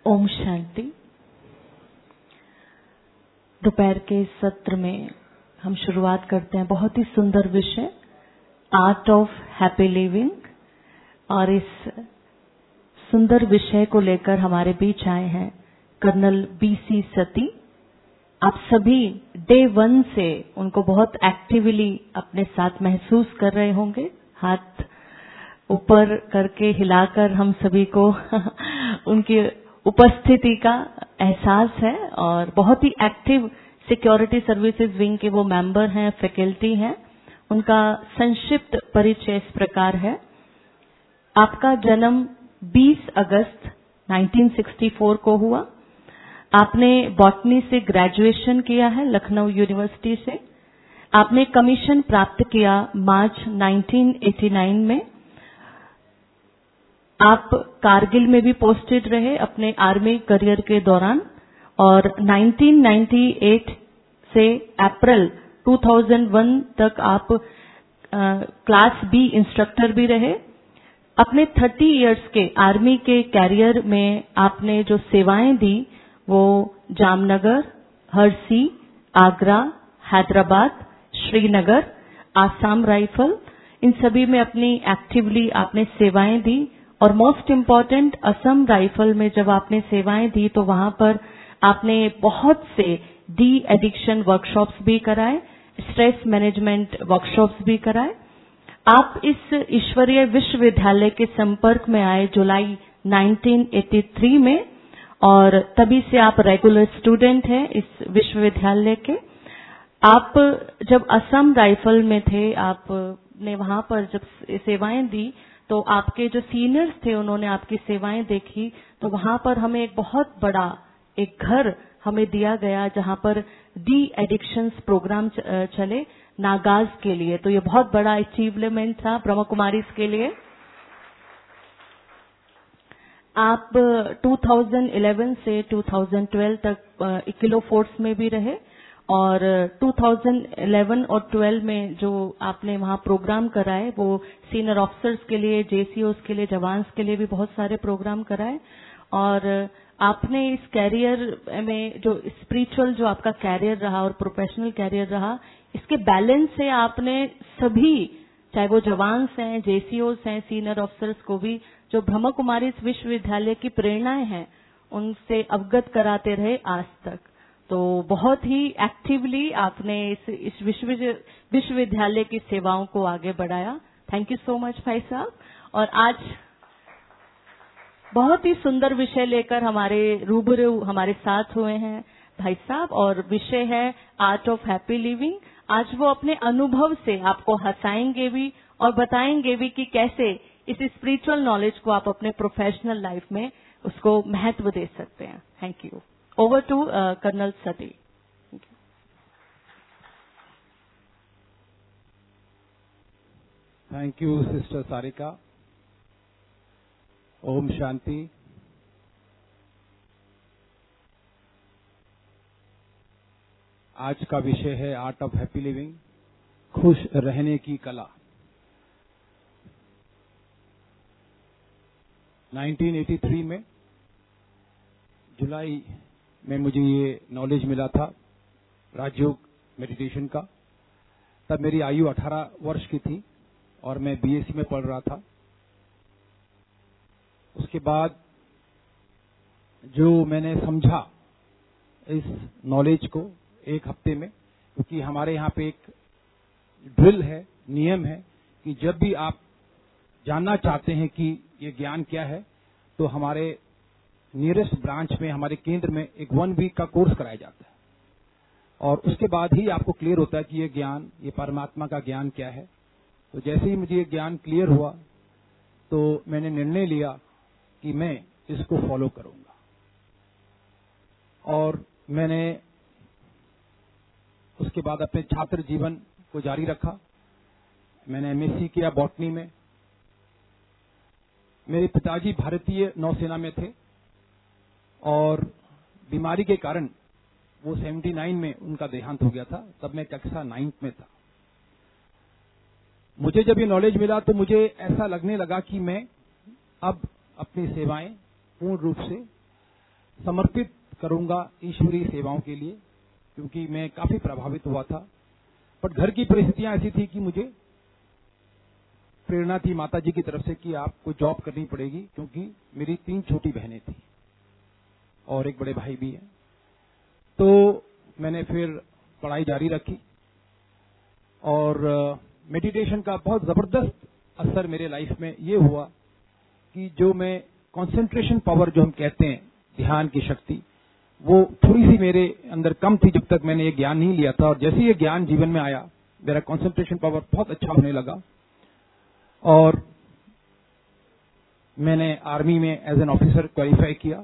ओम शांति। दोपहर के सत्र में हम शुरुआत करते हैं बहुत ही सुंदर विषय आर्ट ऑफ हैप्पी लिविंग, और इस सुंदर विषय को लेकर हमारे बीच आए हैं कर्नल बीसी सती। आप सभी डे 1 से उनको बहुत एक्टिवली अपने साथ महसूस कर रहे होंगे। हाथ ऊपर करके हिलाकर हम सभी को उनकी उपस्थिति का एहसास है, और बहुत ही एक्टिव सिक्योरिटी सर्विसेज विंग के वो मेंबर हैं, फैकल्टी हैं। उनका संक्षिप्त परिचय इस प्रकार है। आपका जन्म 20 अगस्त 1964 को हुआ। आपने बॉटनी से ग्रेजुएशन किया है लखनऊ यूनिवर्सिटी से। आपने कमीशन प्राप्त किया मार्च 1989 में। आप कारगिल में भी पोस्टेड रहे अपने आर्मी करियर के दौरान, और 1998 से अप्रैल 2001 तक आप क्लास बी इंस्ट्रक्टर भी रहे। अपने 30 इयर्स के आर्मी के कैरियर में आपने जो सेवाएं दी वो जामनगर, हरसी, आगरा, हैदराबाद, श्रीनगर, आसाम राइफल, इन सभी में अपनी एक्टिवली आपने सेवाएं दी। और मोस्ट इम्पॉर्टेंट, असम राइफल में जब आपने सेवाएं दी तो वहां पर आपने बहुत से डी एडिक्शन वर्कशॉप्स भी कराए, स्ट्रेस मैनेजमेंट वर्कशॉप्स भी कराए। आप इस ईश्वरीय विश्वविद्यालय के संपर्क में आए जुलाई 1983 में, और तभी से आप रेगुलर स्टूडेंट हैं इस विश्वविद्यालय के। आप जब असम राइफल में थे, आपने वहां पर जब सेवाएं दी तो आपके जो सीनियर्स थे उन्होंने आपकी सेवाएं देखी, तो वहां पर हमें एक बहुत बड़ा एक घर हमें दिया गया जहां पर डी एडिक्शंस प्रोग्राम चले नागाज के लिए। तो ये बहुत बड़ा अचीवमेंट था ब्रह्म कुमारीज के लिए। आप 2011 से 2012 तक इकिलो फोर्स में भी रहे, और 2011 और 12 में जो आपने वहां प्रोग्राम कराए वो सीनियर ऑफिसर्स के लिए, जेसीओस के लिए, जवान्स के लिए भी बहुत सारे प्रोग्राम कराए। और आपने इस कैरियर में जो स्पिरिचुअल जो आपका कैरियर रहा और प्रोफेशनल कैरियर रहा, इसके बैलेंस से आपने सभी, चाहे वो जवान्स हैं, जेसीओस हैं, सीनियर ऑफिसर्स को भी जो ब्रह्म कुमारी विश्वविद्यालय की प्रेरणाएं हैं उनसे अवगत कराते रहे आज तक। तो बहुत ही एक्टिवली आपने इस विश्वविद्यालय की सेवाओं को आगे बढ़ाया। थैंक यू सो मच भाई साहब। और आज बहुत ही सुंदर विषय लेकर हमारे रूबरू हमारे साथ हुए हैं भाई साहब, और विषय है आर्ट ऑफ हैप्पी लिविंग। आज वो अपने अनुभव से आपको हंसाएंगे भी और बताएंगे भी कि कैसे इस स्पिरिचुअल नॉलेज को आप अपने प्रोफेशनल लाइफ में उसको महत्व दे सकते हैं। Thank you. Over to Colonel Sati. Thank you. Thank you, Sister Sarika. Om Shanti. आज का विषय है आर्ट ऑफ हैप्पी लिविंग, खुश रहने की कला। 1983 में जुलाई में मुझे ये नॉलेज मिला था राजयोग मेडिटेशन का। तब मेरी आयु 18 वर्ष की थी और मैं बीएससी में पढ़ रहा था। उसके बाद जो मैंने समझा इस नॉलेज को एक हफ्ते में, क्योंकि हमारे यहाँ पे एक ड्रिल है, नियम है कि जब भी आप जानना चाहते हैं कि ये ज्ञान क्या है तो हमारे नियरेस्ट ब्रांच में, हमारे केंद्र में एक 1 वीक का कोर्स कराया जाता है, और उसके बाद ही आपको क्लियर होता है कि ये ज्ञान, ये परमात्मा का ज्ञान क्या है। तो जैसे ही मुझे ये ज्ञान क्लियर हुआ तो मैंने निर्णय लिया कि मैं इसको फॉलो करूंगा, और मैंने उसके बाद अपने छात्र जीवन को जारी रखा। मैंने एमएससी किया बॉटनी में। मेरे पिताजी भारतीय नौसेना में थे और बीमारी के कारण वो 79 में उनका देहांत हो गया था। तब मैं कक्षा 9th में था। मुझे जब ये नॉलेज मिला तो मुझे ऐसा लगने लगा कि मैं अब अपनी सेवाएं पूर्ण रूप से समर्पित करूंगा ईश्वरीय सेवाओं के लिए, क्योंकि मैं काफी प्रभावित हुआ था। बट घर की परिस्थितियां ऐसी थी कि मुझे प्रेरणा थी माता जी की तरफ से कि आपको जॉब करनी पड़ेगी, क्योंकि मेरी 3 छोटी बहनें थी और एक बड़े भाई भी हैं। तो मैंने फिर पढ़ाई जारी रखी और मेडिटेशन का बहुत जबरदस्त असर मेरे लाइफ में ये हुआ कि जो मैं कंसंट्रेशन पावर जो हम कहते हैं, ध्यान की शक्ति, वो थोड़ी सी मेरे अंदर कम थी जब तक मैंने ये ज्ञान नहीं लिया था। और जैसे ही ये ज्ञान जीवन में आया, मेरा कंसंट्रेशन पावर बहुत अच्छा होने लगा और मैंने आर्मी में एज एन ऑफिसर क्वालिफाई किया।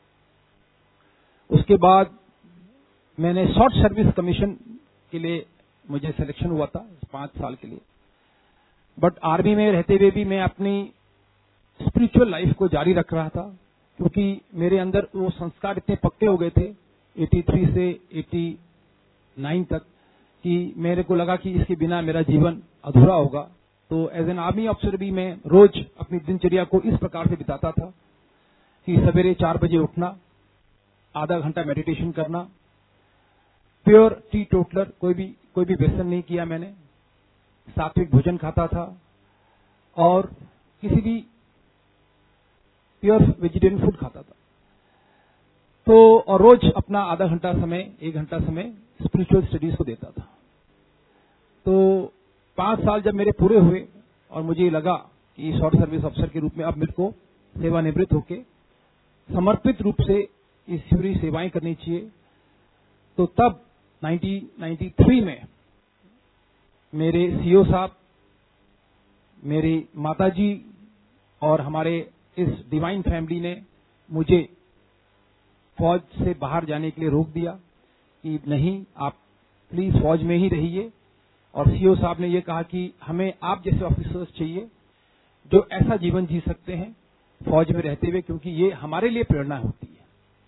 उसके बाद मैंने शॉर्ट सर्विस कमीशन के लिए मुझे सिलेक्शन हुआ था 5 साल के लिए। बट आर्मी में रहते हुए भी मैं अपनी स्पिरिचुअल लाइफ को जारी रख रहा था, क्योंकि मेरे अंदर वो संस्कार इतने पक्के हो गए थे 83 से 89 तक कि मेरे को लगा कि इसके बिना मेरा जीवन अधूरा होगा। तो एज एन आर्मी ऑफिसर भी मैं रोज अपनी दिनचर्या को इस प्रकार से बिताता था कि सवेरे 4 बजे उठना, आधा घंटा मेडिटेशन करना, प्योर टी टोटलर, कोई भी व्यसन नहीं किया मैंने, सात्विक भोजन खाता था और किसी भी प्योर वेजिटेरियन फूड खाता था। तो और रोज अपना आधा घंटा समय, 1 घंटा समय स्पिरिचुअल स्टडीज को देता था। तो 5 साल जब मेरे पूरे हुए और मुझे लगा कि शॉर्ट सर्विस अफसर के रूप में अब मेरे को सेवानिवृत्त होकर समर्पित रूप से ईश्वरीय सेवाएं करनी चाहिए, तो तब 1993 में मेरे सीओ साहब, मेरी माताजी और हमारे इस डिवाइन फैमिली ने मुझे फौज से बाहर जाने के लिए रोक दिया कि नहीं, आप प्लीज फौज में ही रहिए। और सीओ साहब ने यह कहा कि हमें आप जैसे ऑफिसर्स चाहिए जो ऐसा जीवन जी सकते हैं फौज में रहते हुए, क्योंकि ये हमारे लिए प्रेरणा होती है।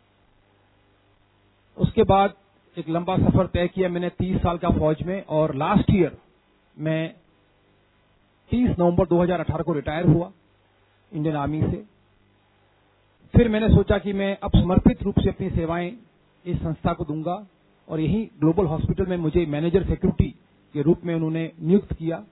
उसके बाद एक लंबा सफर तय किया मैंने 30 साल का फौज में, और लास्ट ईयर मैं 30 नवंबर 2018 को रिटायर हुआ इंडियन आर्मी से। फिर मैंने सोचा कि मैं अब समर्पित रूप से अपनी सेवाएं इस संस्था को दूंगा, और यही ग्लोबल हॉस्पिटल में मुझे मैनेजर सिक्योरिटी के रूप में उन्होंने नियुक्त किया।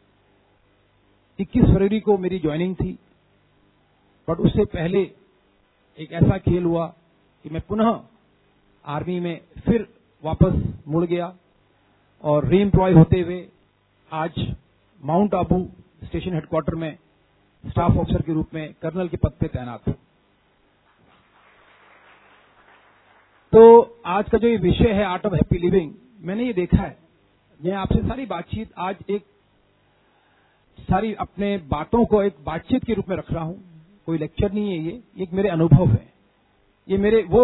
21 फरवरी को मेरी ज्वाइनिंग थी, बट उससे पहले एक ऐसा खेल हुआ कि मैं पुनः आर्मी में फिर वापस मुड़ गया और री एम्प्लॉय होते हुए आज माउंट आबू स्टेशन हेडक्वार्टर में स्टाफ ऑफिसर के रूप में कर्नल के पद पे तैनात हूं। तो आज का जो ये विषय है आर्ट ऑफ हैप्पी लिविंग, मैंने ये देखा है, मैं आपसे सारी बातचीत आज एक सारी अपने बातों को एक बातचीत के रूप में रख रहा हूं, कोई लेक्चर नहीं है, ये एक मेरे अनुभव है, ये मेरे वो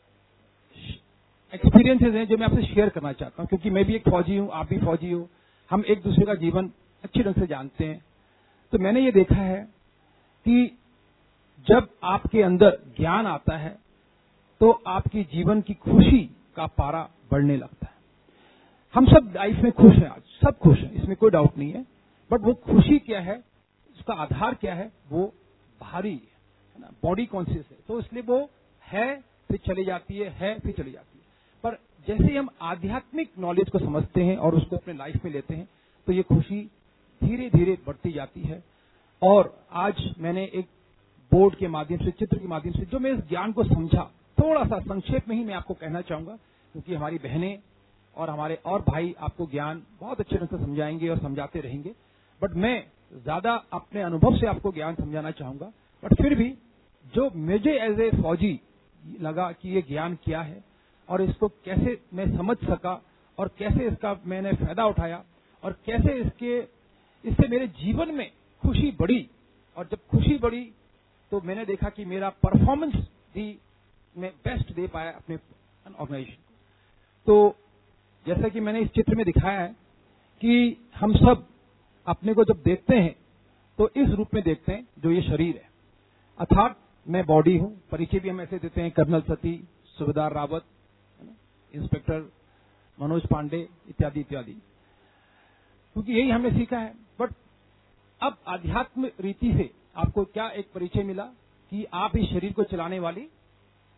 एक्सपीरियंसेस हैं जो मैं आपसे शेयर करना चाहता हूं, क्योंकि मैं भी एक फौजी हूं, आप भी फौजी हो, हम एक दूसरे का जीवन अच्छे ढंग से जानते हैं। तो मैंने ये देखा है कि जब आपके अंदर ज्ञान आता है तो आपकी जीवन की खुशी का पारा बढ़ने लगता है। हम सब लाइफ में खुश हैं, आज सब खुश हैं, इसमें कोई डाउट नहीं है, बट वो खुशी क्या है, उसका आधार क्या है, वो बाहरी है ना, बॉडी कॉन्शियस है, तो इसलिए वो है फिर चली जाती है फिर चली जाती है। पर जैसे ही हम आध्यात्मिक नॉलेज को समझते हैं और उसको अपने लाइफ में लेते हैं तो ये खुशी धीरे धीरे बढ़ती जाती है। और आज मैंने एक बोर्ड के माध्यम से, चित्र के माध्यम से जो मैं इस ज्ञान को समझा, थोड़ा सा संक्षेप में ही मैं आपको कहना चाहूंगा, क्योंकि हमारी बहनें और हमारे और भाई आपको ज्ञान बहुत अच्छे ढंग से समझाएंगे और समझाते रहेंगे, बट मैं ज्यादा अपने अनुभव से आपको ज्ञान समझाना चाहूंगा। बट फिर भी जो मुझे एज ए फौजी लगा कि ये ज्ञान क्या है और इसको कैसे मैं समझ सका और कैसे इसका मैंने फायदा उठाया और कैसे इससे मेरे जीवन में खुशी बढ़ी, और जब खुशी बढ़ी तो मैंने देखा कि मेरा परफॉर्मेंस भी मैं बेस्ट दे पाया अपने ऑर्गेनाइजेशन को। तो जैसा कि मैंने इस चित्र में दिखाया है कि हम सब अपने को जब देखते हैं तो इस रूप में देखते हैं जो ये शरीर है, अर्थात मैं बॉडी हूं। परिचय भी हम ऐसे देते हैं, कर्नल सती, सुबेदार रावत, इंस्पेक्टर मनोज पांडे इत्यादि इत्यादि, क्योंकि यही हमने सीखा है। बट अब आध्यात्म रीति से आपको क्या एक परिचय मिला कि आप इस शरीर को चलाने वाली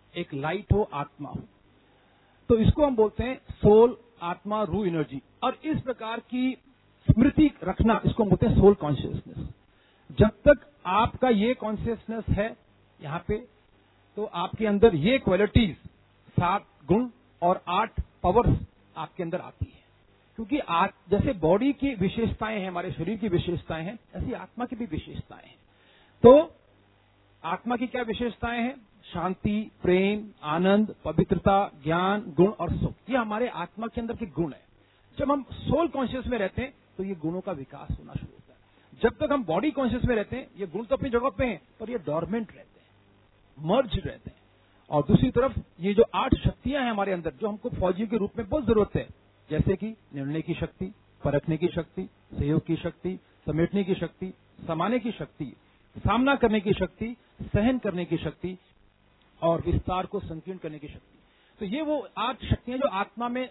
एक लाइट हो, आत्मा हो। तो इसको हम बोलते हैं सोल, आत्मा, रूह एनर्जी। और इस प्रकार की स्मृति रखना, इसको हम बोलते हैं सोल कॉन्शियसनेस। जब तक आपका ये कॉन्शियसनेस है यहाँ पे, तो आपके अंदर ये क्वालिटीज 7 गुण और 8 पावर्स आपके अंदर आती है। क्योंकि जैसे बॉडी की विशेषताएं हैं, हमारे शरीर की विशेषताएं हैं, ऐसी आत्मा की भी विशेषताएं हैं। तो आत्मा की क्या विशेषताएं हैं? शांति, प्रेम, आनंद, पवित्रता, ज्ञान, गुण और सुख। ये हमारे आत्मा के अंदर के गुण है। जब हम सोल कॉन्शियस में रहते हैं तो ये गुणों का विकास होना शुरू होता है। जब तक हम बॉडी कॉन्शियस में रहते हैं, ये गुण तो अपनी जगह पे हैं, पर ये डॉर्मेंट रहते हैं, मर्ज रहते हैं। और दूसरी तरफ ये जो 8 शक्तियां हैं हमारे अंदर, जो हमको फौजियों के रूप में बहुत जरूरत है, जैसे कि निर्णय की शक्ति, परखने की शक्ति, सहयोग की शक्ति, समेटने की शक्ति, समाने की शक्ति, सामना करने की शक्ति, सहन करने की शक्ति और विस्तार को संकीर्ण करने की शक्ति। तो ये वो 8 शक्तियां जो आत्मा में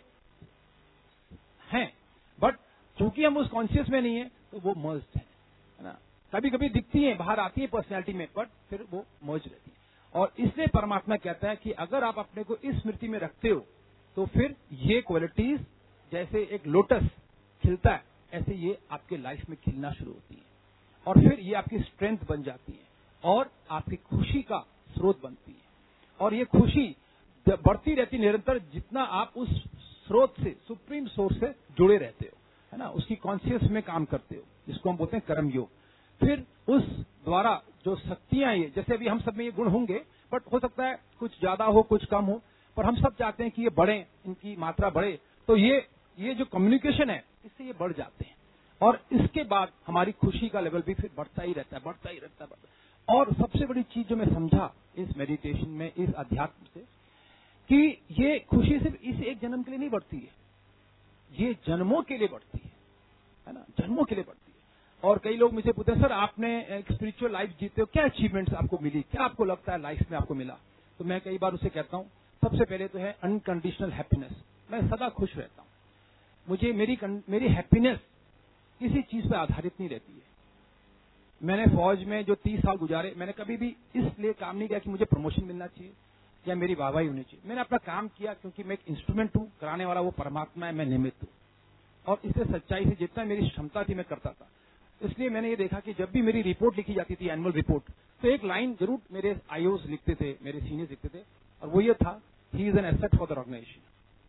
हैं, बट चूंकि हम उस कॉन्शियस में नहीं है तो वो मर्ज्ड है ना। कभी कभी दिखती है, बाहर आती है पर्सनैलिटी में, बट फिर वो मर्ज रहती है। और इसलिए परमात्मा कहता है कि अगर आप अपने को इस स्मृति में रखते हो तो फिर ये क्वालिटीज, जैसे एक लोटस खिलता है, ऐसे ये आपके लाइफ में खिलना शुरू होती है। और फिर ये आपकी स्ट्रेंथ बन जाती है और आपकी खुशी का स्रोत बनती है। और ये खुशी बढ़ती रहती निरंतर, जितना आप उस स्रोत से, सुप्रीम सोर्स से जुड़े रहते हो, है ना, उसकी कॉन्शियस में काम करते हो, जिसको हम बोलते हैं कर्म योग। फिर उस द्वारा जो शक्तियां, ये जैसे अभी हम सब में ये गुण होंगे, बट हो सकता है कुछ ज्यादा हो, कुछ कम हो, पर हम सब चाहते हैं कि ये बढ़े, इनकी मात्रा बढ़े। तो ये जो कम्युनिकेशन है, इससे ये बढ़ जाते हैं। और इसके बाद हमारी खुशी का लेवल भी फिर बढ़ता ही रहता है, बढ़ता ही रहता है। और सबसे बड़ी चीज जो मैं समझा इस मेडिटेशन में, इस अध्यात्म से, कि ये खुशी सिर्फ इस एक जन्म के लिए नहीं बढ़ती है, ये जन्मों के लिए बढ़ती है ना, जन्मों के लिए बढ़ती है। और कई लोग मुझे पूछते हैं, सर आपने एक स्पिरिचुअल लाइफ जीते हो, क्या अचीवमेंट्स आपको मिली, क्या आपको लगता है लाइफ में आपको मिला? तो मैं कई बार उसे कहता हूं, सबसे पहले तो है अनकंडीशनल हैप्पीनेस। मैं सदा खुश रहता हूं। मुझे मेरी हैप्पीनेस किसी चीज पर आधारित नहीं रहती है। मैंने फौज में जो 30 साल गुजारे, मैंने कभी भी इसलिए काम नहीं किया कि मुझे प्रमोशन मिलना चाहिए या मेरी वाहवाही होनी चाहिए। मैंने अपना काम किया क्योंकि मैं एक इंस्ट्रूमेंट हूं, कराने वाला वो परमात्मा है, मैं निमित्त हूं। और इससे सच्चाई से जितना मेरी क्षमता थी मैं करता था। इसलिए मैंने ये देखा कि जब भी मेरी रिपोर्ट लिखी जाती थी, एनुअल रिपोर्ट, तो एक लाइन जरूर मेरे आईओज लिखते थे, मेरे सीनियर्स लिखते थे, और वो ये था, he is an asset for the organisation.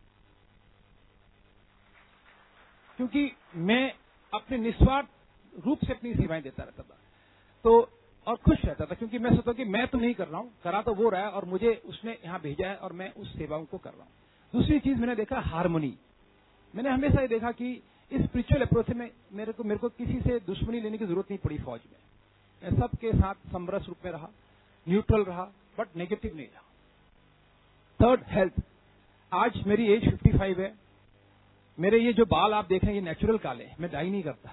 क्योंकि मैं अपने निस्वार्थ रूप से अपनी सेवाएं देता रहता था, तो और खुश रहता था, क्योंकि मैं सोचता कि मैं तो नहीं कर रहा हूं, करा तो वो रहा है, और मुझे उसने यहां भेजा है और मैं उस सेवाओं को कर रहा हूं। दूसरी चीज मैंने देखा, हार्मनी। मैंने हमेशा ये देखा कि इस स्पिरिचुअल अप्रोच से मेरे को किसी से दुश्मनी लेने की जरूरत नहीं पड़ी फौज में। मैं सबके साथ समरस रूप में रहा, न्यूट्रल रहा, बट नेगेटिव नहीं रहा। Third, health. आज मेरी एज 55 है। मेरे ये जो बाल आप देख रहे हैं, ये नेचुरल काले हैं, मैं डाई नहीं करता।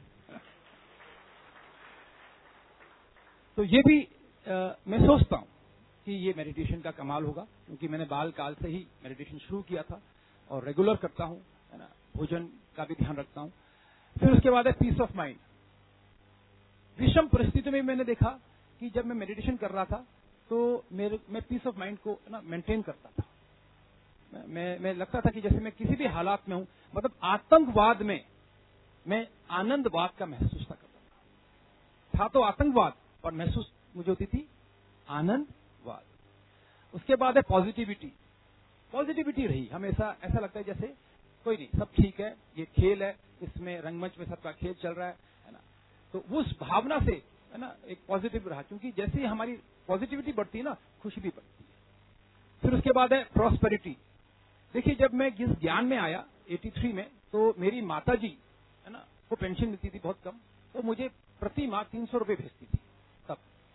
तो ये भी मैं सोचता हूं कि ये मेडिटेशन का कमाल होगा, क्योंकि मैंने बाल काल से ही मेडिटेशन शुरू किया था और रेगुलर करता हूं, है ना, भोजन का भी ध्यान रखता हूं। फिर उसके बाद है पीस ऑफ माइंड। विषम परिस्थितियों में मैंने देखा कि जब मैं मेडिटेशन कर रहा था तो मैं पीस ऑफ माइंड को ना मेंटेन करता था। मैं लगता था कि जैसे मैं किसी भी हालात में हूं, मतलब आतंकवाद में मैं आनंदवाद का महसूस था करता था तो आतंकवाद, और महसूस मुझे होती थी आनंदवाद। उसके बाद है पॉजिटिविटी। पॉजिटिविटी रही हमेशा, ऐसा लगता है जैसे कोई नहीं, सब ठीक है, ये खेल है, इसमें रंगमंच में सबका खेल चल रहा है ना। तो उस भावना से, है ना, एक पॉजिटिव रहा, क्योंकि जैसे ही हमारी पॉजिटिविटी बढ़ती है ना, खुशी भी बढ़ती है। फिर उसके बाद है प्रॉस्पेरिटी। देखिए, जब मैं जिस ज्ञान में आया 83 में, तो मेरी माता जी, है ना, को पेंशन मिलती थी बहुत कम, तो मुझे प्रति माह 300 रुपए भेजती थी तब।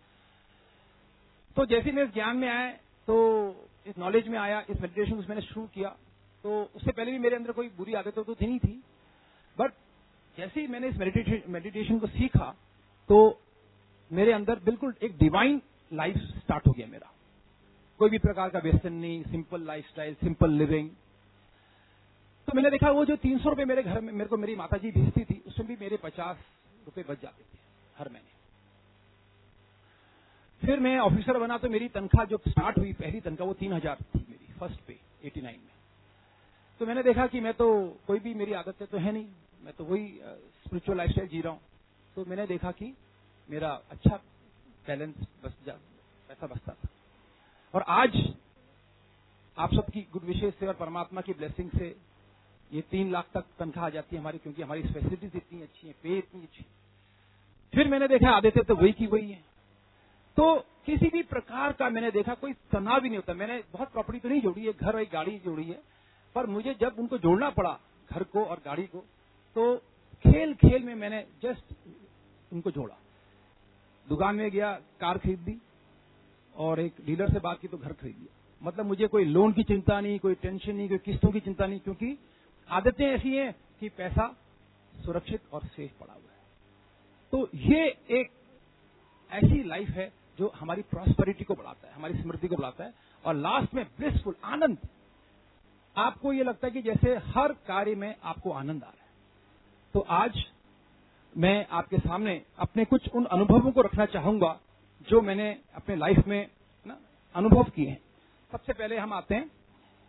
तो जैसे मैं इस ज्ञान में आया, तो इस नॉलेज में आया, इस मेडिटेशन मैंने शुरू किया, तो उससे पहले भी मेरे अंदर कोई बुरी आदतें तो थी नहीं थी, बट जैसे ही मैंने इस मेडिटेशन को सीखा, तो मेरे अंदर बिल्कुल एक डिवाइन लाइफ स्टार्ट हो गया मेरा। कोई भी प्रकार का व्यसन नहीं, सिंपल लाइफस्टाइल, सिंपल लिविंग। तो मैंने देखा वो जो 300 रुपए मेरे घर में मेरे को मेरी माताजी भेजती थी, उसमें भी मेरे 50 रुपए बच जाते थे हर महीने। फिर मैं ऑफिसर बना तो मेरी तनख्वाह जो स्टार्ट हुई, पहली तनख्वाह वो 3000 थी मेरी, फर्स्ट पे 89 में। तो मैंने देखा कि मैं तो कोई भी मेरी आदतें तो है नहीं, मैं तो वही स्पिरिचुअल लाइफस्टाइल जी रहा हूँ। तो मैंने देखा कि मेरा अच्छा बैलेंस पैसा बचता था। और आज आप सबकी गुड विशेष से और परमात्मा की ब्लेसिंग से ये 3 लाख तक तनख्वाह आ जाती है हमारी, क्योंकि हमारी फैसिलिटीज इतनी अच्छी है, पे इतनी अच्छी। फिर मैंने देखा आदतें तो वही की वही है। तो किसी भी प्रकार का मैंने देखा कोई तनाव ही नहीं होता। मैंने बहुत प्रॉपर्टी तो नहीं जोड़ी है, घर और एक गाड़ी जोड़ी है, पर मुझे जब उनको जोड़ना पड़ा, घर को और गाड़ी को, तो खेल खेल में मैंने जस्ट उनको जोड़ा। दुकान में गया, कार खरीद दी, और एक डीलर से बात की तो घर खरीद लिया। मतलब मुझे कोई लोन की चिंता नहीं, कोई टेंशन नहीं, कोई किस्तों की चिंता नहीं, क्योंकि आदतें ऐसी हैं कि पैसा सुरक्षित और सेफ पड़ा हुआ है। तो ये एक ऐसी लाइफ है जो हमारी प्रॉस्पेरिटी को बढ़ाता है, हमारी समृद्धि को बढ़ाता है, और लास्ट में ब्लिसफुल आनंद। आपको ये लगता है कि जैसे हर कार्य में आपको आनंद आ रहा है। तो आज मैं आपके सामने अपने कुछ उन अनुभवों को रखना चाहूंगा जो मैंने अपने लाइफ में ना अनुभव किए हैं। सबसे पहले हम आते हैं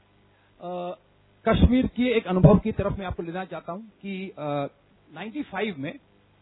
कश्मीर की एक अनुभव की तरफ। मैं आपको लेना चाहता हूं कि 95 में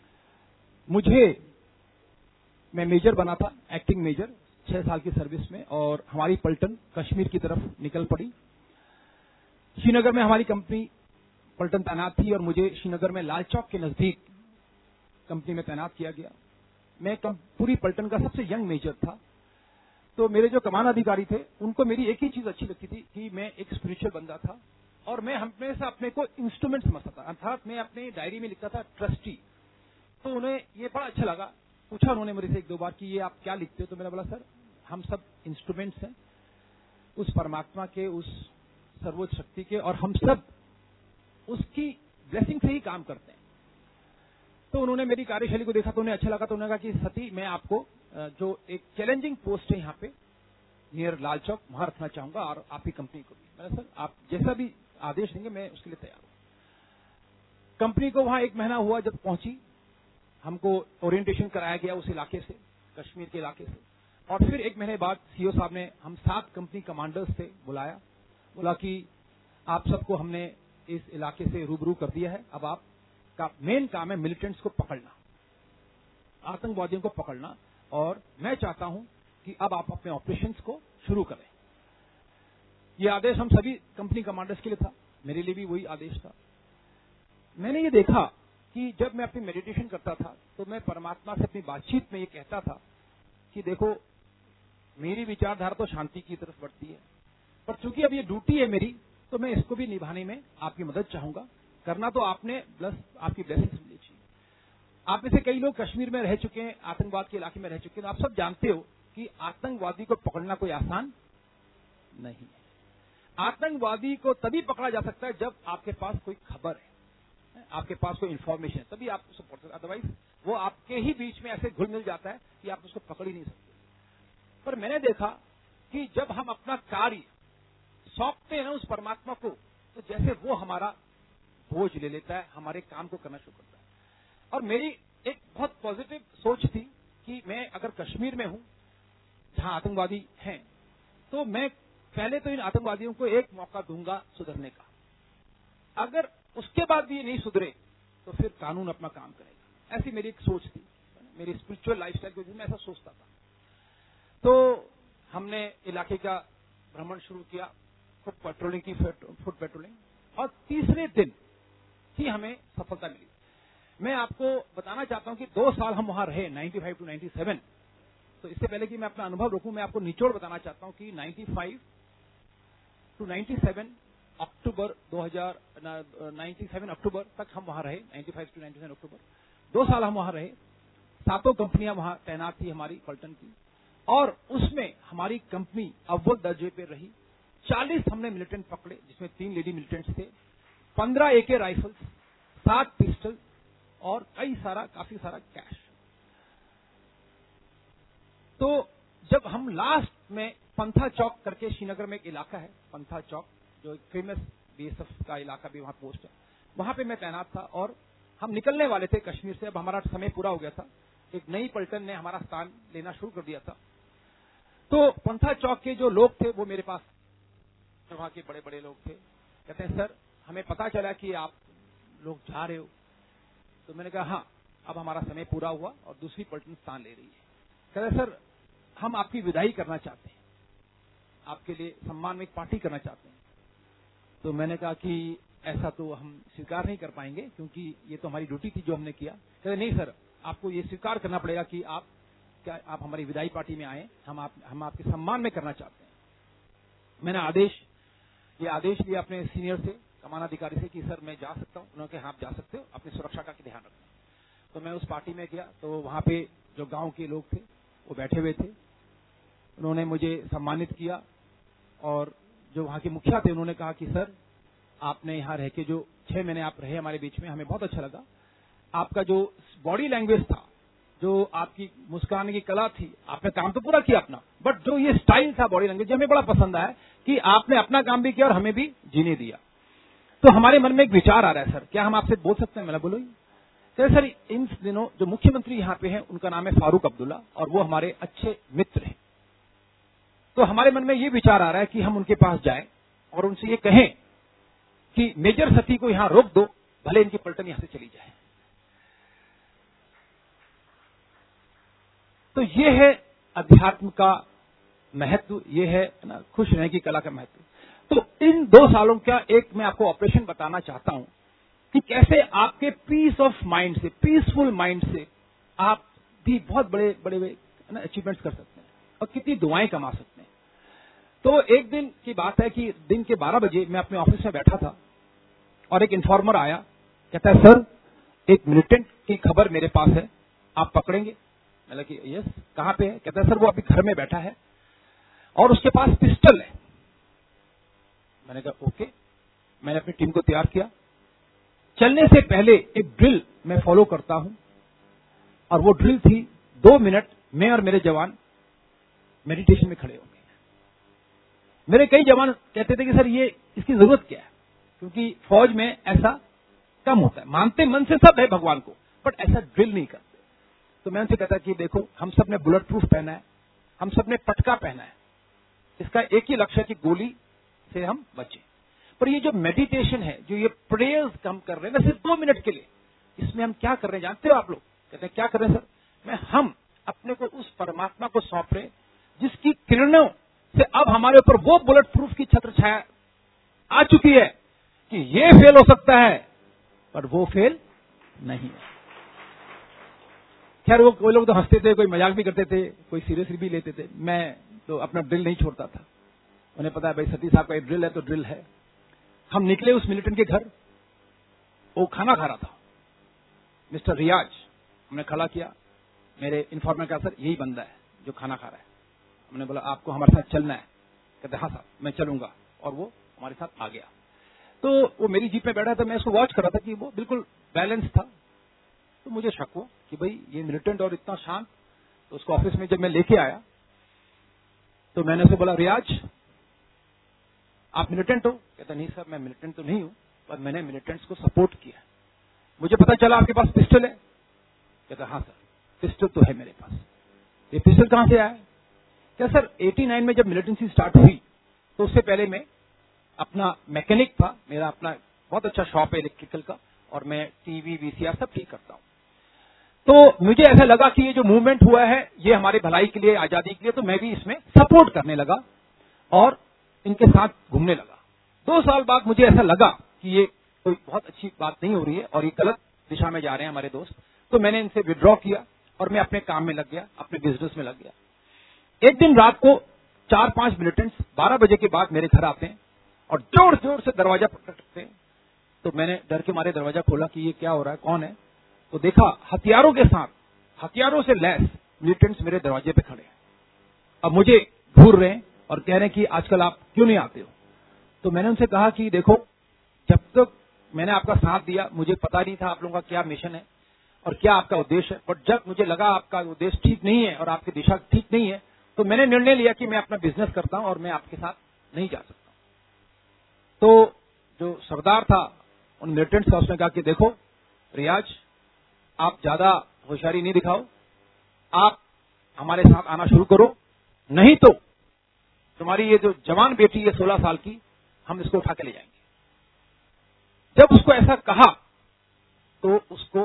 मैं मेजर बना था, एक्टिंग मेजर, 6 साल की सर्विस में, और हमारी पलटन कश्मीर की तरफ निकल पड़ी। श्रीनगर में हमारी कंपनी पलटन तैनात थी और मुझे श्रीनगर में लाल चौक के नजदीक कंपनी में तैनात किया गया। मैं पूरी पलटन का सबसे यंग मेजर था। तो मेरे जो कमान अधिकारी थे उनको मेरी एक ही चीज अच्छी लगती थी कि मैं एक स्पिरिचुअल बंदा था, और मैं हमेशा अपने को इंस्ट्रूमेंट समझता था, अर्थात मैं अपने डायरी में लिखता था ट्रस्टी। तो उन्हें ये बड़ा अच्छा लगा। पूछा उन्होंने मेरे से 1-2 बार कि ये आप क्या लिखते हो? तो मैंने बोला, सर हम सब इंस्ट्रूमेंट्स हैं उस परमात्मा के, उस सर्वोच्च शक्ति के, और हम सब उसकी ब्लेसिंग से ही काम करते हैं। तो उन्होंने मेरी कार्यशैली को देखा तो उन्हें अच्छा लगा। तो उन्होंने कहा कि सती, मैं आपको जो एक चैलेंजिंग पोस्ट है यहाँ पे नियर लाल चौक, वहां रखना चाहूंगा, और आपकी कंपनी को भी। मैंने, सर आप जैसा भी आदेश देंगे मैं उसके लिए तैयार हूं। कंपनी को वहां 1 महीना हुआ जब पहुंची, हमको ओरिएंटेशन कराया गया उस इलाके से, कश्मीर के इलाके से, और फिर 1 महीने बाद सीईओ साहब ने हम 7 कंपनी कमांडर्स से बुलाया। बोला कि आप सबको हमने इस इलाके से रूबरू कर दिया है, अब आपका मेन काम है मिलिटेंट्स को पकड़ना, आतंकवादियों को पकड़ना, और मैं चाहता हूं कि अब आप अपने ऑपरेशंस को शुरू करें। यह आदेश हम सभी कंपनी कमांडर्स के लिए था, मेरे लिए भी वही आदेश था। मैंने ये देखा कि जब मैं अपनी मेडिटेशन करता था तो मैं परमात्मा से अपनी बातचीत में ये कहता था कि देखो, मेरी विचारधारा तो शांति की तरफ बढ़ती है, पर चूंकि अब ये ड्यूटी है मेरी, तो मैं इसको भी निभाने में आपकी मदद चाहूंगा। करना तो आपने, प्लस आपकी ब्लेसिंग्स मिलनी चाहिए। आप में से कई लोग कश्मीर में रह चुके हैं, आतंकवाद के इलाके में रह चुके हैं, तो आप सब जानते हो कि आतंकवादी को पकड़ना कोई आसान नहीं है। आतंकवादी को तभी पकड़ा जा सकता है जब आपके पास कोई खबर है, आपके पास कोई इंफॉर्मेशन है, तभी आप उसको पकड़ सकते। अदरवाइज वो आपके ही बीच में ऐसे घुल मिल जाता है कि आप उसको पकड़ ही नहीं सकते। पर मैंने देखा कि जब हम अपना कार्य सौंपते हैं ना उस परमात्मा को, तो जैसे वो हमारा बोझ ले लेता है, हमारे काम को करना शुरू करता है। और मेरी एक बहुत पॉजिटिव सोच थी कि मैं अगर कश्मीर में हूं जहां आतंकवादी हैं, तो मैं पहले तो इन आतंकवादियों को एक मौका दूंगा सुधरने का। अगर उसके बाद भी ये नहीं सुधरे तो फिर कानून अपना काम करेगा। ऐसी मेरी एक सोच थी, मेरी स्पिरिचुअल लाइफस्टाइल की वजह से मैं ऐसा सोचता था। तो हमने इलाके का भ्रमण शुरू किया, फुट पेट्रोलिंग की, फुट पेट्रोलिंग, और तीसरे दिन ही हमें सफलता मिली। मैं आपको बताना चाहता हूं कि 2 साल हम वहां रहे, 95 टू 97। तो इससे पहले कि मैं अपना अनुभव रखूं, मैं आपको निचोड़ बताना चाहता हूं कि 95 टू 97 अक्टूबर 97 अक्टूबर तक हम वहां रहे। 95 टू 97 अक्टूबर 2 साल हम वहां रहे। 7 कंपनियां वहां तैनात थी हमारी पलटन की, और उसमें हमारी कंपनी अव्वल दर्जे पे रही। 40 हमने मिलिटेंट पकड़े, जिसमें 3 लेडी मिलिटेंट्स थे, 15 AK राइफल्स, 7 पिस्टल, और काफी सारा कैश। तो जब हम लास्ट में पंथा चौक करके, श्रीनगर में एक इलाका है पंथा चौक, जो एक फेमस BSF का इलाका भी वहां पोस्ट है, वहां पे मैं तैनात था, और हम निकलने वाले थे कश्मीर से। अब हमारा समय पूरा हो गया था, एक नई पलटन ने हमारा स्थान लेना शुरू कर दिया था। तो पंथा चौक के जो लोग थे वो मेरे पास, वहां के बड़े बड़े लोग थे, कहते हैं सर हमें पता चला कि आप लोग जा रहे हो। तो मैंने कहा हाँ, अब हमारा समय पूरा हुआ और दूसरी पलटन स्थान ले रही है। कहते सर हम आपकी विदाई करना चाहते हैं, आपके लिए सम्मान में एक पार्टी करना चाहते हैं। तो मैंने कहा कि ऐसा तो हम स्वीकार नहीं कर पाएंगे, क्योंकि ये तो हमारी ड्यूटी थी जो हमने किया। कहते नहीं सर, आपको ये स्वीकार करना पड़ेगा कि आप हमारी विदाई पार्टी में आए, हम आपके सम्मान में करना चाहते हैं। मैंने ये आदेश लिया अपने सीनियर से, कमानाधिकारी से, कि सर मैं जा सकता हूं। उन्होंने कहा हाँ आप जा सकते हो, अपनी सुरक्षा का ध्यान रखना। तो मैं उस पार्टी में गया, तो वहां पे जो गांव के लोग थे वो बैठे हुए थे, उन्होंने मुझे सम्मानित किया। और जो वहां के मुखिया थे उन्होंने कहा कि सर आपने यहाँ रह के जो 6 महीने आप रहे हमारे बीच में, हमें बहुत अच्छा लगा। आपका जो बॉडी लैंग्वेज था, जो आपकी मुस्कुराने की कला थी, आपने काम तो पूरा किया अपना, बट जो ये स्टाइल था बॉडी लैंग्वेज, हमें बड़ा पसंद आया कि आपने अपना काम भी किया और हमें भी जीने दिया। तो हमारे मन में एक विचार आ रहा है सर, क्या हम आपसे बोल सकते हैं? मैंने बोलो तो सर इन दिनों जो मुख्यमंत्री यहाँ पे हैं उनका नाम है फारूक अब्दुल्ला, और वो हमारे अच्छे मित्र हैं। तो हमारे मन में ये विचार आ रहा है कि हम उनके पास जाएं और उनसे ये कहें कि मेजर सती को यहां रोक दो, भले इनकी पलटन यहां से चली जाए। तो ये है अध्यात्म का महत्व, ये है ना खुश रहने की कला का महत्व। तो इन 2 सालों का एक मैं आपको ऑपरेशन बताना चाहता हूं कि कैसे आपके पीस ऑफ माइंड से, पीसफुल माइंड से आप भी बहुत बड़े बड़े अचीवमेंट्स कर सकते हैं और कितनी दुआएं कमा सकते हैं। तो एक दिन की बात है कि दिन के 12 बजे मैं अपने ऑफिस में बैठा था और एक इन्फॉर्मर आया, कहता है सर एक मिलिटेंट की खबर मेरे पास है, आप पकड़ेंगे? मैंने कि यस, कहां पे है? कहता है सर वो अभी घर में बैठा है और उसके पास पिस्टल है। मैंने कहा ओके। मैंने अपनी टीम को तैयार किया। चलने से पहले एक ड्रिल मैं फॉलो करता हूं, और वो ड्रिल थी 2 मिनट मैं और मेरे जवान मेडिटेशन में खड़े हो गए। मेरे कई जवान कहते थे कि सर ये इसकी जरूरत क्या है, क्योंकि फौज में ऐसा कम होता है, मानते मन से सब है भगवान को, बट ऐसा ड्रिल नहीं करते। तो मैं उनसे कहता कि देखो हम सब ने बुलेट प्रूफ पहना है, हम सब ने पटका पहना है, इसका एक ही लक्ष्य है कि गोली से हम बचें। पर ये जो मेडिटेशन है, जो ये प्रेयर्स हम कर रहे हैं ना सिर्फ 2 मिनट के लिए, इसमें हम क्या कर रहे हैं जानते हो आप लोग? कहते हैं क्या कर रहे हैं सर? हम अपने को उस परमात्मा को सौंप रहे जिसकी किरणों से अब हमारे ऊपर वो बुलेट प्रूफ की छत्र छाया आ चुकी है कि ये फेल हो सकता है पर वो फेल नहीं है। खैर वो कोई लोग तो हंसते थे, कोई मजाक भी करते थे, कोई सीरियसली भी लेते थे। मैं तो अपना ड्रिल नहीं छोड़ता था। उन्हें पता है भाई सती साहब का ड्रिल है तो ड्रिल है। हम निकले उस मिलिटेंट के घर, वो खाना खा रहा था, मिस्टर रियाज। हमने खड़ा किया, मेरे इन्फॉर्मर का सर यही बंदा है जो खाना खा रहा है। हमने बोला आपको हमारे साथ चलना है? कहते हाँ साहब मैं चलूंगा, और वो हमारे साथ आ गया। तो वो मेरी जीप में बैठा था, मैं उसको वॉच कर रहा था कि वो बिल्कुल बैलेंस था। तो मुझे शक हुआ कि भाई ये मिलिटेंट और इतना शांत। तो उसको ऑफिस में जब मैं लेके आया तो मैंने उसको बोला रियाज आप मिलिटेंट हो? कहता नहीं सर मैं मिलिटेंट तो नहीं हूं, पर मैंने मिलिटेंट्स को सपोर्ट किया। मुझे पता चला आपके पास पिस्टल है? कहता हाँ सर पिस्टल तो है मेरे पास। ये पिस्टल कहां से आया? क्या सर 89 में जब मिलिटेंसी स्टार्ट हुई तो उससे पहले मैं अपना मैकेनिक था, मेरा अपना बहुत अच्छा शॉप है इलेक्ट्रिकल का, और मैं टीवी वीसीआर सब ठीक करता हूं। तो मुझे ऐसा लगा कि ये जो मूवमेंट हुआ है ये हमारे भलाई के लिए, आजादी के लिए, तो मैं भी इसमें सपोर्ट करने लगा और इनके साथ घूमने लगा। 2 साल बाद मुझे ऐसा लगा कि ये कोई बहुत अच्छी बात नहीं हो रही है और ये गलत दिशा में जा रहे हैं हमारे दोस्त। तो मैंने इनसे विड्रॉ किया और मैं अपने काम में लग गया, अपने बिजनेस में लग गया। एक दिन रात को 4-5 मिलिटेंट्स 12 बजे के बाद मेरे घर आते हैं और जोर जोर से दरवाजा पकड़ते हैं। तो मैंने डर के मारे दरवाजा खोला कि ये क्या हो रहा है, कौन है? तो देखा हथियारों के साथ, हथियारों से लैस मिलिटेंट्स मेरे दरवाजे पे खड़े हैं। अब मुझे घूर रहे हैं और कह रहे हैं कि आजकल आप क्यों नहीं आते हो? तो मैंने उनसे कहा कि देखो जब तक मैंने आपका साथ दिया मुझे पता नहीं था आप लोगों का क्या मिशन है और क्या आपका उद्देश्य है, बट जब मुझे लगा आपका उद्देश्य ठीक नहीं है और आपकी दिशा ठीक नहीं है तो मैंने निर्णय लिया कि मैं अपना बिजनेस करता हूं और मैं आपके साथ नहीं जा सकता। तो जो सरदार था उन मिलिटेंट्स का उसने कहा कि देखो रियाज आप ज्यादा होशियारी नहीं दिखाओ, आप हमारे साथ आना शुरू करो नहीं तो तुम्हारी ये जो जवान बेटी है 16 साल की, हम इसको उठा के ले जाएंगे। जब उसको ऐसा कहा तो उसको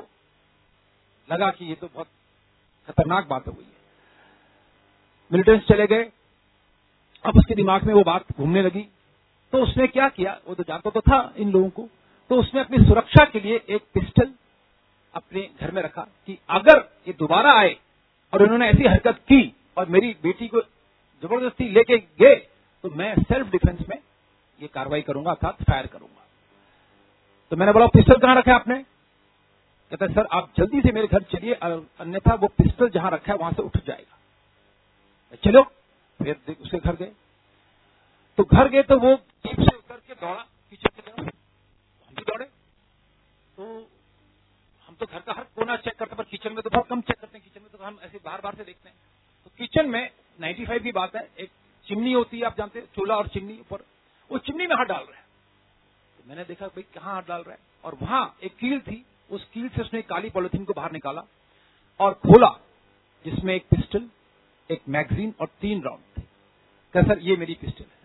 लगा कि ये तो बहुत खतरनाक बात हो गई है। मिलिटेंट्स चले गए। अब उसके दिमाग में वो बात घूमने लगी, तो उसने क्या किया, वो तो जानता तो था इन लोगों को, तो उसने अपनी सुरक्षा के लिए एक पिस्टल अपने घर में रखा कि अगर ये दोबारा आए और उन्होंने ऐसी हरकत की और मेरी बेटी को जबरदस्ती लेके गए तो मैं सेल्फ डिफेंस में ये कार्रवाई करूंगा, अर्थात फायर करूंगा। तो मैंने बोला पिस्टल कहां रखा है आपने? कहता है सर आप जल्दी से मेरे घर चलिए, अन्यथा वो पिस्टल जहां रखा है वहां से उठ जाएगा। चलो, फिर उसके घर गए। तो घर गए तो वो जीप से उतर के दौड़ा किचन की तरफ, हम भी दौड़े। तो हम तो घर का हर कोना चेक करते, पर किचन में तो बहुत कम चेक करते हैं। किचन में तो हम ऐसे बाहर बाहर से देखते हैं। तो किचन में 95 की बात है, एक चिमनी होती है, आप जानते हैं, चूल्हा और चिमनी ऊपर, वो चिमनी में हाथ डाल रहा है। तो मैंने देखा भाई कहां हाथ डाल रहा है, और वहां एक कील थी, उस कील से उसने काली पॉलिथीन को बाहर निकाला और खोला, जिसमें एक पिस्टल, एक मैगजीन और 3 राउंड थे। कहा सर ये मेरी पिस्टल है।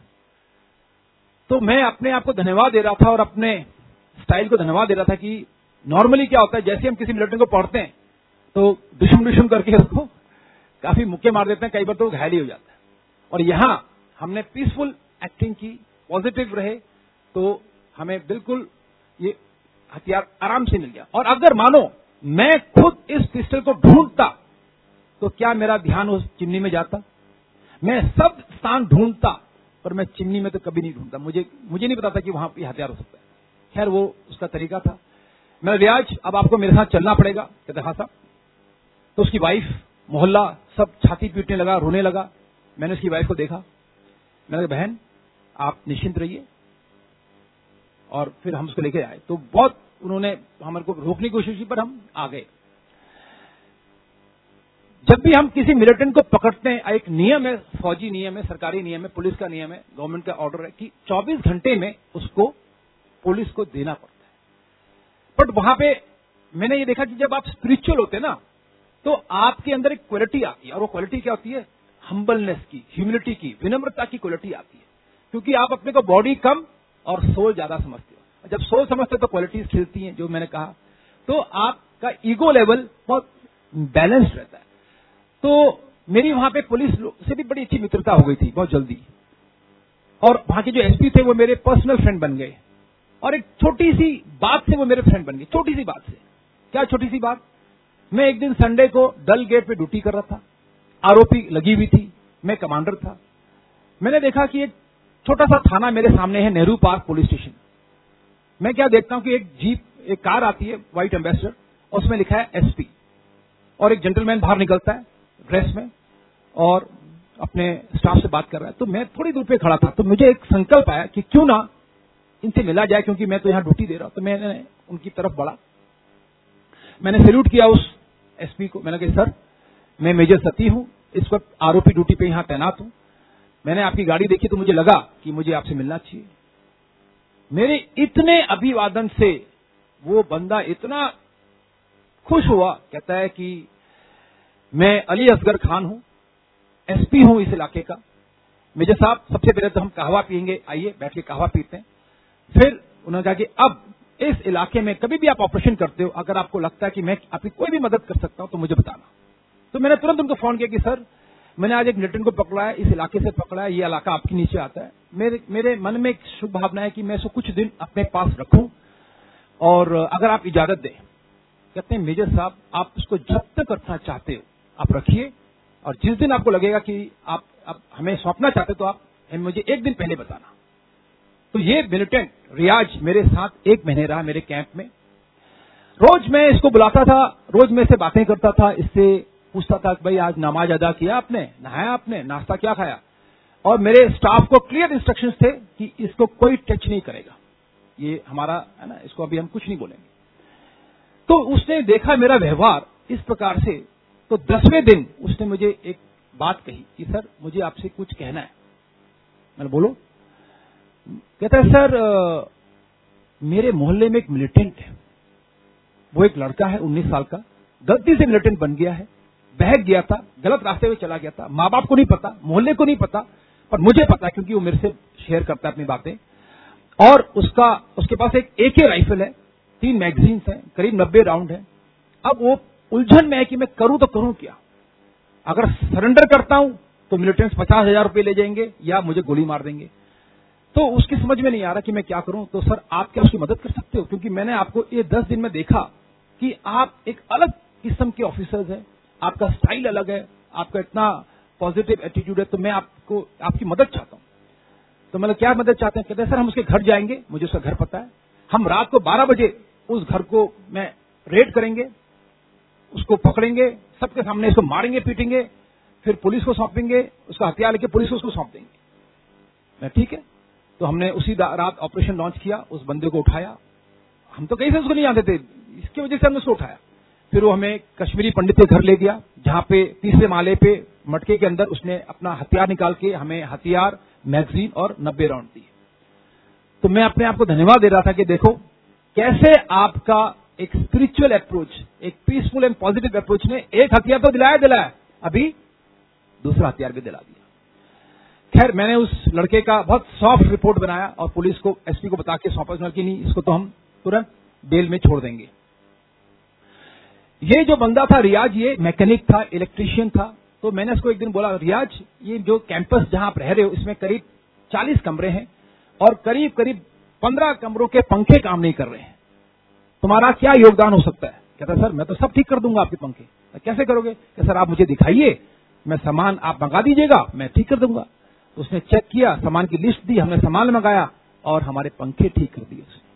तो मैं अपने आप को धन्यवाद दे रहा था और अपने स्टाइल को धन्यवाद दे रहा था कि नॉर्मली क्या होता है, जैसे हम किसी मिलिटेंट को पढ़ते हैं तो दुश्मन करके उसको काफी मुक्के मार देते हैं, कई बार तो घायल ही हो जाता है। और यहां हमने पीसफुल एक्टिंग की, पॉजिटिव रहे, तो हमें बिल्कुल ये हथियार आराम से मिल गया। और अगर मानो मैं खुद इस पिस्टल को ढूंढता तो क्या मेरा ध्यान उस चिमनी में जाता? मैं सब स्थान ढूंढता, पर मैं चिमनी में तो कभी नहीं ढूंढता। मुझे नहीं पता था कि वहां पे हथियार हो सकता है। खैर वो उसका तरीका था। मैं रियाज अब आपको मेरे साथ चलना पड़ेगा। कहते हाँ साहब। तो उसकी वाइफ, मोहल्ला सब छाती पीटने लगा, रोने लगा। मैंने उसकी वाइफ को देखा, मैंने कहा बहन आप निश्चिंत रहिए, और फिर हम उसको लेके आए। तो बहुत उन्होंने हमारे को रोकने की कोशिश की, पर हम आ गए। जब भी हम किसी मिलिटेंट को पकड़ते हैं, एक नियम है, फौजी नियम है, सरकारी नियम है, पुलिस का नियम है, गवर्नमेंट का ऑर्डर है कि 24 घंटे में उसको पुलिस को देना पड़ता है। बट वहां पे मैंने ये देखा कि जब आप स्पिरिचुअल होते हैं ना, तो आपके अंदर एक क्वालिटी आती है, और वो क्वालिटी क्या होती है? हम्बलनेस की, ह्यूमिलिटी की, विनम्रता की क्वालिटी आती है। क्योंकि आप अपने को बॉडी कम और सोल ज्यादा समझते हो। जब सोल समझते हो तो क्वालिटीज खिलती हैं, जो मैंने कहा। तो आपका ईगो लेवल बहुत बैलेंस्ड रहता है। तो मेरी वहां पे पुलिस से भी बड़ी अच्छी मित्रता हो गई थी बहुत जल्दी, और वहां के जो एसपी थे वो मेरे पर्सनल फ्रेंड बन गए, और एक छोटी सी बात से वो मेरे फ्रेंड बन गए। छोटी सी बात से। क्या छोटी सी बात? मैं एक दिन संडे को डल गेट पे ड्यूटी कर रहा था, आरओपी लगी हुई थी, मैं कमांडर था। मैंने देखा कि एक छोटा सा थाना मेरे सामने है, नेहरू पार्क पुलिस स्टेशन। मैं क्या देखता हूं कि एक जीप, एक कार आती है व्हाइट एम्बेसडर, और उसमें लिखा है एसपी, और एक जेंटलमैन बाहर निकलता है ड्रेस में और अपने स्टाफ से बात कर रहा है। तो मैं थोड़ी दूर पे खड़ा था, तो मुझे एक संकल्प आया कि क्यों ना इनसे मिला जाए, क्योंकि मैं तो यहां ड्यूटी दे रहा हूं। तो मैंने उनकी तरफ बढ़ा, मैंने सैल्यूट किया उस एसपी को। मैंने कहा सर मैं मेजर सती हूं, इस वक्त आरओपी ड्यूटी पे यहां तैनात हूं। मैंने आपकी गाड़ी देखी तो मुझे लगा कि मुझे आपसे मिलना चाहिए। मेरे इतने अभिवादन से वो बंदा इतना खुश हुआ, कहता है कि मैं अली असगर खान हूं, एसपी हूं इस इलाके का। मेजर साहब सबसे पहले तो हम कहवा पियेंगे, आइए बैठ के कहवा पीते हैं। फिर उन्होंने कहा कि अब इस इलाके में कभी भी आप ऑपरेशन करते हो, अगर आपको लगता है कि मैं आपकी कोई भी मदद कर सकता हूं तो मुझे बताना। तो मैंने तुरंत उनको फोन किया कि सर मैंने आज एक मिलिटेंट को पकड़ा है, इस इलाके से पकड़ा है, ये इलाका आपके नीचे आता है। मेरे मन में एक शुभ भावना है कि मैं इसको कुछ दिन अपने पास रखूं, और अगर आप इजाजत दें। कहते हैं मेजर साहब आप इसको जब तक रखना चाहते हो आप रखिए, और जिस दिन आपको लगेगा कि आप हमें सौंपना चाहते हो तो आप मुझे एक दिन पहले बताना। तो ये मिलिटेंट रियाज मेरे साथ 1 महीने रहा मेरे कैंप में। रोज मैं इसको बुलाता था, रोज मैं इससे बातें करता था, इससे पूछता था कि भाई आज नमाज अदा किया आपने, नहाया आपने, नाश्ता क्या खाया। और मेरे स्टाफ को क्लियर इंस्ट्रक्शंस थे कि इसको कोई टच नहीं करेगा, ये हमारा है ना, इसको अभी हम कुछ नहीं बोलेंगे। तो उसने देखा मेरा व्यवहार इस प्रकार से, तो 10वें दिन उसने मुझे एक बात कही कि सर मुझे आपसे कुछ कहना है। मैंने बोलो। कहता है सर मेरे मोहल्ले में एक मिलिटेंट है, वो एक लड़का है 19 साल का, गलती से मिलिटेंट बन गया है, बहक गया था, गलत रास्ते में चला गया था। माँ बाप को नहीं पता, मोहल्ले को नहीं पता, पर मुझे पता क्योंकि वो मेरे से शेयर करता है अपनी बातें। और उसके पास एक AK राइफल है, 3 मैगजीन्स हैं, करीब 90 राउंड है। अब वो उलझन में है कि मैं करूं तो करूं क्या। अगर सरेंडर करता हूं तो मिलिटेंट्स 50,000 रुपए ले जाएंगे या मुझे गोली मार देंगे। तो उसकी समझ में नहीं आ रहा कि मैं क्या करूं। तो सर आप क्या उसकी मदद कर सकते हो, क्योंकि मैंने आपको ये 10 दिन में देखा कि आप एक अलग किस्म के ऑफिसर्स हैं, आपका स्टाइल अलग है, आपका इतना पॉजिटिव एटीट्यूड है, तो मैं आपको आपकी मदद चाहता हूं। तो मतलब क्या मदद चाहते हैं? कहते हैं सर हम उसके घर जाएंगे, मुझे उसका घर पता है, हम रात को 12 बजे उस घर को मैं रेड करेंगे, उसको पकड़ेंगे, सबके सामने इसको मारेंगे पीटेंगे, फिर पुलिस को सौंपेंगे, उसका हथियार लेके पुलिस को उसको सौंप देंगे। मैं ठीक है। तो हमने उसी रात ऑपरेशन लॉन्च किया, उस बंदे को उठाया। हम तो कहीं से उसको नहीं जानते थे, इसकी वजह से हमने उसको उठाया। फिर वो हमें कश्मीरी पंडित के घर ले गया, जहां पे 3रे माले पे मटके के अंदर उसने अपना हथियार निकाल के हमें हथियार, मैगजीन और 90 राउंड दिए। तो मैं अपने आप को धन्यवाद दे रहा था कि देखो कैसे आपका एक स्पिरिचुअल अप्रोच, एक पीसफुल एंड पॉजिटिव अप्रोच ने एक हथियार तो दिलाया, अभी दूसरा हथियार भी दिला दिया। खैर मैंने उस लड़के का बहुत सॉफ्ट रिपोर्ट बनाया और पुलिस को, SP को बता के सौंपा कि नहीं, इसको तो हम तुरंत बेल में छोड़ देंगे। ये जो बंदा था रियाज, ये मैकेनिक था, इलेक्ट्रीशियन था। तो मैंने इसको एक दिन बोला, रियाज ये जो कैंपस जहां आप रह रहे हो इसमें करीब 40 कमरे हैं और करीब करीब 15 कमरों के पंखे काम नहीं कर रहे हैं, तुम्हारा क्या योगदान हो सकता है? कहता सर मैं तो सब ठीक कर दूंगा आपके पंखे। कैसे करोगे? कहता सर आप मुझे दिखाइए, मैं सामान आप मंगा दीजिएगा, मैं ठीक कर दूंगा। तो उसने चेक किया, सामान की लिस्ट दी, हमने सामान मंगाया और हमारे पंखे ठीक कर दिए उसने।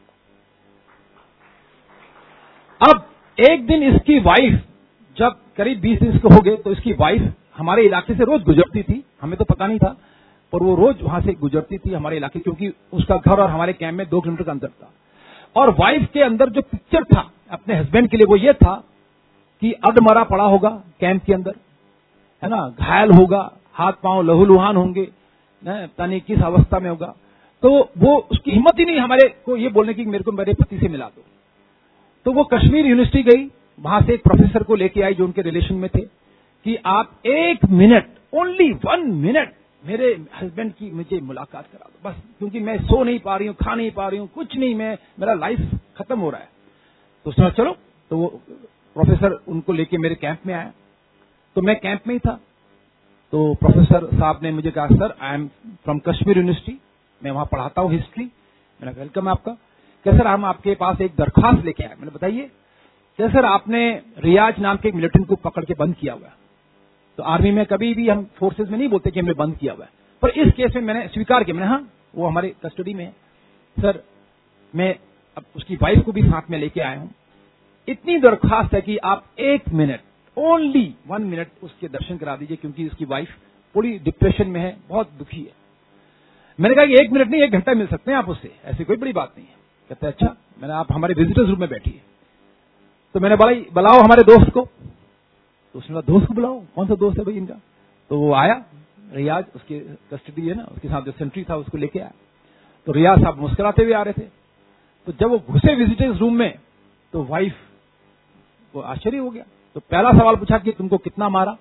अब एक दिन इसकी वाइफ, जब करीब 20 दिन इसके हो गए, तो इसकी वाइफ हमारे इलाके से रोज गुजरती थी, हमें तो पता नहीं था, पर वो रोज वहां से गुजरती थी हमारे इलाके, क्योंकि उसका घर और हमारे कैंप में 2 किलोमीटर का अंतर था। और वाइफ के अंदर जो पिक्चर था अपने हस्बैंड के लिए, वो ये था कि अधमरा पड़ा होगा कैंप के अंदर, है ना, घायल होगा, हाथ पांव लहूलुहान होंगे, पता नहीं किस अवस्था में होगा। तो वो उसकी हिम्मत ही नहीं हमारे को ये बोलने की मेरे को मेरे पति से मिला दो। तो वो कश्मीर यूनिवर्सिटी गई, वहां से एक प्रोफेसर को लेके आई जो उनके रिलेशन में थे, कि आप 1 मिनट, ओनली 1 मिनट मेरे हस्बैंड की मुझे मुलाकात करा दो बस, क्योंकि मैं सो नहीं पा रही हूँ, खा नहीं पा रही हूँ, कुछ नहीं, मेरा लाइफ खत्म हो रहा है। तो उसने चलो, तो वो प्रोफेसर उनको लेके मेरे कैंप में आया। तो मैं कैंप में ही था, तो प्रोफेसर साहब ने मुझे कहा sir I am from Kashmir university, मैं वहां पढ़ाता हूँ हिस्ट्री। मैंने कहा वेलकम आपका। क्या सर हम आपके पास एक दरखास्त लेके आए। मैंने बताइए। क्या सर आपने रियाज नाम के एक मिलिटेंट को पकड़ के बंद किया हुआ है। तो आर्मी में कभी भी हम फोर्सेज में नहीं बोलते कि हमने बंद किया हुआ है, पर इस केस में मैंने स्वीकार किया, मैंने हाँ वो हमारे कस्टडी में है सर, मैं अब उसकी वाइफ को भी साथ में लेके आया हूं। इतनी दरखास्त है कि आप 1 मिनट, ओनली 1 मिनट उसके दर्शन करा दीजिए, क्योंकि उसकी वाइफ पूरी डिप्रेशन में है, बहुत दुखी है। मैंने कहा कि 1 मिनट नहीं 1 घंटा मिल सकते हैं आप उससे, ऐसी कोई बड़ी बात नहीं है। कहते हैं अच्छा। मैंने आप हमारे विजिटर्स रूम में बैठिए। तो मैंने बुलाओ हमारे दोस्त को। तो उसने कहा दोस्त को बुलाओ, कौन सा दोस्त है भाई इनका। तो वो आया, रियाज उसके कस्टडी है ना, उसके साथ जो सेंट्री था उसको लेके आया। तो रियाज साहब मुस्कुराते हुए आ रहे थे। तो जब वो घुसे विजिटर्स रूम में तो वाइफ को आश्चर्य हो गया। तो पहला सवाल पूछा कि तुमको कितना मारा।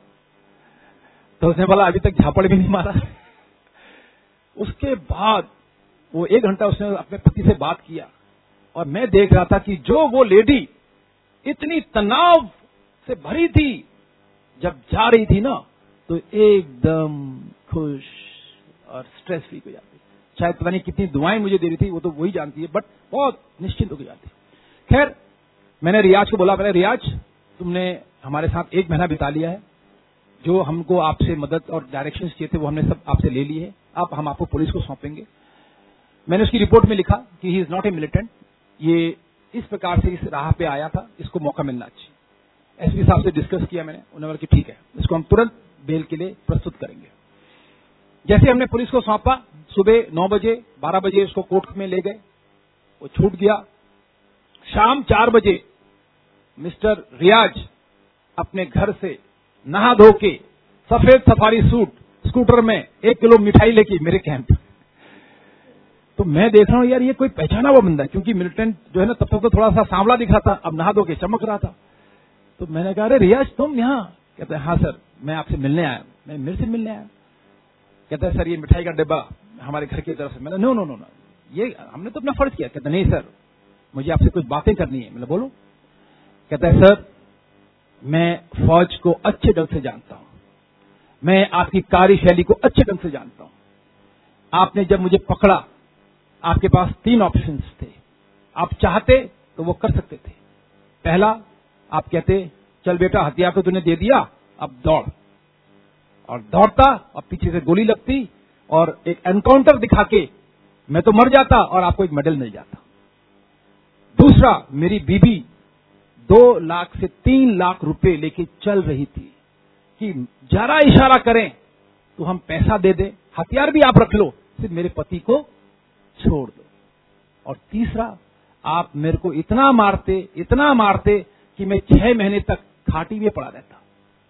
तो उसने बोला अभी तक झापड़ भी नहीं मारा। उसके बाद वो 1 घंटा उसने अपने पति से बात किया और मैं देख रहा था कि जो वो लेडी इतनी तनाव से भरी थी, जब जा रही थी ना तो एकदम खुश और स्ट्रेस फ्री हो जाती। शायद पता नहीं कितनी दुआएं मुझे दे रही थी, वो तो वही जानती है, बट बहुत निश्चिंत हो जाती। खैर मैंने रियाज को बोला, मैंने रियाज तुमने हमारे साथ 1 महीना बिता लिया है, जो हमको आपसे मदद और डायरेक्शंस चाहिए थे वो हमने सब आपसे ले लिए हैं, अब हम आपको पुलिस को सौंपेंगे। मैंने उसकी रिपोर्ट में लिखा कि he is not a militant, ये इस प्रकार से इस राह पे आया था, इसको मौका मिलना चाहिए। एसपी साहब से डिस्कस किया मैंने, उन्होंने बोला कि ठीक है, इसको हम तुरंत बेल के लिए प्रस्तुत करेंगे। जैसे हमने पुलिस को सौंपा, सुबह 9 बजे 12 बजे उसको कोर्ट में ले गए, वो छूट गया। शाम 4 बजे मिस्टर रियाज अपने घर से नहा धो के सफेद सफारी सूट स्कूटर में 1 किलो मिठाई लेके मेरे कैंप। तो मैं देख रहा हूं यार ये कोई पहचाना हुआ बंदा है, क्योंकि मिलिटेंट जो है ना तब तक तो थोड़ा सा सांवला दिख रहा था, अब नहा धो के चमक रहा था। तो मैंने कहा अरे रियाज तुम यहाँ कहते हैं हाँ सर, मैं आपसे मिलने आया। मैं मेरे से मिलने आया? कहता है सर ये मिठाई का डिब्बा हमारे घर की तरफ से। मैंने नो नो नो नो, ये हमने तो अपना फर्ज किया। कहता नहीं सर, मुझे आपसे कुछ बातें करनी है। मैंने बोलो। कहता है सर, मैं फौज को अच्छे ढंग से जानता हूं, मैं आपकी कार्यशैली को अच्छे ढंग से जानता हूं। आपने जब मुझे पकड़ा, आपके पास 3 ऑप्शंस थे। आप चाहते तो वो कर सकते थे। पहला, आप कहते चल बेटा हथियार तो तूने दे दिया, अब दौड़, और दौड़ता और पीछे से गोली लगती और एक एनकाउंटर दिखा के मैं तो मर जाता और आपको एक मेडल मिल जाता। दूसरा, मेरी बीबी 2 लाख से 3 लाख रुपए लेके चल रही थी कि जरा इशारा करें तो हम पैसा दे दें, हथियार भी आप रख लो, सिर्फ मेरे पति को छोड़ दो। और तीसरा, आप मेरे को इतना मारते कि मैं 6 महीने तक खाटी में पड़ा रहता।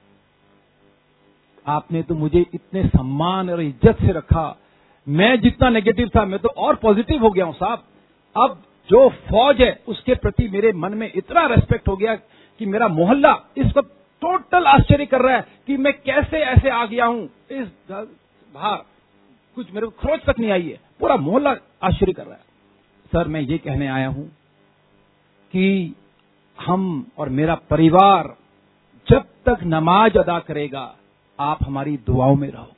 आपने तो मुझे इतने सम्मान और इज्जत से रखा, मैं जितना नेगेटिव था मैं तो और पॉजिटिव हो गया हूं साहब। अब जो फौज है उसके प्रति मेरे मन में इतना रेस्पेक्ट हो गया कि मेरा मोहल्ला इस वक्त टोटल आश्चर्य कर रहा है कि मैं कैसे ऐसे आ गया हूं इस बाहर, कुछ मेरे को खरोच तक नहीं आई है, पूरा मोहल्ला आश्चर्य कर रहा है। सर मैं ये कहने आया हूं कि हम और मेरा परिवार जब तक नमाज अदा करेगा आप हमारी दुआओं में रहोगे,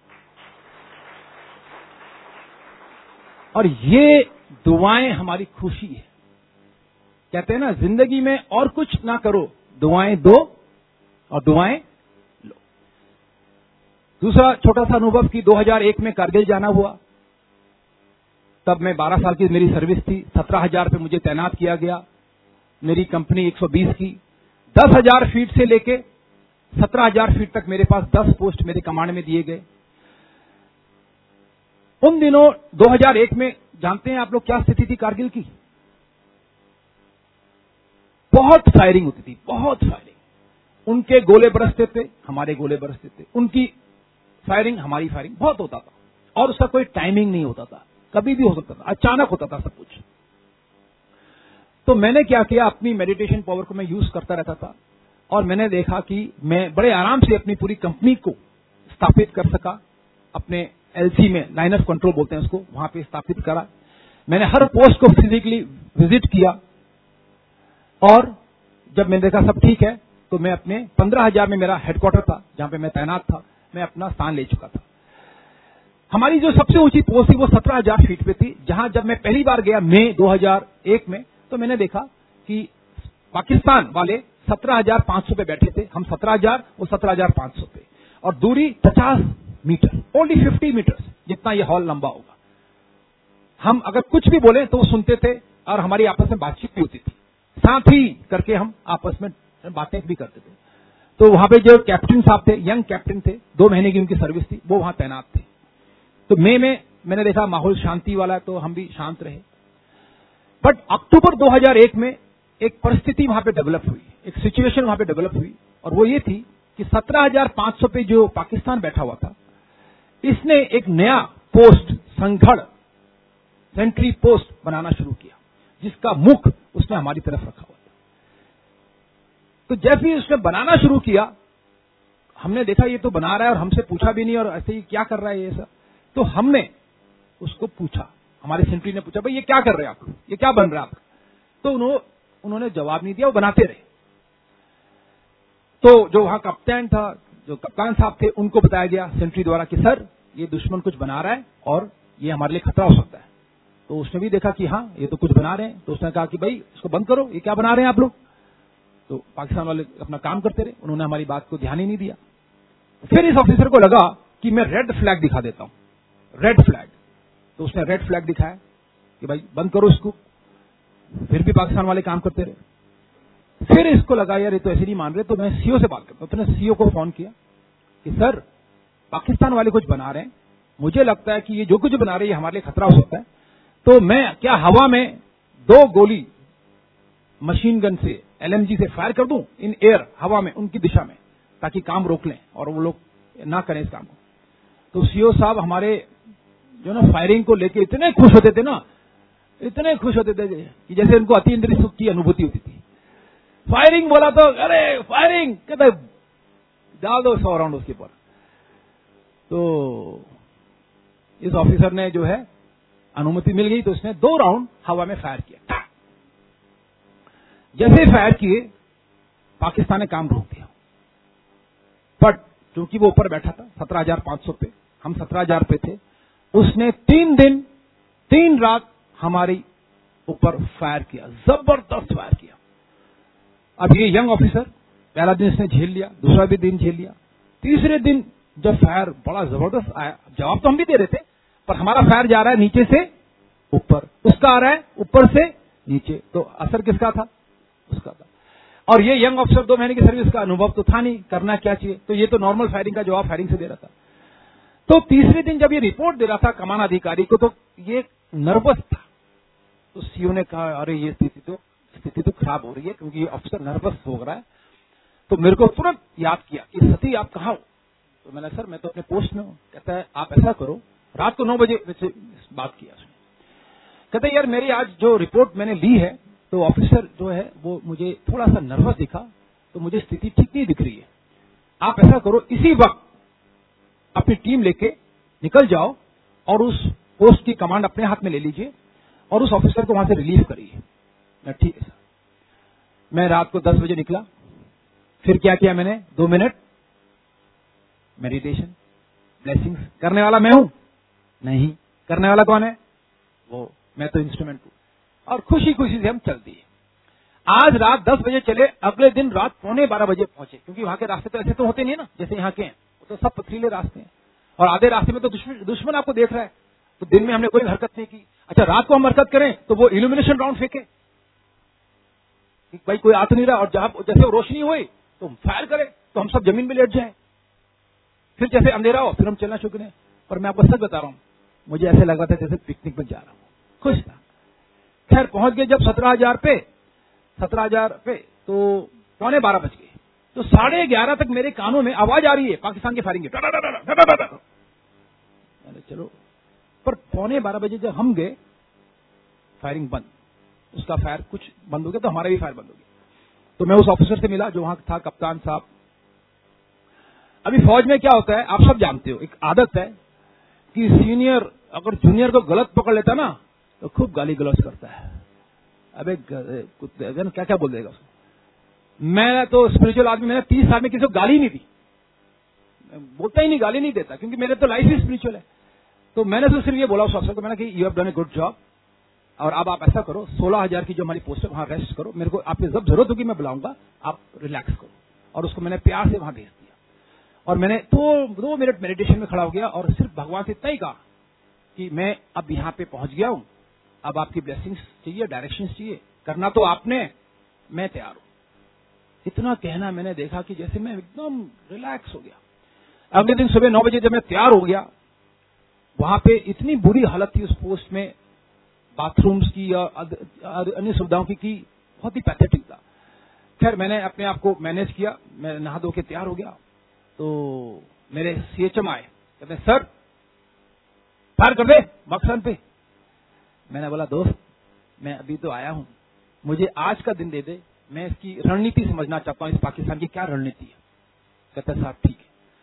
और ये दुआएं हमारी खुशी है। कहते हैं ना, जिंदगी में और कुछ ना करो, दुआएं दो और दुआएं लो। दूसरा छोटा सा अनुभव कि 2001 में कारगिल जाना हुआ, तब मैं 12 साल की मेरी सर्विस थी, 17,000 पे मुझे तैनात किया गया। मेरी कंपनी 120 की, 10,000 फीट से लेके 17,000 फीट तक मेरे पास 10 पोस्ट मेरे कमांड में दिए गए। उन दिनों 2001 में जानते हैं आप लोग क्या स्थिति थी कारगिल की? बहुत फायरिंग होती थी, बहुत फायरिंग। उनके गोले बरसते थे, हमारे गोले बरसते थे, उनकी फायरिंग हमारी फायरिंग, बहुत होता था। और उसका कोई टाइमिंग नहीं होता था, कभी भी हो सकता था, अचानक होता था सब कुछ। तो मैंने क्या किया, अपनी मेडिटेशन पावर को मैं यूज करता रहता था, और मैंने देखा कि मैं बड़े आराम से अपनी पूरी कंपनी को स्थापित कर सका। अपने एलसी में, लाइन ऑफ कंट्रोल बोलते हैं उसको, वहां पे स्थापित करा। मैंने हर पोस्ट को फिजिकली विजिट किया, और जब मैंने देखा सब ठीक है तो मैं अपने 15,000 में मेरा हेडक्वार्टर था जहां पे मैं तैनात था, मैं अपना स्थान ले चुका था। हमारी जो सबसे ऊंची पोस्ट थी वो 17,000 फीट पे थी, जहां जब मैं पहली बार गया मई 2001 में, तो मैंने देखा कि पाकिस्तान वाले 17,500 पे बैठे थे, हम 17,000, वो 17,500 पे, और दूरी 50 मीटर, ओनली 50 मीटर, जितना ये हॉल लंबा होगा। हम अगर कुछ भी बोले तो वो सुनते थे, और हमारी आपस में बातचीत भी होती थी, साथ ही करके हम आपस में बातें भी करते थे। तो वहां पे जो कैप्टन साहब थे, यंग कैप्टन थे, 2 महीने की उनकी सर्विस थी, वो वहां तैनात थे। तो मई में मैंने देखा माहौल शांति वाला है, तो हम भी शांत रहे। बट अक्टूबर 2001 में एक परिस्थिति वहां पे डेवलप हुई, एक सिचुएशन वहां पे डेवलप हुई, और वो ये थी कि 17,500 पे जो पाकिस्तान बैठा हुआ था, इसने एक नया पोस्ट, संघड़ सेंट्री पोस्ट बनाना शुरू किया, जिसका मुख उसने हमारी तरफ रखा हुआ था। तो जैसे ही उसने बनाना शुरू किया, हमने देखा ये तो बना रहा है और हमसे पूछा भी नहीं, और ऐसे ही क्या कर रहा है ये सब। तो हमने उसको पूछा, हमारे सेंट्री ने पूछा, भाई ये क्या कर रहे हैं आप, ये क्या बन रहा है आपका? तो उन्होंने जवाब नहीं दिया, वो बनाते रहे। तो जो वहां कप्तान था, जो कप्तान साहब थे, उनको बताया गया सेंट्री द्वारा कि सर ये दुश्मन कुछ बना रहा है और ये हमारे लिए खतरा हो सकता है। तो उसने भी देखा कि हाँ ये तो कुछ बना रहे हैं, तो उसने कहा कि भाई इसको बंद करो, ये क्या बना रहे हैं आप लोग। तो पाकिस्तान वाले अपना काम करते रहे, उन्होंने हमारी बात को ध्यान ही नहीं दिया। फिर इस ऑफिसर को लगा कि मैं रेड फ्लैग दिखा देता हूं, रेड फ्लैग। तो उसने रेड फ्लैग दिखाया कि भाई बंद करो इसको। फिर भी पाकिस्तान वाले काम करते रहे। फिर इसको लगा यार ये तो ऐसे नहीं मान रहे, तो मैं सीओ से बात करता हूं। तो मैंने सीओ को फोन किया कि सर पाकिस्तान वाले कुछ बना रहे हैं, मुझे लगता है कि ये जो कुछ बना रहे हैं ये हमारे लिए खतरा हो सकता है। तो मैं क्या हवा में 2 गोली मशीन गन से, एलएमजी से फायर कर दूं इन एयर, हवा में उनकी दिशा में, ताकि काम रोक लें और वो लोग ना करें इस काम को। तो सीओ साहब हमारे जो ना फायरिंग को लेके इतने खुश होते थे ना, इतने खुश होते थे कि जैसे उनको अतीन्द्रिय सुख की अनुभूति होती थी। फायरिंग बोला तो अरे फायरिंग, कहते डाल दो 100 राउंड उसके ऊपर। तो इस ऑफिसर ने जो है अनुमति मिल गई, तो उसने 2 राउंड हवा में फायर किया। जैसे फायर किए पाकिस्तान ने काम रोक दिया, बट क्योंकि वो ऊपर बैठा था 17,500 पे, हम 17,000 पे थे, उसने 3 दिन 3 रात हमारी ऊपर फायर किया, जबरदस्त फायर किया। अब ये यंग ऑफिसर पहला दिन इसने झेल लिया, दूसरा भी दिन झेल लिया, तीसरे दिन जब फायर बड़ा जबरदस्त आया, जवाब तो हम भी दे रहे थे, पर हमारा फायर जा रहा है नीचे से ऊपर, उसका आ रहा है ऊपर से नीचे, तो असर किसका था? उसका था। और ये यंग ऑफिसर 2 महीने की सर्विस का अनुभव तो था नहीं, करना क्या चाहिए, तो ये तो नॉर्मल फायरिंग का जवाब फायरिंग से दे रहा था। तो तीसरे दिन जब ये रिपोर्ट दे रहा था कमान अधिकारी को, तो ये नर्वस था। तो सीओ ने कहा, अरे ये स्थिति तो खराब हो रही है, क्योंकि ये ऑफिसर नर्वस हो रहा है। तो मेरे को तुरंत याद किया कि सती आप कहाँ हो? तो मैंने, सर मैं तो अपने पोस्ट में हूँ। कहता है आप ऐसा करो, रात को 9 बजे से बात किया उसने। कहते यार मेरी आज जो रिपोर्ट मैंने ली है, तो ऑफिसर जो है वो मुझे थोड़ा सा नर्वस दिखा, तो मुझे स्थिति ठीक नहीं दिख रही है। आप ऐसा करो, इसी वक्त अपनी टीम लेके निकल जाओ और उस पोस्ट की कमांड अपने हाथ में ले लीजिए और उस ऑफिसर को वहां से रिलीव करिए। मैं ठीक है सर। मैं रात को 10 बजे निकला। फिर क्या किया मैंने? 2 मिनट मेडिटेशन, ब्लेसिंग्स। करने वाला मैं हूं? नहीं। करने वाला कौन है? वो, मैं तो इंस्ट्रूमेंट हूं। और खुशी खुशी से हम चल दिए। आज रात 10 बजे चले, अगले दिन रात 11:15 बजे पहुंचे, क्योंकि वहां के रास्ते तो ऐसे तो होते नहीं ना जैसे यहाँ के हैं, वो तो सब पथरीले रास्ते हैं, और आधे रास्ते में तो दुश्मन आपको देख रहा है। तो दिन में हमने कोई हरकत नहीं की। अच्छा, रात को हम हरकत करें तो वो इल्यूमिनेशन राउंड फेंके, भाई कोई आ तो नहीं रहा, और जहां जैसे रोशनी हुई तो फायर करे, तो हम सब जमीन में लेट जाए। फिर जैसे अंधेरा हो फिर हम चलना शुरू करें। पर मैं आपको सच बता रहा हूं, मुझे ऐसे लगा था जैसे पिकनिक में जा रहा हूं, खुश था। खैर पहुंच गए जब 17,000 पे, तो 11:15 बज गए। तो 11:30 तक मेरे कानों में आवाज आ रही है पाकिस्तान की फायरिंग की। चलो, पर 11:15 बजे जब हम गए, फायरिंग बंद, उसका फायर कुछ बंद हो गया, तो हमारा भी फायर बंद हो गया। तो मैं उस ऑफिसर से मिला जो वहां था, कप्तान साहब। अभी फौज में क्या होता है आप सब जानते हो, एक आदत है कि सीनियर अगर जूनियर को गलत पकड़ लेता ना तो खूब गाली गलौज करता है। अबे क्या क्या बोल देगा उसको। मैं तो स्पिरिचुअल आदमी, मैंने 30 साल में किसी को गाली नहीं दी, बोलता ही नहीं, गाली नहीं देता, क्योंकि मेरे तो लाइफ ही स्पिरिचुअल है। तो मैंने तो सिर्फ ये बोला उस अफसर को, मैंने कि you have done a good job, और अब आप ऐसा करो 16,000 की जो हमारी पोस्ट है वहां रेस्ट करो, मेरे को आपकी जब जरूरत होगी मैं बुलाऊंगा, आप रिलैक्स करो। और उसको मैंने प्यार से वहां भेज दिया, और मैंने 2 मिनट मेडिटेशन में खड़ा हो गया और सिर्फ भगवान से इतना ही कहा कि मैं अब यहां पे पहुंच गया हूं, अब आपकी ब्लेसिंग्स चाहिए, डायरेक्शंस चाहिए, करना तो आपने, मैं तैयार हूं। इतना कहना मैंने देखा कि जैसे मैं एकदम रिलैक्स हो गया। अगले दिन सुबह 9 बजे जब मैं तैयार हो गया, वहां पे इतनी बुरी हालत थी उस पोस्ट में, बाथरूम्स की या अन्य सुविधाओं की बहुत ही पैथेटिक था। खैर मैंने अपने आप को मैनेज किया, मैं नहा धो के तैयार हो गया। तो मेरे सीएचएम आए, कहते सर फायर कर दे मकसन पे। मैंने बोला दोस्त मैं अभी तो आया हूं, मुझे आज का दिन दे दे, मैं इसकी रणनीति समझना चाहता हूं, इस पाकिस्तान की क्या रणनीति है। कहता साहब ठीक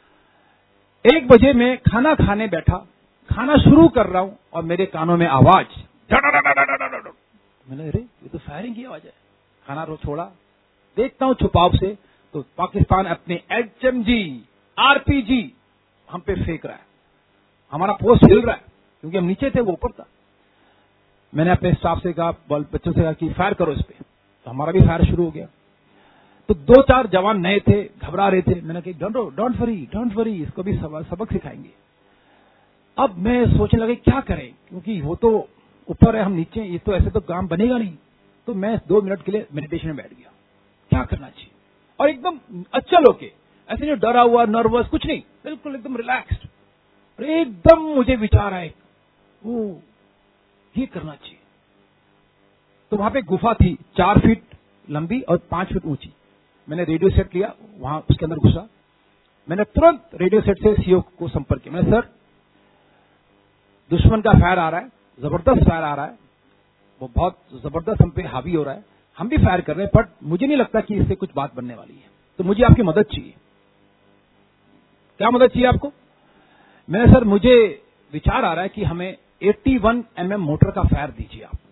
है। 1 बजे मैं खाना खाने बैठा, खाना शुरू कर रहा हूं और मेरे कानों में आवाज, मैंने अरे ये तो फायरिंग की आवाज है। खाना रो छोड़ा, देखता हूं छुपाव से, तो पाकिस्तान अपने HMG RPG हम पे फेंक रहा है, हमारा पोस्ट हिल रहा है, क्योंकि हम नीचे थे वो ऊपर था। मैंने अपने स्टाफ से कहा, बच्चों से कहा कि फायर करो इस पे, तो हमारा भी फायर शुरू हो गया। तो 2-4 जवान नए थे, घबरा रहे थे। मैंने कहा डोंट वरी, इसको भी सबक सिखाएंगे। अब मैं सोचने लगे क्या करें, क्योंकि वो तो ऊपर है हम नीचे, ये तो ऐसे तो काम बनेगा नहीं। तो मैं 2 मिनट के लिए मेडिटेशन में बैठ गया, क्या करना चाहिए, और एकदम अचल होके, ऐसे नहीं डरा हुआ नर्वस कुछ नहीं, बिल्कुल एकदम रिलैक्स्ड। और एकदम मुझे विचार आए, वो ये करना चाहिए। तो वहां पे गुफा थी 4 फीट लंबी और 5 फीट ऊंची। मैंने रेडियो सेट लिया, वहां उसके अंदर घुसा। मैंने तुरंत रेडियो सेट से सीओ को संपर्क किया। मैंने सर दुश्मन का फायर आ रहा है, जबरदस्त फायर आ रहा है, वो बहुत जबरदस्त हम पे हावी हो रहा है, हम भी फायर कर रहे हैं, बट मुझे नहीं लगता कि इससे कुछ बात बनने वाली है, तो मुझे आपकी मदद चाहिए। क्या मदद चाहिए आपको? मैंने सर मुझे विचार आ रहा है कि हमें 81 mm मोटर का फायर दीजिए आप।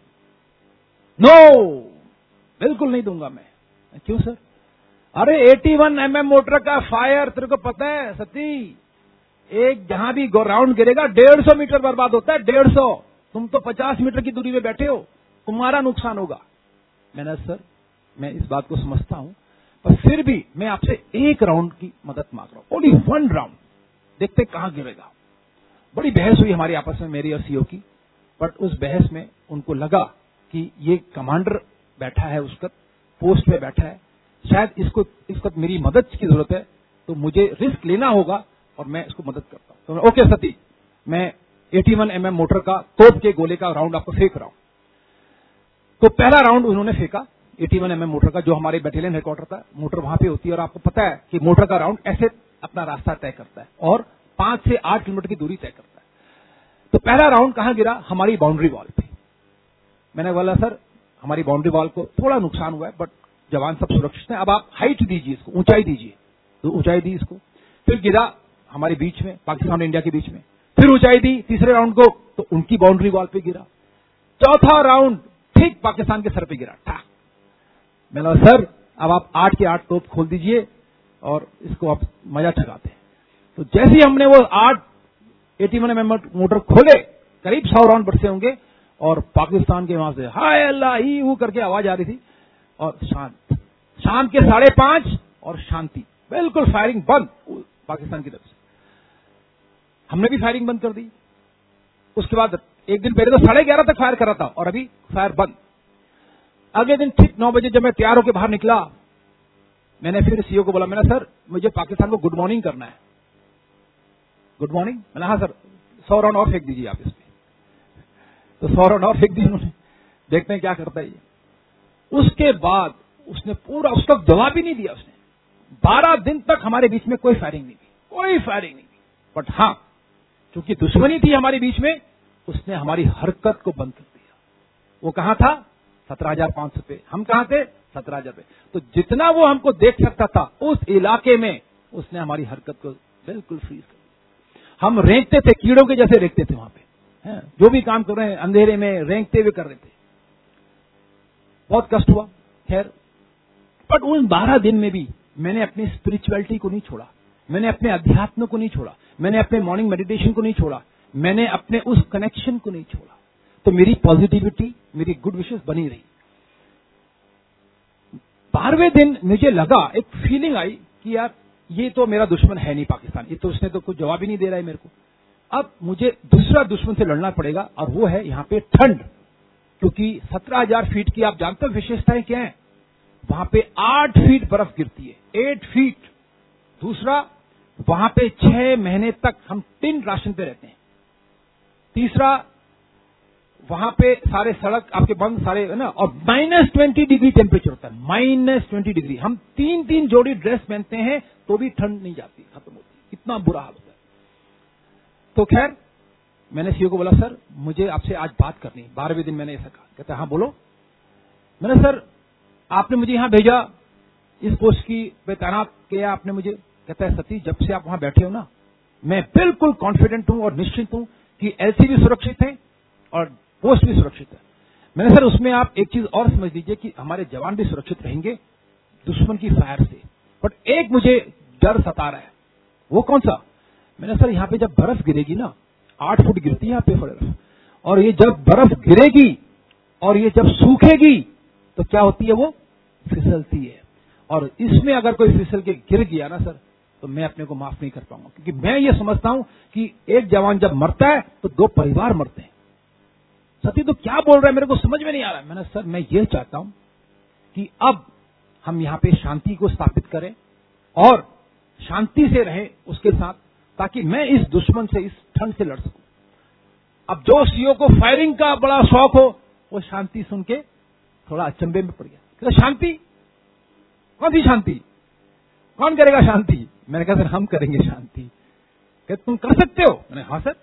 नो, बिल्कुल नहीं दूंगा मैं। क्यों सर? अरे 81 mm मोटर का फायर, तेरे को पता है सती, एक जहां भी राउंड गिरेगा 150 मीटर बर्बाद होता है, 150। तुम तो 50 मीटर की दूरी में बैठे हो, तुम्हारा नुकसान होगा। मैंने सर मैं इस बात को समझता हूं, पर फिर भी मैं आपसे एक राउंड की मदद मांग रहा हूं, ओनली 1 राउंड, देखते कहां गिरेगा। बड़ी बहस हुई हमारी आपस में, मेरी और सीओ की, बट उस बहस में उनको लगा कि ये कमांडर बैठा है, उसका पोस्ट पे बैठा है, शायद इसको इस वक्त मेरी मदद की जरूरत है, तो मुझे रिस्क लेना होगा और मैं इसको मदद करता हूं। तो ओके सती, मैं 81 mm मोटर का तोप के गोले का राउंड आपको फेंक रहा हूं। तो पहला राउंड उन्होंने फेंका 81 mm मोटर का, जो हमारे बटालियन हेडक्वार्टर था, मोटर वहां पे होती है और आपको पता है कि मोटर का राउंड ऐसे अपना रास्ता तय करता है और 5 से 8 किलोमीटर की दूरी तय करता है। तो पहला राउंड कहां गिरा? हमारी बाउंड्री वॉल पे। मैंने बोला सर हमारी बाउंड्री वॉल को थोड़ा नुकसान हुआ है, बट जवान सब सुरक्षित हैं, अब आप हाइट दीजिए इसको, ऊंचाई दीजिए। तो ऊंचाई दी इसको, फिर गिरा हमारे बीच में, पाकिस्तान और इंडिया के बीच में, फिर ऊंचाई दी तीसरे राउंड को, तो उनकी बाउंड्री वॉल पे गिरा। चौथा राउंड ठीक पाकिस्तान के सर पे गिरा, ठा। मैंने बोला सर अब आप 8 के 8 तोप खोल दीजिए और इसको आप मजा ठगाते हैं। तो जैसे ही हमने वो 81 mm मोटर खोले, करीब 100 राउंड बरसे होंगे और पाकिस्तान के वहां से हाय अल्लाह ही वो करके आवाज आ रही थी और शांत, शाम के 5:30 और शांति, बिल्कुल फायरिंग बंद पाकिस्तान की तरफ से। हमने भी फायरिंग बंद कर दी। उसके बाद एक दिन पहले तो 11:30 तक फायर कर रहा था और अभी फायर बंद। अगले दिन ठीक 9 बजे जब मैं तैयार होकर बाहर निकला, मैंने फिर सीओ को बोला, मैंने सर मुझे पाकिस्तान को गुड मॉर्निंग करना है। Good morning? मैंने हाँ सर 100 राउंड और फेंक दीजिए आप इसमें। तो 100 राउंड और फेंक दिए उन्होंने, देखते हैं क्या करता है ये। उसके बाद उसने पूरा, उसका जवाब ही नहीं दिया उसने। 12 दिन तक हमारे बीच में कोई फायरिंग नहीं थी, कोई फायरिंग नहीं थी। बट हाँ, क्योंकि दुश्मनी थी हमारे बीच में, उसने हमारी हरकत को बंद कर दिया। वो कहां था? 17,500 पे। हम कहां थे? 17,000 पे। तो जितना वो हमको देख सकता था उस इलाके में, उसने हमारी हरकत को बिल्कुल फ्रीज कर दिया। हम रेंगते थे, कीड़ों के जैसे रेंगते थे वहां पे, जो भी काम कर रहे हैं अंधेरे में रेंगते हुए कर रहे थे। बहुत कष्ट हुआ, खैर। बट उन 12 दिन में भी मैंने अपनी स्पिरिचुअलिटी को नहीं छोड़ा, मैंने अपने अध्यात्म को नहीं छोड़ा, मैंने अपने मॉर्निंग मेडिटेशन को नहीं छोड़ा, मैंने अपने उस कनेक्शन को नहीं छोड़ा। तो मेरी पॉजिटिविटी, मेरी गुड विशेस बनी रही। 12वें दिन मुझे लगा, एक फीलिंग आई कि यार ये तो मेरा दुश्मन है नहीं पाकिस्तान, ये तो उसने तो कुछ जवाब ही नहीं दे रहा है मेरे को। अब मुझे दूसरा दुश्मन से लड़ना पड़ेगा और वो है यहाँ पे ठंड, क्योंकि 17,000 फीट की आप जानते हो विशेषताएं क्या है? वहां पे 8 फीट बर्फ गिरती है, 8 फीट। दूसरा, वहां पे 6 महीने तक हम टिन राशन पे रहते हैं। तीसरा, वहां पे सारे सड़क आपके बंद सारे है ना, और -20 डिग्री टेम्परेचर होता है, -20 डिग्री। हम 3 जोड़ी ड्रेस पहनते हैं तो भी ठंड नहीं जाती, खत्म होती, इतना बुरा हाल होता है। तो खैर मैंने सीओ को बोला, सर मुझे आपसे आज बात करनी। 12वें दिन मैंने ऐसा कहा। कहता हाँ बोलो। मैंने सर आपने मुझे यहां भेजा, इस पोस्ट की पे तैनात किया आपने मुझे। कहता है सती, जब से आप वहां बैठे हो ना, मैं बिल्कुल कॉन्फिडेंट हूं और निश्चित हूं कि एलसी भी सुरक्षित है और पोस्ट भी सुरक्षित है। मैंने सर उसमें आप एक चीज और समझ लीजिए कि हमारे जवान भी सुरक्षित रहेंगे दुश्मन की फायर से। बट एक मुझे डर सता रहा है। वो कौन सा? मैंने सर यहां पे जब बर्फ गिरेगी ना, 8 फुट गिरती है यहाँ पे बर्फ, और ये जब बर्फ गिरेगी और ये जब सूखेगी तो क्या होती है? वो फिसलती है। और इसमें अगर कोई फिसल के गिर गया ना सर, तो मैं अपने को माफ नहीं कर पाऊंगा, क्योंकि मैं ये समझता हूं कि एक जवान जब मरता है तो 2 परिवार मरते हैं। सती तो क्या बोल रहा है, मेरे को समझ में नहीं आ रहा है। मैंने सर मैं ये चाहता हूं कि अब हम यहां पे शांति को स्थापित करें और शांति से रहें उसके साथ, ताकि मैं इस दुश्मन से, इस ठंड से लड़ सकूं। अब जो सीओ को फायरिंग का बड़ा शौक हो, वो शांति सुन के थोड़ा अचंभे में पड़ गया। कहता शांति? कौन सी शांति? कौन करेगा शांति? मैंने कहा सर हम करेंगे शांति। कहते तुम कर सकते हो? मैंने हाँ सर।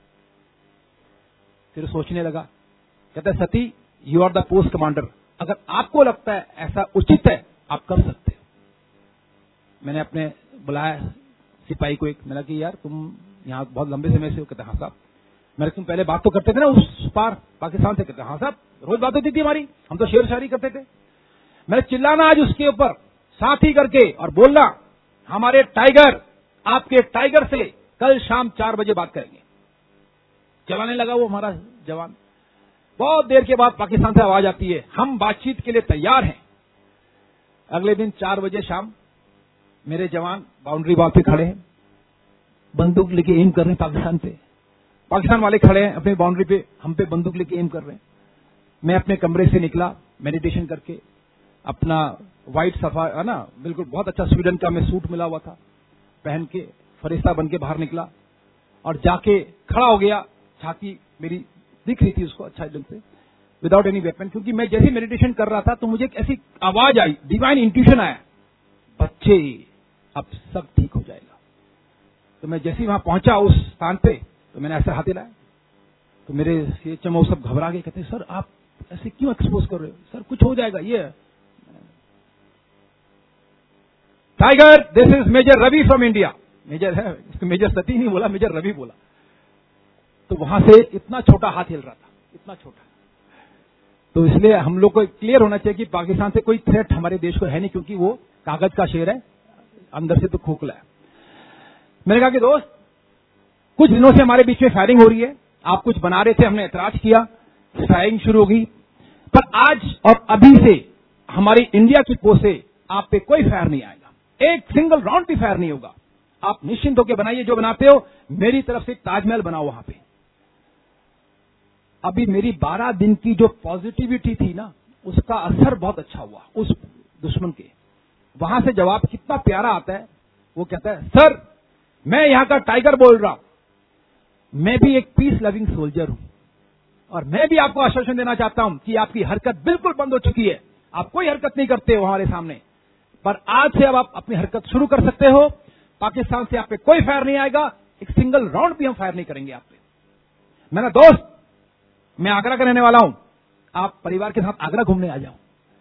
फिर सोचने लगा। कहता है Sati, you are the post commander, अगर आपको लगता है ऐसा उचित है आप कर सकते हो। मैंने अपने बुलाया सिपाही को एक, मैंने कहा यार तुम यहाँ बहुत लंबे समय से हो? कहते हाँ साहब। मैंने तुम पहले बात तो करते थे ना उस पार पाकिस्तान से? कहते हाँ साहब, रोज बात होती थी हमारी, हम तो शेर शायरी करते थे। मैंने चिल्लाना आज उसके ऊपर साथी करके और बोलना हमारे टाइगर आपके टाइगर से कल शाम 4 बजे बात करेंगे। चलाने लगा वो हमारा जवान। बहुत देर के बाद पाकिस्तान से आवाज आती है, हम बातचीत के लिए तैयार हैं। अगले दिन 4 बजे शाम मेरे जवान बाउंड्री वॉल पे खड़े हैं, बंदूक लेके एम कर रहे हैं पाकिस्तान पे। पाकिस्तान वाले खड़े हैं अपनी बाउंड्री पे, हम पे बंदूक लेके एम कर रहे हैं। मैं अपने कमरे से निकला मेडिटेशन करके, अपना व्हाइट सफा है ना, बिल्कुल बहुत अच्छा स्वीडन का मैं सूट मिला हुआ था पहन के, फरिश्ता बन के बाहर निकला और जाके खड़ा हो गया। छाती मेरी दिख रही थी उसको अच्छा ढंग से, विदाउट एनी वेपन, क्योंकि मैं जैसे मेडिटेशन कर रहा था तो मुझे एक ऐसी आवाज आई, डिवाइन इंट्यूशन आया, बच्चे अब सब ठीक हो जाएगा। तो मैं जैसे ही वहां पहुंचा उस स्थान पे तो मैंने ऐसा हाथ हिलाया, तो मेरे सीएचएमओ सब घबरा गए, कहते सर आप ऐसे क्यों एक्सपोज कर रहे हो? सर कुछ हो जाएगा। ये tiger, this is major Ravi from India. Major है, मेजर सती नहीं बोला, मेजर रवि बोला। तो वहां से इतना छोटा हाथ हिल रहा था, इतना छोटा। तो इसलिए हम लोग को क्लियर होना चाहिए कि पाकिस्तान से कोई थ्रेट हमारे देश को है नहीं, क्योंकि वो कागज का शेर है, अंदर से तो खोखला है। मैंने कहा कि दोस्त कुछ दिनों से हमारे बीच में फायरिंग हो रही है, आप कुछ बना रहे थे, हमने ऐतराज किया, फायरिंग शुरू हो गई, पर आज और अभी से हमारी इंडिया की पोस्ट से आप पे कोई फायर नहीं आएगा, एक सिंगल राउंड भी फायर नहीं होगा। आप निश्चिंत होकर बनाइए जो बनाते हो, मेरी तरफ से एक ताजमहल बनाओ वहां पे। अभी मेरी 12 दिन की जो पॉजिटिविटी थी ना, उसका असर बहुत अच्छा हुआ उस दुश्मन के। वहां से जवाब कितना प्यारा आता है, वो कहता है सर मैं यहां का टाइगर बोल रहा हूं, मैं भी एक पीस लविंग सोल्जर हूं और मैं भी आपको आश्वासन देना चाहता हूं कि आपकी हरकत बिल्कुल बंद हो चुकी है, आप कोई हरकत नहीं करते हो हमारे सामने, पर आज से अब आप अपनी हरकत शुरू कर सकते हो। पाकिस्तान से आप पे कोई फायर नहीं आएगा, एक सिंगल राउंड भी हम फायर नहीं करेंगे आप पे। मेरा दोस्त मैं आगरा का रहने वाला हूं, आप परिवार के साथ आगरा घूमने आ जाओ।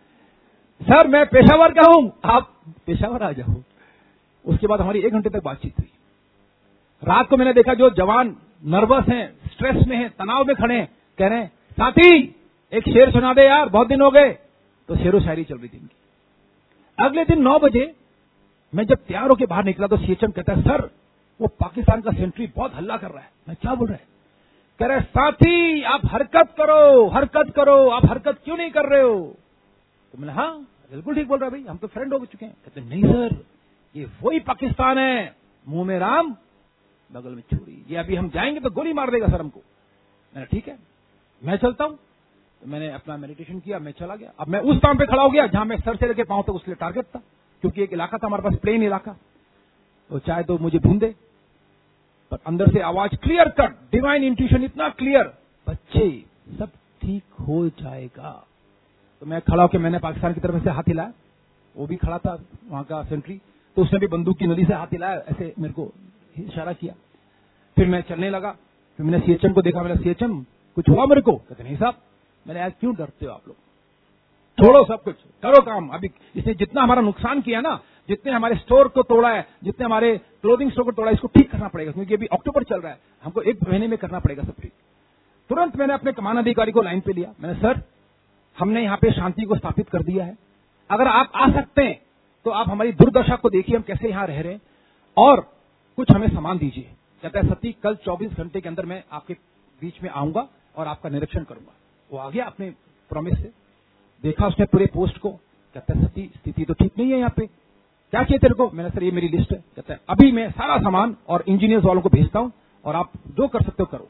सर मैं पेशावर का हूं, आप पेशावर आ जाओ। उसके बाद हमारी 1 घंटे तक बातचीत हुई। रात को मैंने देखा जो जवान नर्वस हैं, स्ट्रेस में हैं, तनाव में खड़े हैं, कह रहे हैं साथी एक शेर सुना दे यार, बहुत दिन हो गए। तो शेरो शायरी चल रही थी। अगले दिन 9 बजे मैं जब तैयार होकर बाहर निकला तो सीएचएम कहता है सर वो पाकिस्तान का सेंट्री बहुत हल्ला कर रहा है। मैं क्या बोल रहा है? कह रहे साथी आप हरकत करो, हरकत करो, आप हरकत क्यों नहीं कर रहे हो? तो मैंने हाँ बिल्कुल ठीक बोल रहा है भाई, हम तो फ्रेंड हो चुके हैं। कहते नहीं सर ये वही पाकिस्तान है, मुंह में राम बगल में छुरी, ये अभी हम जाएंगे तो गोली मार देगा सर हमको। मैंने ठीक है मैं चलता हूं। तो मैंने अपना मेडिटेशन किया, मैं चला गया। अब मैं उस स्थान पे खड़ा हो गया जहां मैं सर से लेके पांव तक उसके लिए टारगेट था, क्योंकि एक इलाका था हमारे पास प्लेन इलाका, तो चाहे तो मुझे ढूंढे, पर अंदर से आवाज क्लियर कट, डिवाइन इंट्यूशन इतना क्लियर, बच्चे सब ठीक हो जाएगा। तो मैं खड़ा होकर मैंने पाकिस्तान की तरफ से हाथ हिलाया, वो भी खड़ा था वहां का सेंट्री, तो उसने भी बंदूक की नली से हाथ हिलाया, ऐसे मेरे को इशारा किया। फिर मैं चलने लगा, फिर मैंने सीएचएम को देखा, मैंने सीएचएम कुछ हुआ मेरे को? कहते नहीं साहब। मैंने यार क्यों डरते हो आप लोग, छोड़ो सब कुछ, करो काम। अभी इसने जितना हमारा नुकसान किया ना, जितने हमारे स्टोर को तोड़ा है, जितने हमारे क्लोथिंग स्टोर को तोड़ा है, इसको ठीक करना पड़ेगा, क्योंकि अभी अक्टूबर चल रहा है, हमको 1 महीने में करना पड़ेगा सब ठीक। तुरंत मैंने अपने कमान अधिकारी को लाइन पे लिया, मैंने सर हमने यहाँ पे शांति को स्थापित कर दिया है, अगर आप आ सकते हैं तो आप हमारी दुर्दशा को देखिए, हम कैसे यहाँ रह रहे हैं, और कुछ हमें सामान दीजिए। कहता है सती कल 24 घंटे के अंदर मैं आपके बीच में आऊंगा और आपका निरीक्षण करूंगा। वो आ गया अपने प्रॉमिस से, देखा उसने पूरे पोस्ट को। कहता है सती स्थिति तो ठीक नहीं है यहाँ पे, क्या चाहिए तेरे को? मैंने सर ये मेरी लिस्ट है। कहता है अभी मैं सारा सामान और इंजीनियर्स वालों को भेजता हूं और आप जो कर सकते हो करो।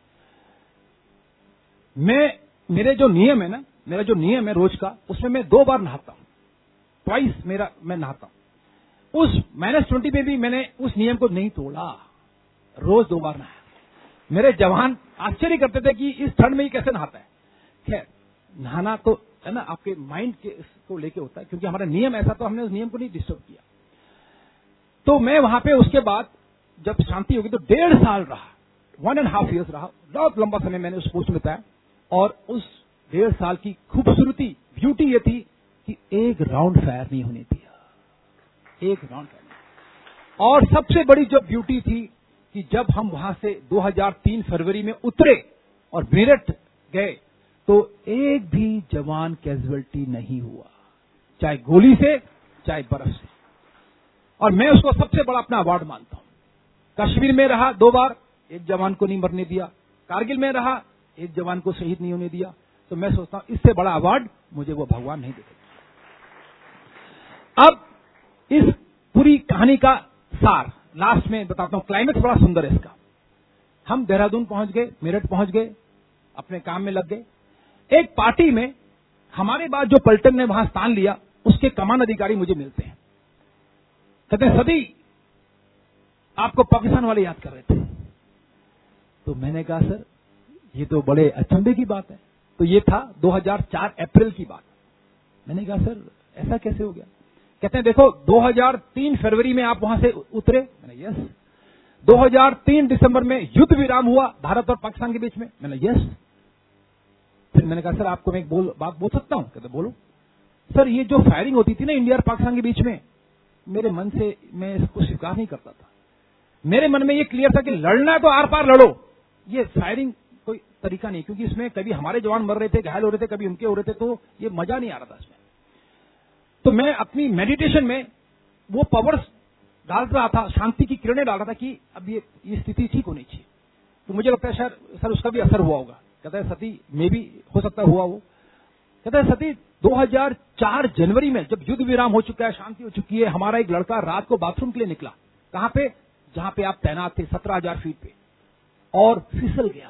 मेरे जो नियम है ना, मेरा जो नियम है रोज का, उसमें मैं 2 बार नहाता हूं, ट्वाइस मैं नहाता हूं। उस -20 में भी मैंने उस नियम को नहीं तोड़ा, रोज 2 बार नहाया। मेरे जवान आश्चर्य करते थे कि इस ठंड में ही कैसे नहाता है। खैर नहाना तो है ना आपके माइंड के को लेके होता है, क्योंकि हमारा नियम ऐसा, तो हमने उस नियम को नहीं डिस्टर्ब किया। तो मैं वहां पे उसके बाद जब शांति होगी तो 1.5 साल रहा, 1.5 years रहा, बहुत लंबा समय मैंने उस पोस्ट में बिताया। और उस 1.5 साल की खूबसूरती, ब्यूटी ये थी कि 1 राउंड फायर नहीं होने दिया, 1 राउंड फायर। और सबसे बड़ी जो ब्यूटी थी कि जब हम वहां से 2003 फरवरी में उतरे और मेरठ गए तो एक भी जवान कैजुअल्टी नहीं हुआ, चाहे गोली से चाहे बर्फ से। और मैं उसको सबसे बड़ा अपना अवार्ड मानता हूं। कश्मीर में रहा 2 बार, एक जवान को नहीं मरने दिया। कारगिल में रहा, एक जवान को शहीद नहीं होने दिया। तो मैं सोचता हूं इससे बड़ा अवार्ड मुझे वो भगवान नहीं देते। अब इस पूरी कहानी का सार लास्ट में बताता हूं। क्लाइमेक्स बड़ा सुंदर है इसका। हम देहरादून पहुंच गए, मेरठ पहुंच गए, अपने काम में लग गए। एक पार्टी में हमारे बाद जो पलटन ने वहां स्थान लिया, उसके कमान अधिकारी मुझे मिलते हैं। कहते हैं सदी आपको पाकिस्तान वाले याद कर रहे थे। तो मैंने कहा सर ये तो बड़े अचंभे की बात है। तो ये था 2004 अप्रैल की बात। मैंने कहा सर ऐसा कैसे हो गया? कहते हैं देखो 2003 फरवरी में आप वहां से उतरे। मैंने यस। 2003 दिसंबर में युद्ध विराम हुआ भारत और पाकिस्तान के बीच में। मैंने यस। फिर मैंने कहा सर आपको मैं एक बात बोल सकता हूं? कहते बोलो। सर ये जो फायरिंग होती थी ना इंडिया और पाकिस्तान के बीच में, मेरे मन से मैं इसको स्वीकार नहीं करता था। मेरे मन में ये क्लियर था कि लड़ना तो आर पार लड़ो, ये फायरिंग कोई तरीका नहीं, क्योंकि इसमें कभी हमारे जवान मर रहे थे, घायल हो रहे थे, कभी उनके हो रहे थे, तो ये मजा नहीं आ रहा था इसमें। तो मैं अपनी मेडिटेशन में वो पावर्स डाल रहा था, शांति की किरणें डाल रहा था कि अब ये स्थिति ठीक होनी चाहिए। तो मुझे लगता है सर उसका भी असर हुआ होगा। कहता है सती में भी हो सकता हुआ वो। कहता है सती 2004 जनवरी में जब युद्ध विराम हो चुका है, शांति हो चुकी है, हमारा एक लड़का रात को बाथरूम के लिए निकला। कहां पे? जहां पे आप तैनात थे, 17,000 फीट पे, और फिसल गया,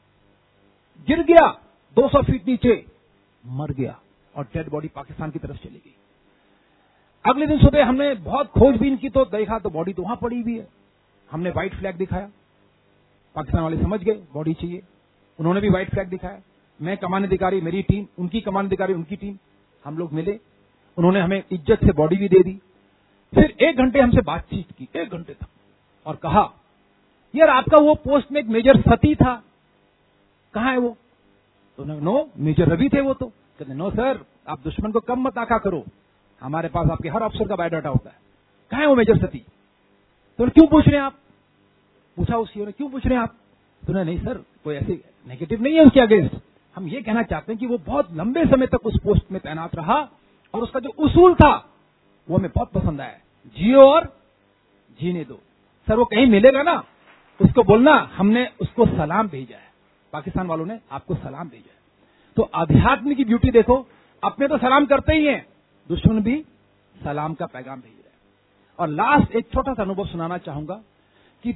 गिर गया 200 फीट नीचे, मर गया और डेड बॉडी पाकिस्तान की तरफ चली गई। अगले दिन सुबह हमने बहुत खोजबीन की तो देखा तो बॉडी तो वहां पड़ी हुई है। हमने व्हाइट फ्लैग दिखाया, पाकिस्तान वाले समझ गए बॉडी चाहिए, उन्होंने भी व्हाइट फ्लैग दिखाया। मैं कमान अधिकारी, मेरी टीम, उनकी कमान अधिकारी, उनकी टीम, हम लोग मिले, उन्होंने हमें इज्जत से बॉडी भी दे दी। फिर 1 घंटे हमसे बातचीत की, 1 घंटे तक, और कहा यार आपका वो पोस्ट में एक मेजर सती था, कहां है वो? तो नो, मेजर रवि थे वो। तो कहते नो सर, आप दुश्मन को कम मत आका करो, हमारे पास आपके हर अफसर का बायोडाटा होता है, कहां है वो मेजर सती? तो क्यों पूछ रहे हैं आप? पूछा उस ने, क्यों पूछ रहे हैं आप? तो नहीं सर कोई ऐसे नेगेटिव नहीं है उसके अगेंस्ट, हम ये कहना चाहते हैं कि वो बहुत लंबे समय तक उस पोस्ट में तैनात रहा और उसका जो उसूल था वो हमें बहुत पसंद आया, जियो और जीने दो। सर वो कहीं मिलेगा ना, उसको बोलना हमने उसको सलाम भेजा है, पाकिस्तान वालों ने आपको सलाम भेजा है। तो अध्यात्म की ब्यूटी देखो, अपने तो सलाम करते ही हैं, दुश्मन भी सलाम का पैगाम भेज रहे हैं। और लास्ट एक छोटा सा अनुभव सुनाना चाहूंगा कि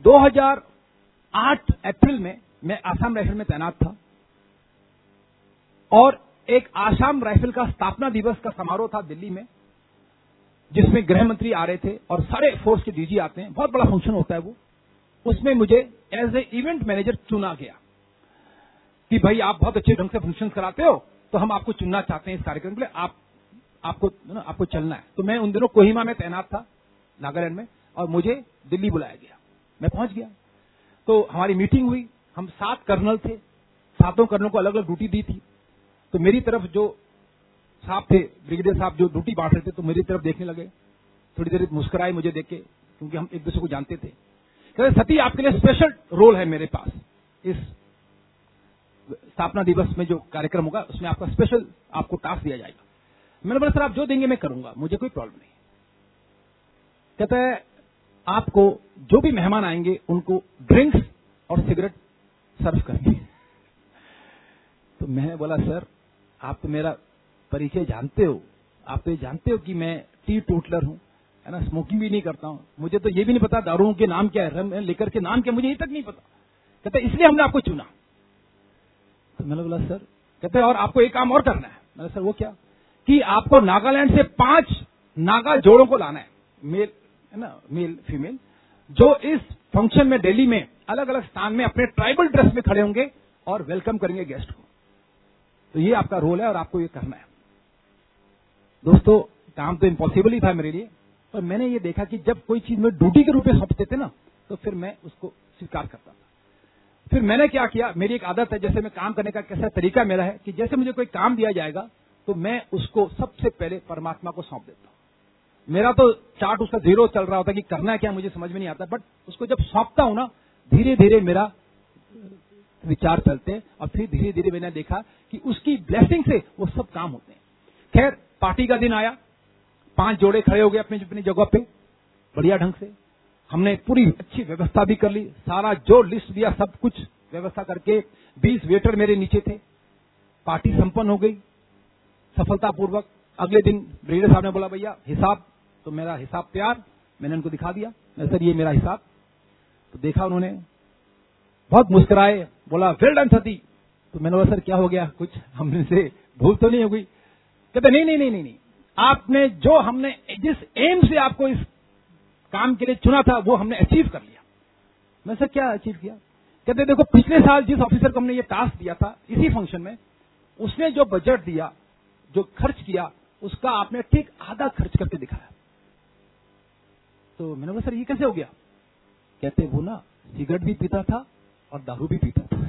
2008 अप्रैल में मैं आसाम राइफल में तैनात था और एक आसाम राइफल का स्थापना दिवस का समारोह था दिल्ली में, जिसमें गृह मंत्री आ रहे थे और सारे फोर्स के डीजी आते हैं, बहुत बड़ा फंक्शन होता है वो। उसमें मुझे एज ए इवेंट मैनेजर चुना गया कि भाई आप बहुत अच्छे ढंग से फंक्शन कराते हो, तो हम आपको चुनना चाहते हैं इस कार्यक्रम के लिए, आपको चलना है। तो मैं उन दिनों कोहिमा में तैनात था, नागालैंड में, और मुझे दिल्ली बुलाया गया। मैं पहुंच गया तो हमारी मीटिंग हुई। हम 7 कर्नल थे, 7 कर्नल को अलग अलग ड्यूटी दी थी। तो मेरी तरफ जो साहब थे, ब्रिगेडियर साहब जो ड्यूटी बांट रहे थे, तो मेरी तरफ देखने लगे, थोड़ी देर मुस्कुराए मुझे देख के, क्योंकि हम एक दूसरे को जानते थे। कहते सती आपके लिए स्पेशल रोल है मेरे पास, इस स्थापना दिवस में जो कार्यक्रम होगा उसमें आपका स्पेशल आपको टास्क दिया जाएगा। मैंने बोला सर आप जो देंगे मैं करूंगा, मुझे कोई प्रॉब्लम नहीं। कहता है आपको जो भी मेहमान आएंगे उनको ड्रिंक्स और सिगरेट सर्व करनी है। तो मैंने बोला सर आप तो मेरा परिचय जानते हो, आप तो ये जानते हो कि मैं टी टोटलर हूं, है ना, स्मोकिंग भी नहीं करता हूं, मुझे तो ये भी नहीं पता दारूओं के नाम क्या है, लेकर के नाम क्या, मुझे ये तक नहीं पता। कहते इसलिए हमने आपको चुना। तो मैंने बोला सर, कहते और आपको एक काम और करना है। मैंने सर वो क्या? कि आपको नागालैंड से 5 नागा जोड़ों को लाना है, मेल है ना, मेल फीमेल, जो इस फंक्शन में दिल्ली में अलग अलग स्थान में अपने ट्राइबल ड्रेस में खड़े होंगे और वेलकम करेंगे गेस्ट को। तो ये आपका रोल है और आपको ये करना है। दोस्तों काम तो इम्पॉसिबल ही था मेरे लिए, पर मैंने ये देखा कि जब कोई चीज में ड्यूटी के रूप में सौंपते थे ना, तो फिर मैं उसको स्वीकार करता था। फिर मैंने क्या किया, मेरी एक आदत है, जैसे मैं काम करने का कैसा तरीका मेरा है कि जैसे मुझे कोई काम दिया जाएगा तो मैं उसको सबसे पहले परमात्मा को सौंप देता हूं। मेरा तो चार्ट उसका 0 चल रहा होता है कि करना क्या मुझे समझ में नहीं आता, बट उसको जब सौंपता हूं ना, धीरे धीरे मेरा विचार चलते हैं और फिर धीरे धीरे मैंने देखा कि उसकी ब्लेसिंग से वो सब काम होते हैं। खैर, पार्टी का दिन आया, 5 जोड़े खड़े हो गए अपनी अपनी जगह पे बढ़िया ढंग से। हमने पूरी अच्छी व्यवस्था भी कर ली, सारा जो लिस्ट दिया सब कुछ व्यवस्था करके 20 वेटर मेरे नीचे थे। पार्टी संपन्न हो गई सफलतापूर्वक। अगले दिन ब्रिगेडियर साहब ने बोला भैया हिसाब, तो मेरा हिसाब तैयार, मैंने उनको दिखा दिया, सर ये मेरा हिसाब। तो देखा उन्होंने, बहुत मुस्कुराए, बोला वेल डन सती। तो मैंने बोला सर क्या हो गया, कुछ हमने से भूल तो नहीं हो गई? कहते नहीं नहीं नहीं नहीं नहीं, आपने जो हमने जिस एम से आपको इस काम के लिए चुना था वो हमने अचीव कर लिया। मैं सर क्या अचीव किया? कहते देखो पिछले साल जिस ऑफिसर को हमने ये टास्क दिया था इसी फंक्शन में, उसने जो बजट दिया, जो खर्च किया, उसका आपने ठीक आधा खर्च करके दिखाया। तो मैंने बोला सर ये कैसे हो गया? कहते वो ना सिगरेट भी पीता था और दारू भी पीता था।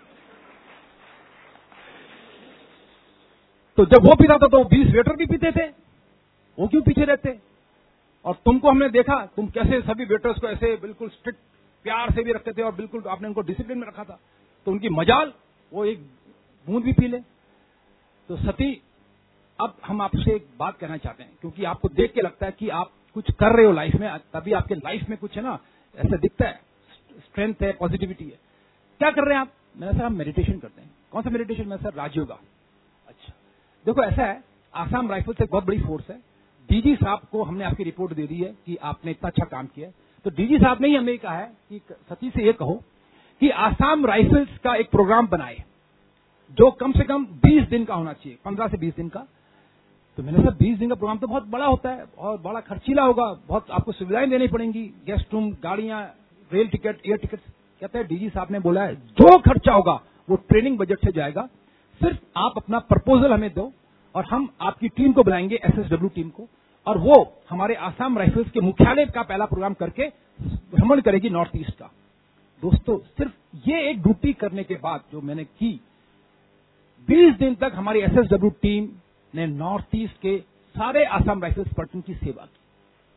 तो जब वो पीता था तो 20 वेटर भी पीते थे, वो क्यों पीछे रहते? और तुमको हमने देखा, तुम कैसे सभी वेटर्स को ऐसे बिल्कुल स्ट्रिक्ट प्यार से भी रखते थे और बिल्कुल आपने उनको डिसिप्लिन में रखा था। तो उनकी मजाल वो एक बूंद भी पी ले। तो सती, अब हम आपसे एक बात कहना चाहते हैं, क्योंकि आपको देख के लगता है कि आप कुछ कर रहे हो लाइफ में, तभी आपके लाइफ में कुछ है ना ऐसा दिखता है, स्ट्रेंथ है, पॉजिटिविटी है। क्या कर रहे हैं आप? मैंने सर हम मेडिटेशन करते हैं। कौन सा मेडिटेशन? मैं सर राजयोगा। अच्छा, देखो ऐसा है, आसाम राइफल्स एक बहुत बड़ी फोर्स है। डीजी साहब को हमने आपकी रिपोर्ट दे दी है कि आपने इतना अच्छा काम किया है। तो डीजी साहब ने ही हमें कहा है कि सती से ये कहो कि आसाम राइफल्स का एक प्रोग्राम बनाए जो कम से कम 20 दिन का होना चाहिए, 15 से 20 दिन का। तो मैंने सर 20 दिन का प्रोग्राम तो बहुत बड़ा होता है और बड़ा खर्चीला होगा, बहुत आपको सुविधाएं देनी पड़ेंगी, गेस्ट रूम, गाड़ियां, रेल टिकट, एयर टिकट। कहते हैं डीजी साहब ने बोला है जो खर्चा होगा वो ट्रेनिंग बजट से जाएगा, सिर्फ आप अपना प्रपोजल हमें दो और हम आपकी टीम को बुलाएंगे, एसएसडब्ल्यू टीम को, और वो हमारे आसाम राइफल्स के मुख्यालय का पहला प्रोग्राम करके भ्रमण करेगी नॉर्थ ईस्ट का। दोस्तों सिर्फ ये एक ड्यूटी करने के बाद जो मैंने की, 20 दिन तक हमारी एसएसडब्ल्यू टीम ने नॉर्थ ईस्ट के सारे आसाम राइफल्स पर्सन की सेवा की।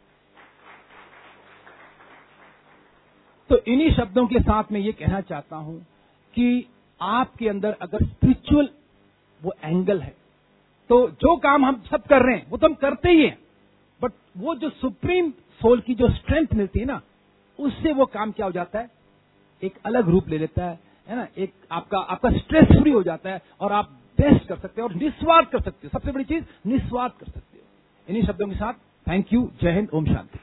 तो इन्हीं शब्दों के साथ मैं ये कहना चाहता हूं कि आपके अंदर अगर स्पिरिचुअल वो एंगल है, तो जो काम हम सब कर रहे हैं वो तो हम करते ही हैं, बट वो जो सुप्रीम सोल की जो स्ट्रेंथ मिलती है ना, उससे वो काम क्या हो जाता है, एक अलग रूप ले लेता है ना। एक आपका स्ट्रेस फ्री हो जाता है और आप बेस्ट कर सकते हो और निस्वार्थ कर सकते हो। सबसे बड़ी चीज निस्वार्थ कर सकते हो। इन्हीं शब्दों के साथ थैंक यू, जय हिंद, ओम शांति।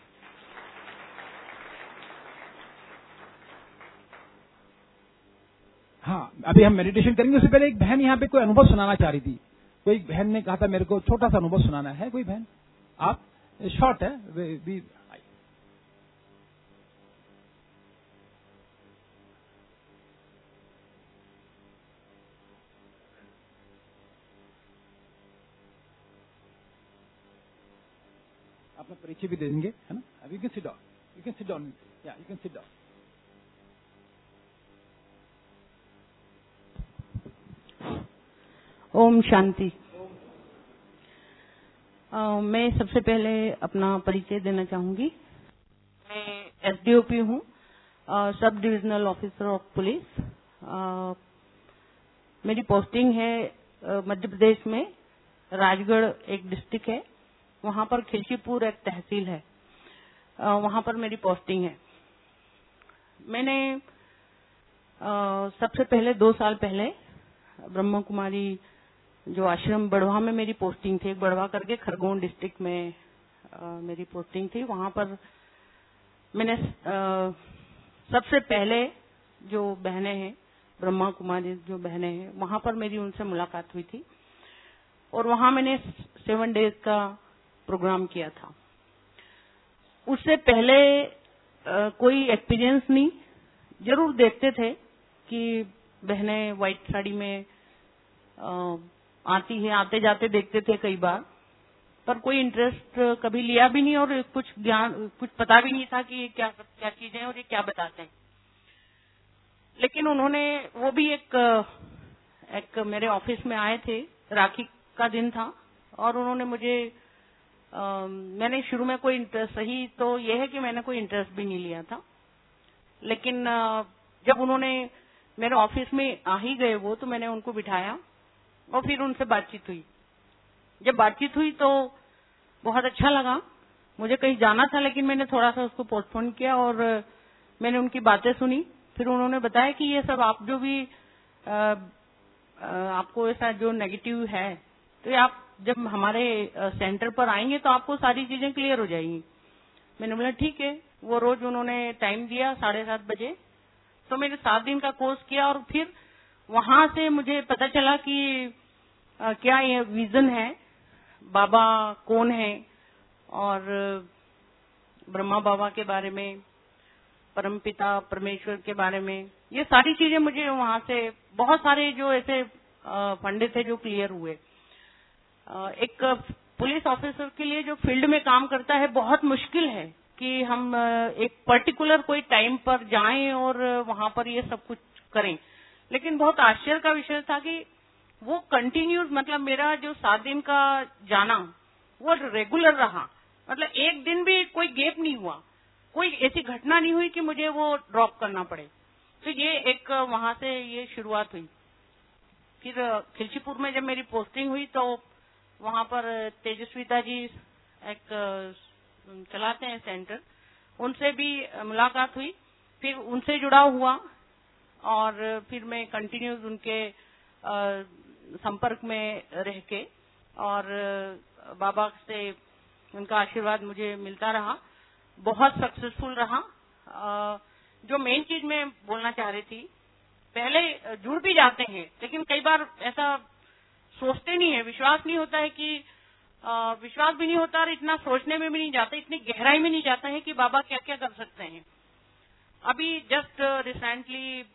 हाँ, अभी हम मेडिटेशन करेंगे। उससे पहले एक बहन यहाँ पे कोई अनुभव सुनाना चाह रही थी। कोई बहन ने कहा था मेरे को छोटा सा अनुभव सुनाना है। कोई बहन, आप, शॉर्ट है, अपना परिचय भी दे देंगे, है ना। अभी you can sit down, you can sit down, या यू कैन सिट डाउन। ओम शांति। मैं सबसे पहले अपना परिचय देना चाहूंगी। मैं एसडीओपी हूँ, sub divisional officer of police. मेरी पोस्टिंग है मध्य प्रदेश में, राजगढ़ एक डिस्ट्रिक्ट है, वहां पर खिलचीपुर एक तहसील है, वहां पर मेरी पोस्टिंग है। मैंने सबसे पहले 2 साल पहले ब्रह्मा कुमारी जो आश्रम बड़वा में मेरी पोस्टिंग थी, बड़वा करके खरगोन डिस्ट्रिक्ट में मेरी पोस्टिंग थी। वहां पर मैंने सबसे पहले जो बहनें हैं, ब्रह्मा कुमारी जो बहनें हैं, वहां पर मेरी उनसे मुलाकात हुई थी और वहां मैंने 7 डेज का प्रोग्राम किया था। उससे पहले कोई एक्सपीरियंस नहीं, जरूर देखते थे कि बहनें व्हाइट साड़ी में आती है, आते जाते देखते थे कई बार, पर कोई इंटरेस्ट कभी लिया भी नहीं और कुछ ज्ञान, कुछ पता भी नहीं था कि ये क्या चीजें हैं और ये क्या बताते हैं। लेकिन उन्होंने, वो भी एक मेरे ऑफिस में आए थे, राखी का दिन था, और उन्होंने मुझे मैंने शुरू में कोई इंटरेस्ट, सही तो यह है कि मैंने कोई इंटरेस्ट भी नहीं लिया था, लेकिन जब उन्होंने मेरे ऑफिस में आ ही गए वो, तो मैंने उनको बिठाया और फिर उनसे बातचीत हुई। जब बातचीत हुई तो बहुत अच्छा लगा। मुझे कहीं जाना था, लेकिन मैंने थोड़ा सा उसको पोस्टपोन किया और मैंने उनकी बातें सुनी। फिर उन्होंने बताया कि ये सब आप जो भी आपको ऐसा जो नेगेटिव है, तो ये आप जब हमारे सेंटर पर आएंगे तो आपको सारी चीजें क्लियर हो जाएंगी। मैंने बोला ठीक है। वो रोज उन्होंने टाइम दिया 7:30 बजे, तो मैंने 7 दिन का कोर्स किया और फिर वहां से मुझे पता चला कि क्या ये विजन है, बाबा कौन है, और ब्रह्मा बाबा के बारे में, परमपिता परमेश्वर के बारे में, ये सारी चीजें मुझे वहां से बहुत सारे जो ऐसे फंडे थे जो क्लियर हुए। एक पुलिस ऑफिसर के लिए जो फील्ड में काम करता है, बहुत मुश्किल है कि हम एक पर्टिकुलर कोई टाइम पर जाएं और वहां पर ये सब कुछ करें। लेकिन बहुत आश्चर्य का विषय था कि वो कंटिन्यूस, मतलब मेरा जो 7 दिन का जाना वो रेगुलर रहा। मतलब एक दिन भी कोई गैप नहीं हुआ, कोई ऐसी घटना नहीं हुई कि मुझे वो ड्रॉप करना पड़े। तो ये एक वहां से ये शुरुआत हुई। फिर खिलचीपुर में जब मेरी पोस्टिंग हुई तो वहां पर तेजस्विता जी एक चलाते हैं सेंटर, उनसे भी मुलाकात हुई। फिर उनसे जुड़ा हुआ और फिर मैं कंटिन्यूस उनके संपर्क में रह के और बाबा से उनका आशीर्वाद मुझे मिलता रहा, बहुत सक्सेसफुल रहा। जो मेन चीज मैं बोलना चाह रही थी, पहले जुड़ भी जाते हैं, लेकिन कई बार ऐसा सोचते नहीं है, विश्वास नहीं होता है कि विश्वास भी नहीं होता और इतना सोचने में भी नहीं जाता, इतनी गहराई में नहीं जाता है कि बाबा क्या क्या कर सकते हैं। अभी जस्ट रिसेंटली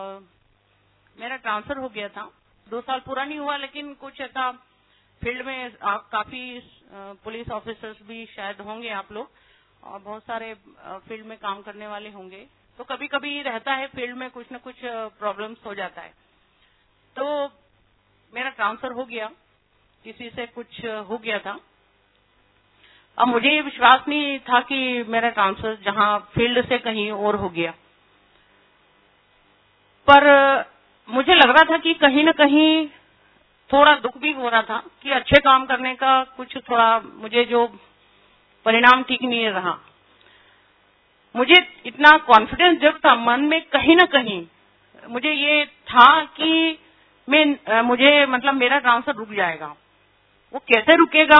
मेरा ट्रांसफर हो गया था, 2 साल पूरा नहीं हुआ, लेकिन कुछ ऐसा फील्ड में काफी पुलिस ऑफिसर्स भी शायद होंगे आप लोग, और बहुत सारे फील्ड में काम करने वाले होंगे, तो कभी कभी रहता है फील्ड में कुछ न कुछ प्रॉब्लम्स हो जाता है। तो मेरा ट्रांसफर हो गया, किसी से कुछ हो गया था। अब मुझे ये विश्वास नहीं था कि मेरा ट्रांसफर जहां फील्ड से कहीं और हो गया, पर मुझे लग रहा था कि कहीं न कहीं थोड़ा दुख भी हो रहा था कि अच्छे काम करने का कुछ थोड़ा मुझे जो परिणाम ठीक नहीं रहा। मुझे इतना कॉन्फिडेंस जब था मन में, कहीं न कहीं मुझे ये था कि मुझे मतलब मेरा ट्रांसफर रुक जाएगा। वो कैसे रुकेगा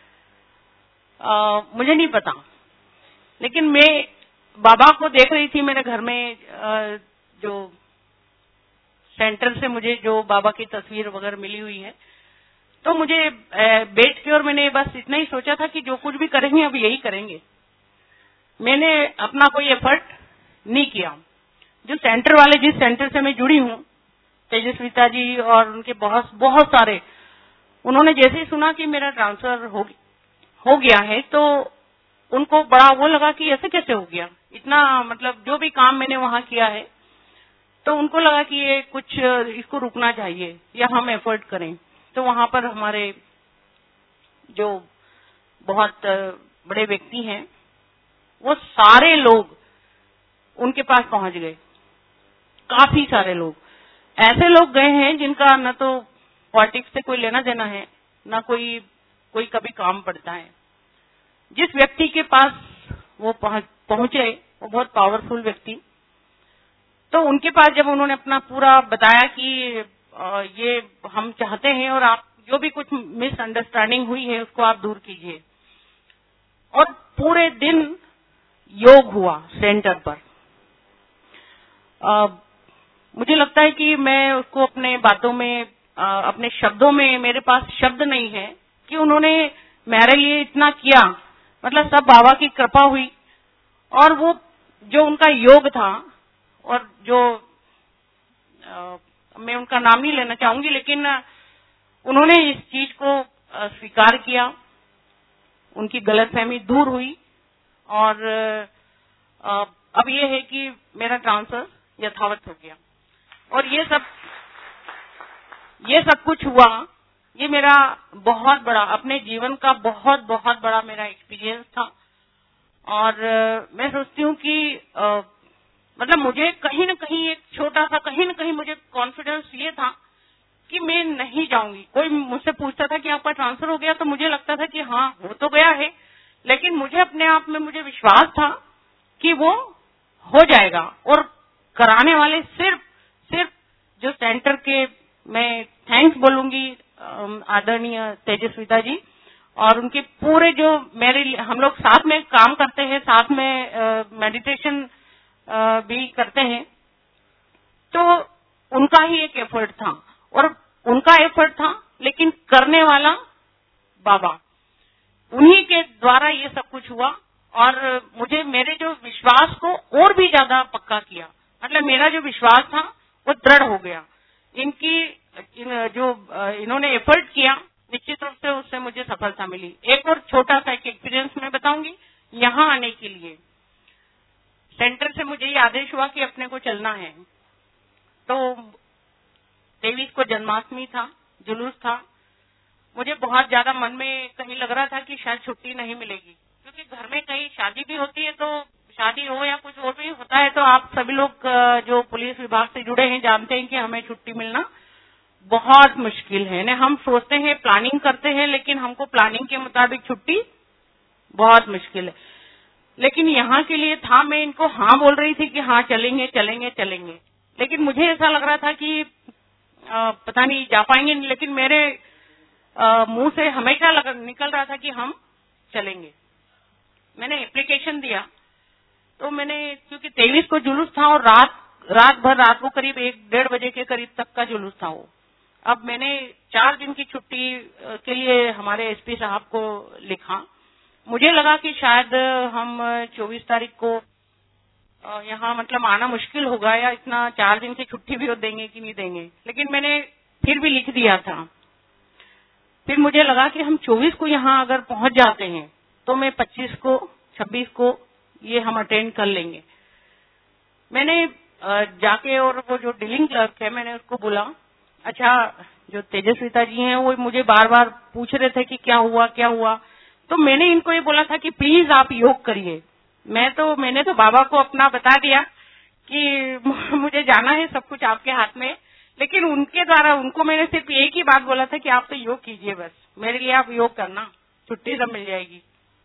मुझे नहीं पता, लेकिन मैं बाबा को देख रही थी मेरे घर में, जो सेंटर से मुझे जो बाबा की तस्वीर वगैरह मिली हुई है, तो मुझे बैठ के और मैंने बस इतना ही सोचा था कि जो कुछ भी करेंगे अब यही करेंगे। मैंने अपना कोई एफर्ट नहीं किया। जो सेंटर वाले, जिस सेंटर से मैं जुड़ी हूँ, तेजस्विता जी और उनके बहुत सारे, उन्होंने जैसे ही सुना कि मेरा ट्रांसफर हो गया है, तो उनको बड़ा वो लगा कि ऐसे कैसे हो गया, इतना मतलब जो भी काम मैंने वहां किया है, तो उनको लगा कि ये कुछ इसको रुकना चाहिए या हम एफर्ट करें। तो वहां पर हमारे जो बहुत बड़े व्यक्ति हैं, वो सारे लोग उनके पास पहुंच गए। काफी सारे लोग, ऐसे लोग गए हैं जिनका न तो पॉलिटिक्स से कोई लेना देना है, न कोई कभी काम पड़ता है। जिस व्यक्ति के पास वो पहुंचे, वो बहुत पावरफुल व्यक्ति, तो उनके पास जब उन्होंने अपना पूरा बताया कि ये हम चाहते हैं और आप जो भी कुछ मिसअंडरस्टैंडिंग हुई है उसको आप दूर कीजिए, और पूरे दिन योग हुआ सेंटर पर। मुझे लगता है कि मैं उसको अपने बातों में, अपने शब्दों में, मेरे पास शब्द नहीं है कि उन्होंने मेरे लिए इतना किया। मतलब सब बाबा की कृपा हुई, और वो जो उनका योग था, और जो मैं उनका नाम नहीं लेना चाहूंगी, लेकिन उन्होंने इस चीज को स्वीकार किया, उनकी गलतफहमी दूर हुई, और अब ये है कि मेरा ट्रांसफर यथावत हो गया। और ये सब कुछ हुआ ये मेरा बहुत बड़ा, अपने जीवन का बहुत बहुत बड़ा मेरा एक्सपीरियंस था। और मैं सोचती हूँ कि मतलब मुझे कहीं न कहीं एक छोटा सा, कहीं न कहीं मुझे कॉन्फिडेंस ये था कि मैं नहीं जाऊंगी। कोई मुझसे पूछता था कि आपका ट्रांसफर हो गया, तो मुझे लगता था कि हाँ हो तो गया है, लेकिन मुझे अपने आप में मुझे विश्वास था कि वो हो जाएगा। और कराने वाले सिर्फ जो सेंटर के, मैं थैंक्स बोलूंगी आदरणीय तेजस्विता जी और उनके पूरे जो मेरे, हम लोग साथ में काम करते हैं, साथ में मेडिटेशन भी करते हैं, तो उनका ही एक एफर्ट था और उनका एफर्ट था, लेकिन करने वाला बाबा, उन्हीं के द्वारा ये सब कुछ हुआ। और मुझे मेरे जो विश्वास को और भी ज्यादा पक्का किया, मतलब मेरा जो विश्वास था वो दृढ़ हो गया। इन्होंने एफर्ट किया, निश्चित रूप से उससे मुझे सफलता मिली। एक और छोटा सा एक एक्सपीरियंस मैं बताऊंगी। यहाँ आने के लिए सेंटर से मुझे ये आदेश हुआ कि अपने को चलना है, तो 23 को जन्माष्टमी था, जुलूस था। मुझे बहुत ज्यादा मन में कहीं लग रहा था कि शायद छुट्टी नहीं मिलेगी, क्योंकि घर में कहीं शादी भी होती है, तो शादी हो या कुछ और भी होता है, तो आप सभी लोग जो पुलिस विभाग से जुड़े हैं जानते हैं कि हमें छुट्टी मिलना बहुत मुश्किल है। हम सोचते हैं, प्लानिंग करते हैं, लेकिन हमको प्लानिंग के मुताबिक छुट्टी बहुत मुश्किल है। लेकिन यहाँ के लिए था, मैं इनको हाँ बोल रही थी कि हाँ चलेंगे चलेंगे चलेंगे, लेकिन मुझे ऐसा लग रहा था कि पता नहीं जा पाएंगे, लेकिन मेरे मुंह से हमेशा निकल रहा था कि हम चलेंगे। मैंने एप्लीकेशन दिया, तो मैंने, क्योंकि 23 को जुलूस था और रात को करीब 1-1:30 बजे के करीब तक का जुलूस था वो। अब मैंने 4 दिन की छुट्टी के लिए हमारे एसपी साहब को लिखा। मुझे लगा कि शायद हम 24 तारीख को यहाँ मतलब आना मुश्किल होगा, या इतना 4 दिन की छुट्टी भी वो देंगे कि नहीं देंगे, लेकिन मैंने फिर भी लिख दिया था। फिर मुझे लगा कि हम 24 को यहाँ अगर पहुंच जाते हैं तो मैं 25 को 26 को ये हम अटेंड कर लेंगे। मैंने जाके, और वो जो डीलिंग क्लर्क है, मैंने उसको बोला, अच्छा जो तेजस्विता जी हैं वो मुझे बार बार पूछ रहे थे कि क्या हुआ, तो मैंने इनको ये बोला था कि प्लीज आप योग करिए। मैंने तो बाबा को अपना बता दिया कि मुझे जाना है, सब कुछ आपके हाथ में, लेकिन उनके द्वारा उनको मैंने सिर्फ एक ही बात बोला था कि आप तो योग कीजिए, बस मेरे लिए आप योग करना, छुट्टी सब मिल जाएगी।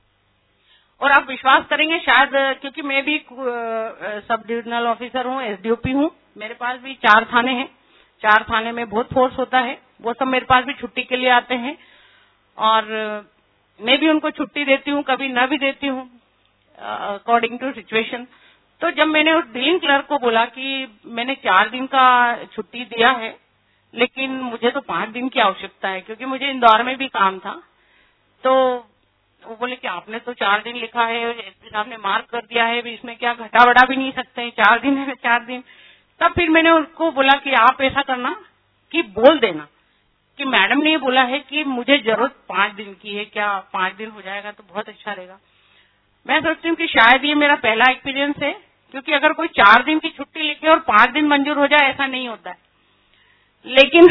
और आप विश्वास करेंगे शायद, क्योंकि मैं भी सब डिविजनल ऑफिसर हूँ, एसडीओपी हूँ, मेरे पास भी 4 थाने हैं, 4 थाने में बहुत फोर्स होता है, वो सब मेरे पास भी छुट्टी के लिए आते हैं और मैं भी उनको छुट्टी देती हूँ, कभी न भी देती हूँ अकॉर्डिंग टू सिचुएशन। तो जब मैंने उस डीलिंग क्लर्क को बोला कि मैंने 4 दिन का छुट्टी दिया है, लेकिन मुझे तो 5 दिन की आवश्यकता है, क्योंकि मुझे इंदौर में भी काम था, तो वो बोले कि आपने तो 4 दिन लिखा है, एसपी साहब ने मार्क कर दिया है, इसमें क्या घटा बढ़ा भी नहीं सकते, 4 दिन है 4 दिन। तब फिर मैंने उसको बोला कि आप ऐसा करना कि बोल देना कि मैडम ने ये बोला है कि मुझे जरूरत 5 दिन की है, क्या 5 दिन हो जाएगा तो बहुत अच्छा रहेगा। मैं सोचती हूँ कि शायद ये मेरा पहला एक्सपीरियंस है, क्योंकि अगर कोई 4 दिन की छुट्टी लिखे और 5 दिन मंजूर हो जाए, ऐसा नहीं होता है। लेकिन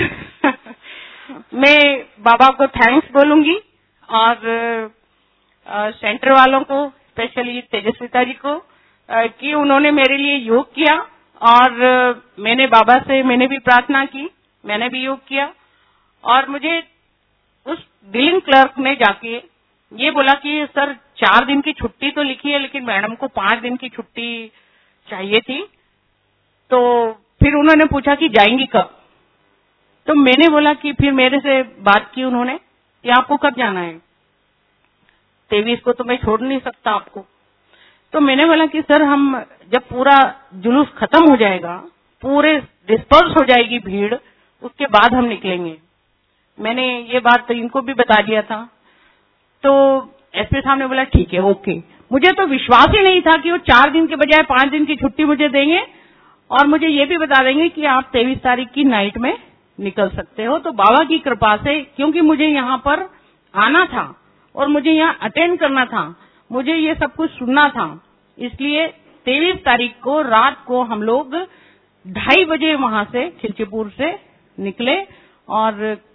मैं बाबा को थैंक्स बोलूंगी और सेंटर वालों को, स्पेशली तेजस्विता जी को, कि उन्होंने मेरे लिए योग किया और मैंने बाबा से मैंने भी प्रार्थना की, मैंने भी योग किया। और मुझे उस डीलिंग क्लर्क ने जाके ये बोला कि सर 4 दिन की छुट्टी तो लिखी है, लेकिन मैडम को 5 दिन की छुट्टी चाहिए थी। तो फिर उन्होंने पूछा कि जाएंगी कब, तो मैंने बोला कि फिर मेरे से बात की उन्होंने कि आपको कब जाना है, 23 को तो मैं छोड़ नहीं सकता आपको। तो मैंने बोला कि सर हम जब पूरा जुलूस खत्म हो जाएगा, पूरे डिस्पर्स हो जाएगी भीड़, उसके बाद हम निकलेंगे। मैंने ये बात तो इनको भी बता दिया था। तो एसपी साहब ने बोला ठीक है, ओके। मुझे तो विश्वास ही नहीं था कि वो 4 दिन के बजाय 5 दिन की छुट्टी मुझे देंगे और मुझे ये भी बता देंगे कि आप 23 तारीख की नाइट में निकल सकते हो। तो बाबा की कृपा से, क्योंकि मुझे यहाँ पर आना था और मुझे यहाँ अटेंड करना था, मुझे ये सब कुछ सुनना था, इसलिए 23 तारीख को रात को हम लोग 2:30 बजे वहां से खिलचीपुर से निकले और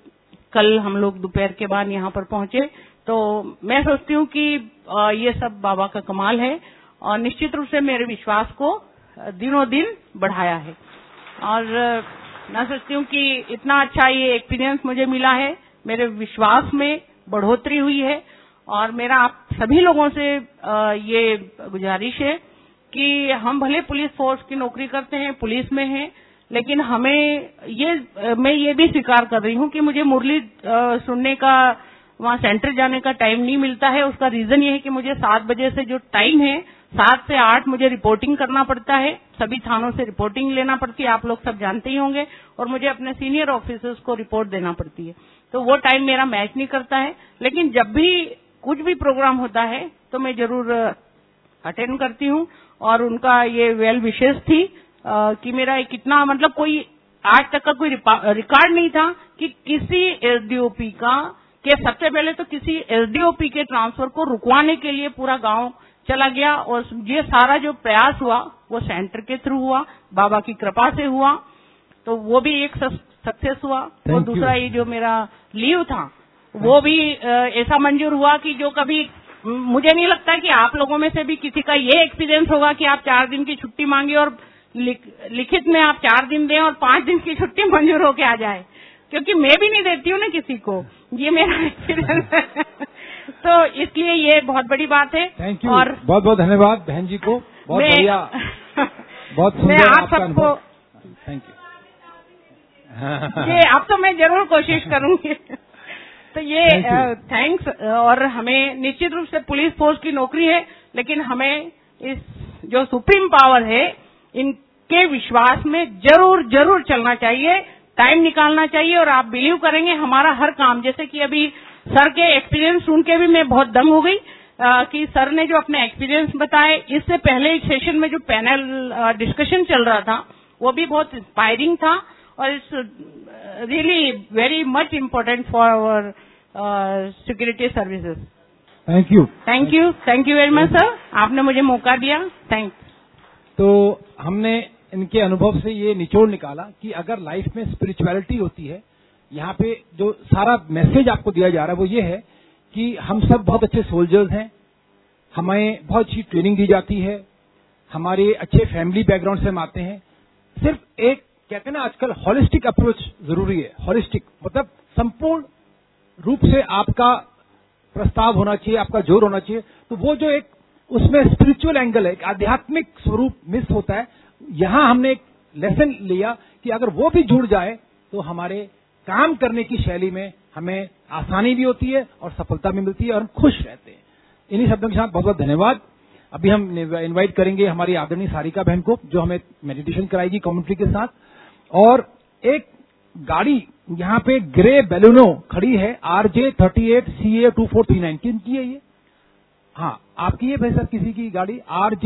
कल हम लोग दोपहर के बाद यहाँ पर पहुंचे। तो मैं सोचती हूँ कि ये सब बाबा का कमाल है और निश्चित रूप से मेरे विश्वास को दिनों दिन बढ़ाया है। और मैं सोचती हूँ कि इतना अच्छा ये एक्सपीरियंस मुझे मिला है, मेरे विश्वास में बढ़ोतरी हुई है। और मेरा आप सभी लोगों से ये गुजारिश है कि हम भले पुलिस फोर्स की नौकरी करते हैं, पुलिस में हैं, लेकिन मैं ये भी स्वीकार कर रही हूँ कि मुझे मुरली सुनने का, वहाँ सेंटर जाने का टाइम नहीं मिलता है। उसका रीजन ये है कि मुझे 7 बजे से जो टाइम है, 7 से 8 मुझे रिपोर्टिंग करना पड़ता है, सभी थानों से रिपोर्टिंग लेना पड़ती है, आप लोग सब जानते ही होंगे, और मुझे अपने सीनियर ऑफिसर्स को रिपोर्ट देना पड़ती है। तो वो टाइम मेरा मैच नहीं करता है। लेकिन जब भी कुछ भी प्रोग्राम होता है तो मैं जरूर अटेंड करती हूँ। और उनका ये वेल विशेष थी कि मेरा कितना, मतलब कोई आज तक का कोई रिकॉर्ड नहीं था कि किसी एसडीओपी के सबसे पहले तो किसी एसडीओपी के ट्रांसफर को रुकवाने के लिए पूरा गांव चला गया। और ये सारा जो प्रयास हुआ वो सेंटर के थ्रू हुआ, बाबा की कृपा से हुआ, तो वो भी एक सक्सेस हुआ। और दूसरा ये जो मेरा लीव था वो भी ऐसा मंजूर हुआ कि जो कभी, मुझे नहीं लगता कि आप लोगों में से भी किसी का ये एक्सपीरियंस होगा कि आप 4 दिन की छुट्टी मांगे और लिखित में आप 4 दिन दें और 5 दिन की छुट्टी मंजूर होके आ जाए, क्योंकि मैं भी नहीं देती हूँ ना किसी को, ये मेरा एक्सपीरियंस है। तो इसलिए ये बहुत बड़ी बात है। थैंक यू, और बहुत बहुत धन्यवाद बहन जी को, बहुत बढ़िया, बहुत सुंदर। मैं आप सबको थैंक यू। ये अब तो मैं जरूर कोशिश करूंगी। तो ये थैंक्स। और हमें निश्चित रूप से पुलिस फोर्स की नौकरी है, लेकिन हमें इस जो सुप्रीम पावर है इनके विश्वास में जरूर चलना चाहिए, टाइम निकालना चाहिए। और आप बिलीव करेंगे हमारा हर काम, जैसे कि अभी सर के एक्सपीरियंस सुन के भी मैं बहुत दंग हो गई कि सर ने जो अपने एक्सपीरियंस बताए, इससे पहले एक सेशन में जो पैनल डिस्कशन चल रहा था वो भी बहुत इंस्पायरिंग था। और it's really very much important for our security services. Thank you very much sir, आपने मुझे मौका दिया, थैंक्स। तो हमने इनके अनुभव से ये निचोड़ निकाला कि अगर लाइफ में स्पिरिचुअलिटी होती है, यहाँ पे जो सारा मैसेज आपको दिया जा रहा है वो ये है कि हम सब बहुत अच्छे सोल्जर्स हैं, हमें बहुत अच्छी ट्रेनिंग दी जाती है, हमारे अच्छे फैमिली बैकग्राउंड से हम आते हैं। सिर्फ एक कहते हैं ना आजकल हॉलिस्टिक अप्रोच जरूरी है। हॉलिस्टिक मतलब संपूर्ण रूप से आपका प्रस्ताव होना चाहिए, आपका जोर होना चाहिए। तो वो जो एक उसमें स्पिरिचुअल एंगल है, एक आध्यात्मिक स्वरूप मिस होता है। यहां हमने एक लेसन लिया कि अगर वो भी जुड़ जाए तो हमारे काम करने की शैली में हमें आसानी भी होती है और सफलता भी मिलती है और हम खुश रहते हैं। इन्हीं शब्दों के साथ बहुत बहुत धन्यवाद। अभी हम इनवाइट करेंगे हमारी आदरणीय सारिका बहन को, जो हमें मेडिटेशन कराएगी कमेंट्री के साथ। और एक गाड़ी यहाँ पे ग्रे बेलूनो खड़ी है, RJ38CA2439। किनकी है ये? हाँ, आपकी है भाई साहब, किसी की गाड़ी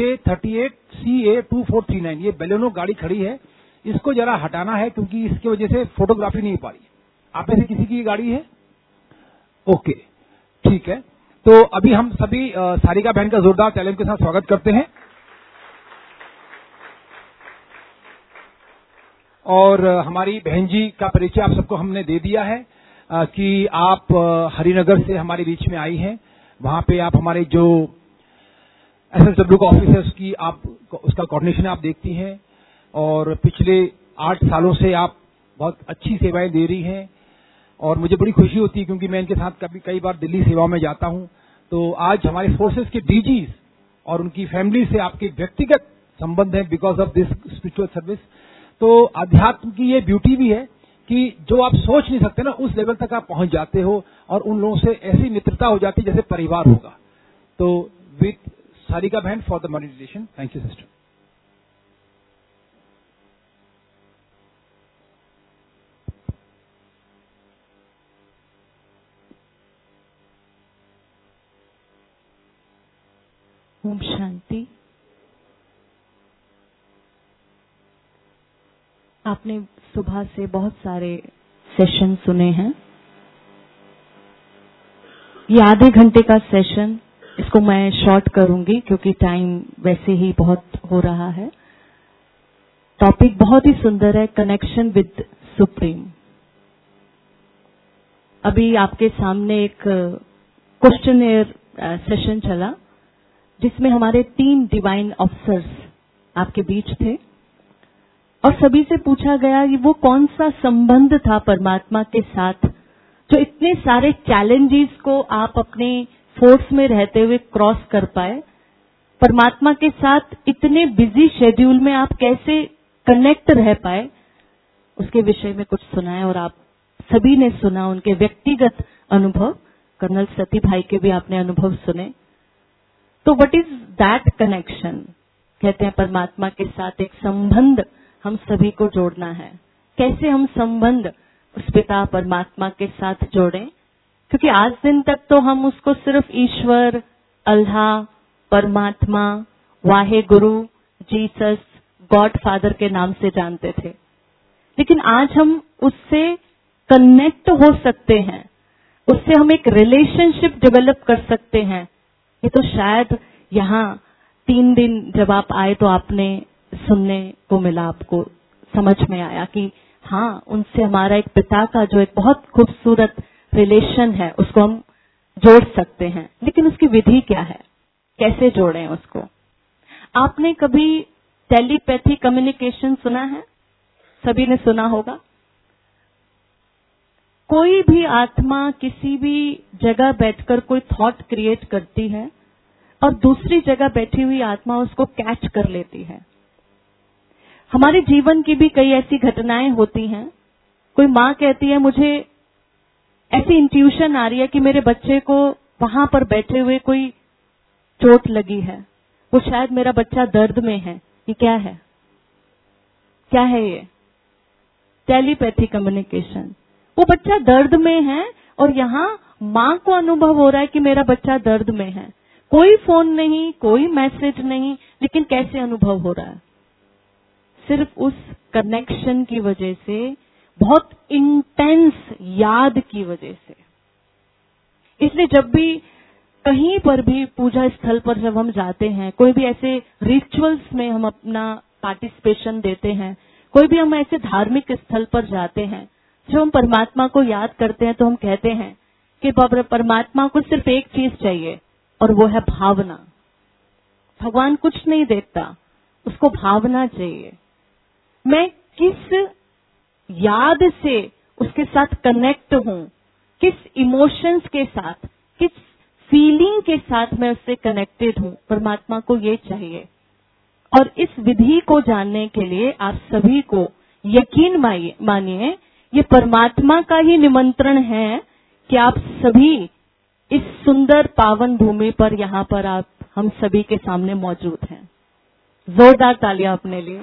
RJ38CA2439, ये बेलूनो गाड़ी खड़ी है। इसको जरा हटाना है क्योंकि इसकी वजह से फोटोग्राफी नहीं हो पा रही है। आप में से किसी की गाड़ी है? ओके, ठीक है। तो अभी हम सभी सारिका बहन का जोरदार तालियों के साथ स्वागत करते हैं। और हमारी बहन जी का परिचय आप सबको हमने दे दिया है कि आप हरिनगर से हमारे बीच में आई हैं। वहां पे आप हमारे जो SSW का ऑफिस है उसका कोऑर्डिनेशन आप देखती हैं। और पिछले 8 सालों से आप बहुत अच्छी सेवाएं दे रही हैं और मुझे बड़ी खुशी होती है क्योंकि मैं इनके साथ कई बार दिल्ली सेवाओं में जाता हूं। तो आज हमारे फोर्सेस के डीजीज और उनकी फैमिली से आपके व्यक्तिगत संबंध है because of this spiritual service. तो अध्यात्म की ये ब्यूटी भी है कि जो आप सोच नहीं सकते ना, उस लेवल तक आप पहुंच जाते हो और उन लोगों से ऐसी मित्रता हो जाती है जैसे परिवार होगा। तो विथ सारिका बहन for the meditation. Thank you sister. ओम शांति। आपने सुबह से बहुत सारे सेशन सुने हैं। ये आधे घंटे का सेशन, इसको मैं शॉर्ट करूंगी क्योंकि टाइम वैसे ही बहुत हो रहा है। टॉपिक बहुत ही सुंदर है, कनेक्शन विद सुप्रीम। अभी आपके सामने एक क्वेश्चनर सेशन चला जिसमें हमारे 3 डिवाइन ऑफिसर्स आपके बीच थे और सभी से पूछा गया कि वो कौन सा संबंध था परमात्मा के साथ जो इतने सारे चैलेंजेस को आप अपने फोर्स में रहते हुए क्रॉस कर पाए। परमात्मा के साथ इतने बिजी शेड्यूल में आप कैसे कनेक्ट रह पाए, उसके विषय में कुछ सुनाए और आप सभी ने सुना उनके व्यक्तिगत अनुभव। कर्नल सती भाई के भी आपने अनुभव सुने। तो व्हाट इज दैट कनेक्शन? कहते हैं परमात्मा के साथ एक संबंध हम सभी को जोड़ना है। कैसे हम संबंध उस पिता परमात्मा के साथ जोड़ें? क्योंकि आज दिन तक तो हम उसको सिर्फ ईश्वर, अल्लाह, परमात्मा, Wahe Guru, Jesus, God father के नाम से जानते थे, लेकिन आज हम उससे कनेक्ट हो सकते हैं, उससे हम एक रिलेशनशिप डेवलप कर सकते हैं। ये तो शायद यहाँ 3 दिन जब आप आए तो आपने सुनने को मिला, आपको समझ में आया कि हाँ, उनसे हमारा एक पिता का जो एक बहुत खूबसूरत रिलेशन है उसको हम जोड़ सकते हैं। लेकिन उसकी विधि क्या है, कैसे जोड़ें उसको? आपने कभी टेलीपैथी कम्युनिकेशन सुना है? सभी ने सुना होगा। कोई भी आत्मा किसी भी जगह बैठकर कोई थॉट क्रिएट करती है और दूसरी जगह बैठी हुई आत्मा उसको कैच कर लेती है। हमारे जीवन की भी कई ऐसी घटनाएं होती हैं। कोई माँ कहती है मुझे ऐसी इंट्यूशन आ रही है कि मेरे बच्चे को वहां पर बैठे हुए कोई चोट लगी है, वो शायद मेरा बच्चा दर्द में है। ये क्या है? क्या है ये? Telepathy communication. वो बच्चा दर्द में है और यहाँ माँ को अनुभव हो रहा है कि मेरा बच्चा दर्द में है। कोई फोन नहीं, कोई मैसेज नहीं, लेकिन कैसे अनुभव हो रहा है? सिर्फ उस कनेक्शन की वजह से, बहुत इंटेंस याद की वजह से। इसलिए जब भी कहीं पर भी पूजा स्थल पर जब हम जाते हैं, कोई भी ऐसे रिचुअल्स में हम अपना पार्टिसिपेशन देते हैं, कोई भी हम ऐसे धार्मिक स्थल पर जाते हैं, जब हम परमात्मा को याद करते हैं तो हम कहते हैं कि परमात्मा को सिर्फ एक चीज चाहिए और वो है भावना। भगवान कुछ नहीं देखता, उसको भावना चाहिए। मैं किस याद से उसके साथ कनेक्ट हूं, किस इमोशंस के साथ, किस फीलिंग के साथ मैं उससे कनेक्टेड हूं, परमात्मा को ये चाहिए। और इस विधि को जानने के लिए आप सभी को यकीन मानिए, ये परमात्मा का ही निमंत्रण है कि आप सभी इस सुंदर पावन भूमि पर, यहाँ पर आप हम सभी के सामने मौजूद हैं। जोरदार तालियां अपने लिए।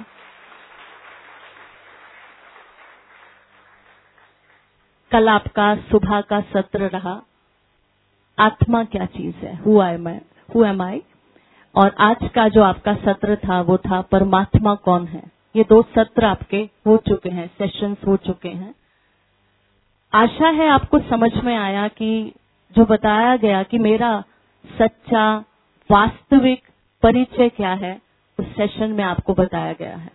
कल आपका सुबह का सत्र रहा, आत्मा क्या चीज है, हु एम आई। और आज का जो आपका सत्र था वो था परमात्मा कौन है। ये 2 सत्र आपके हो चुके हैं, सेशंस हो चुके हैं। आशा है आपको समझ में आया कि जो बताया गया कि मेरा सच्चा वास्तविक परिचय क्या है, उस सेशन में आपको बताया गया है।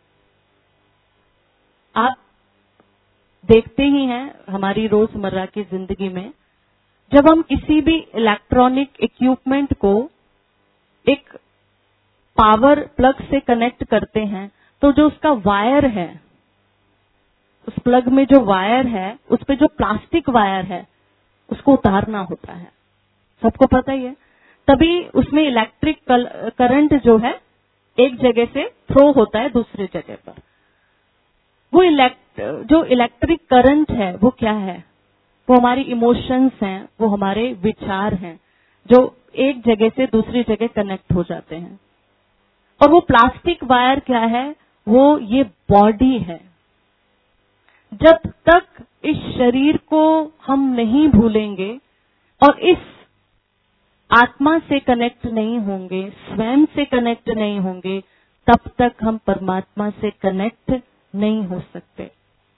आप देखते ही हैं हमारी रोजमर्रा की जिंदगी में, जब हम किसी भी इलेक्ट्रॉनिक इक्विपमेंट को एक पावर प्लग से कनेक्ट करते हैं, तो जो उसका वायर है, उस प्लग में जो वायर है, उस पे जो प्लास्टिक वायर है, उसको उतारना होता है। सबको पता ही है। तभी उसमें इलेक्ट्रिक करंट जो है एक जगह से थ्रो होता है दूसरी जगह पर। वो जो इलेक्ट्रिक करंट है वो क्या है? वो हमारी इमोशंस हैं, वो हमारे विचार हैं, जो एक जगह से दूसरी जगह कनेक्ट हो जाते हैं। और वो प्लास्टिक वायर क्या है? वो ये बॉडी है। जब तक इस शरीर को हम नहीं भूलेंगे और इस आत्मा से कनेक्ट नहीं होंगे, स्वयं से कनेक्ट नहीं होंगे, तब तक हम परमात्मा से कनेक्ट नहीं हो सकते।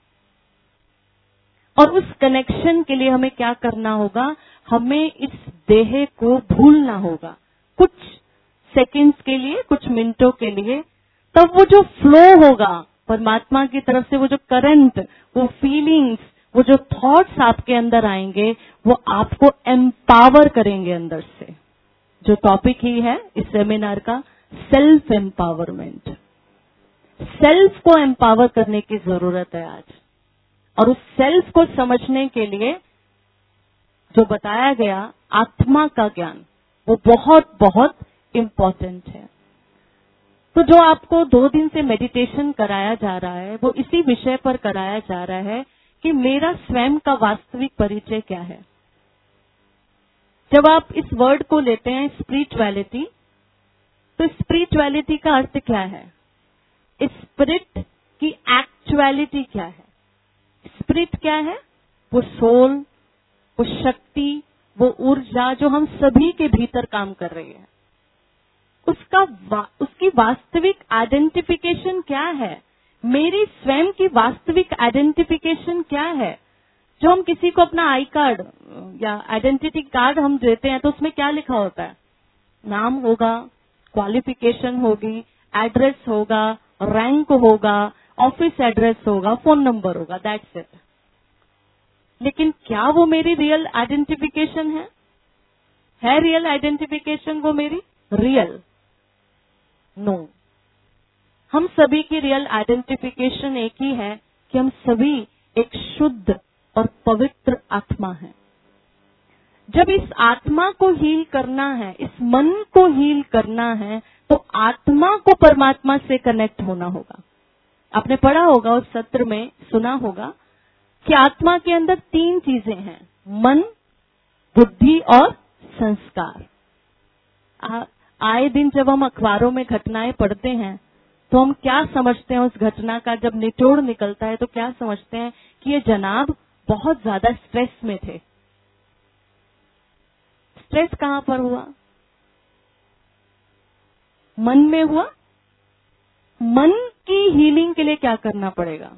और उस कनेक्शन के लिए हमें क्या करना होगा? हमें इस देह को भूलना होगा कुछ सेकंड्स के लिए, कुछ मिनटों के लिए। तब वो जो फ्लो होगा परमात्मा की तरफ से, वो जो करंट, वो फीलिंग्स, वो जो थॉट्स आपके अंदर आएंगे वो आपको एम्पावर करेंगे अंदर से। जो टॉपिक ही है इस सेमिनार का, सेल्फ एम्पावरमेंट। सेल्फ को एम्पावर करने की जरूरत है आज, और उस सेल्फ को समझने के लिए जो बताया गया आत्मा का ज्ञान, वो बहुत बहुत इम्पोर्टेंट है। तो जो आपको 2 दिन से मेडिटेशन कराया जा रहा है वो इसी विषय पर कराया जा रहा है कि मेरा स्वयं का वास्तविक परिचय क्या है। जब आप इस वर्ड को लेते हैं स्पिरिचुअलिटी, तो स्पिरिचुअलिटी का अर्थ क्या है? स्पिरिट की एक्चुअलिटी क्या है? स्पिरिट क्या है? वो सोल, वो शक्ति, वो ऊर्जा जो हम सभी के भीतर काम कर रही है। उसकी वास्तविक आइडेंटिफिकेशन क्या है? मेरी स्वयं की वास्तविक आइडेंटिफिकेशन क्या है? जो हम किसी को अपना आई कार्ड या आइडेंटिटी कार्ड हम देते हैं तो उसमें क्या लिखा होता है? नाम होगा, क्वालिफिकेशन होगी, एड्रेस होगा, रैंक होगा, ऑफिस एड्रेस होगा, फोन नंबर होगा, दैट्स इट। लेकिन क्या वो मेरी रियल आइडेंटिफिकेशन है? रियल आइडेंटिफिकेशन वो मेरी? Real no. हम सभी की रियल आइडेंटिफिकेशन एक ही है कि हम सभी एक शुद्ध और पवित्र आत्मा है। जब इस आत्मा को हील करना है, इस मन को हील करना है, तो आत्मा को परमात्मा से कनेक्ट होना होगा। आपने पढ़ा होगा, उस सत्र में सुना होगा कि आत्मा के अंदर 3 चीजें हैं, मन, बुद्धि और संस्कार। आए दिन जब हम अखबारों में घटनाएं पढ़ते हैं तो हम क्या समझते हैं? उस घटना का जब निचोड़ निकलता है तो क्या समझते हैं कि ये जनाब बहुत ज्यादा स्ट्रेस में थे। स्ट्रेस कहां पर हुआ? मन में हुआ। मन की हीलिंग के लिए क्या करना पड़ेगा?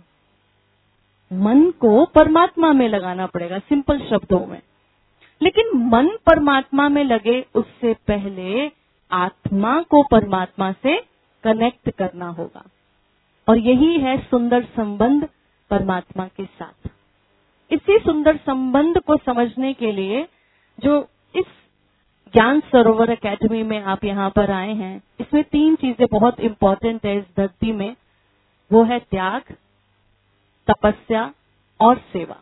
मन को परमात्मा में लगाना पड़ेगा, सिंपल शब्दों में। लेकिन मन परमात्मा में लगे उससे पहले आत्मा को परमात्मा से कनेक्ट करना होगा, और यही है सुंदर संबंध परमात्मा के साथ। इसी सुंदर संबंध को समझने के लिए जो इस ज्ञान सरोवर एकेडमी में आप यहाँ पर आए हैं, इसमें 3 चीजें बहुत इंपॉर्टेंट है इस धरती में। वो है त्याग, तपस्या और सेवा।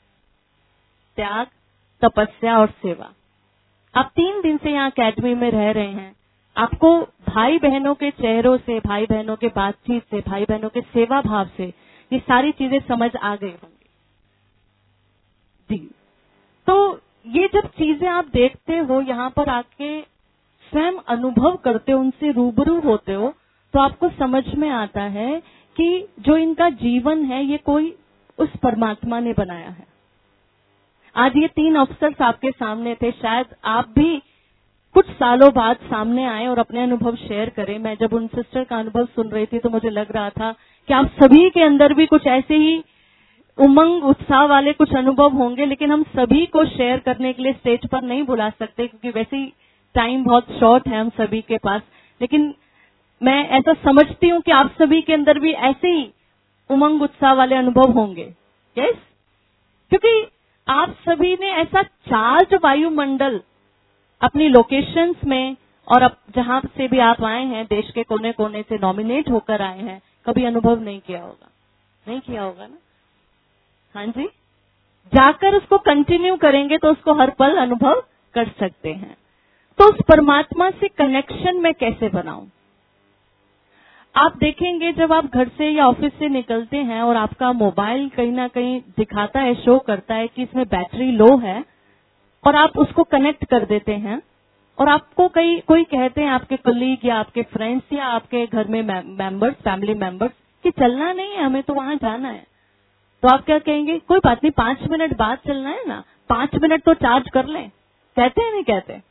त्याग, तपस्या और सेवा। आप 3 दिन से यहाँ एकेडमी में रह रहे हैं, आपको भाई बहनों के चेहरों से, भाई बहनों के बातचीत से, भाई बहनों के सेवा भाव से ये सारी चीजें समझ आ गई होंगी जी। तो ये जब चीजें आप देखते हो, यहाँ पर आके स्वयं अनुभव करते हो, उनसे रूबरू होते हो, तो आपको समझ में आता है कि जो इनका जीवन है ये कोई उस परमात्मा ने बनाया है। आज ये 3 अफसर्स आपके सामने थे, शायद आप भी कुछ सालों बाद सामने आए और अपने अनुभव शेयर करें। मैं जब उन सिस्टर का अनुभव सुन रही थी तो मुझे लग रहा था कि आप सभी के अंदर भी कुछ ऐसे ही उमंग, उत्साह वाले कुछ अनुभव होंगे, लेकिन हम सभी को शेयर करने के लिए स्टेज पर नहीं बुला सकते क्योंकि वैसे ही टाइम बहुत शॉर्ट है हम सभी के पास। लेकिन मैं ऐसा समझती हूँ कि आप सभी के अंदर भी ऐसे ही उमंग, उत्साह वाले अनुभव होंगे। यस, क्योंकि आप सभी ने ऐसा चार्ज वायुमंडल अपनी लोकेशंस में और अब जहां से भी आप आए हैं, देश के कोने कोने से नॉमिनेट होकर आए हैं, कभी अनुभव नहीं किया होगा। नहीं किया होगा ना? हाँ जी। जाकर उसको कंटिन्यू करेंगे तो उसको हर पल अनुभव कर सकते हैं। तो उस परमात्मा से कनेक्शन मैं कैसे बनाऊं? आप देखेंगे जब आप घर से या ऑफिस से निकलते हैं और आपका मोबाइल कहीं ना कहीं दिखाता है, शो करता है कि इसमें बैटरी लो है, और आप उसको कनेक्ट कर देते हैं, और आपको कोई कहते हैं, आपके कलीग या आपके फ्रेंड्स या आपके घर में मेंबर्स, फैमिली मेंबर्स, कि चलना नहीं है, हमें तो वहां जाना है। तो आप क्या कहेंगे? कोई बात नहीं, 5 मिनट बाद चलना है ना, 5 मिनट तो चार्ज कर लें। कहते हैं नहीं कहते?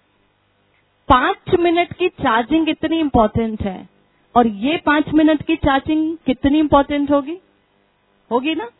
5 मिनट की चार्जिंग इतनी इंपॉर्टेंट है, और ये 5 मिनट की चार्जिंग कितनी इंपॉर्टेंट होगी? होगी ना?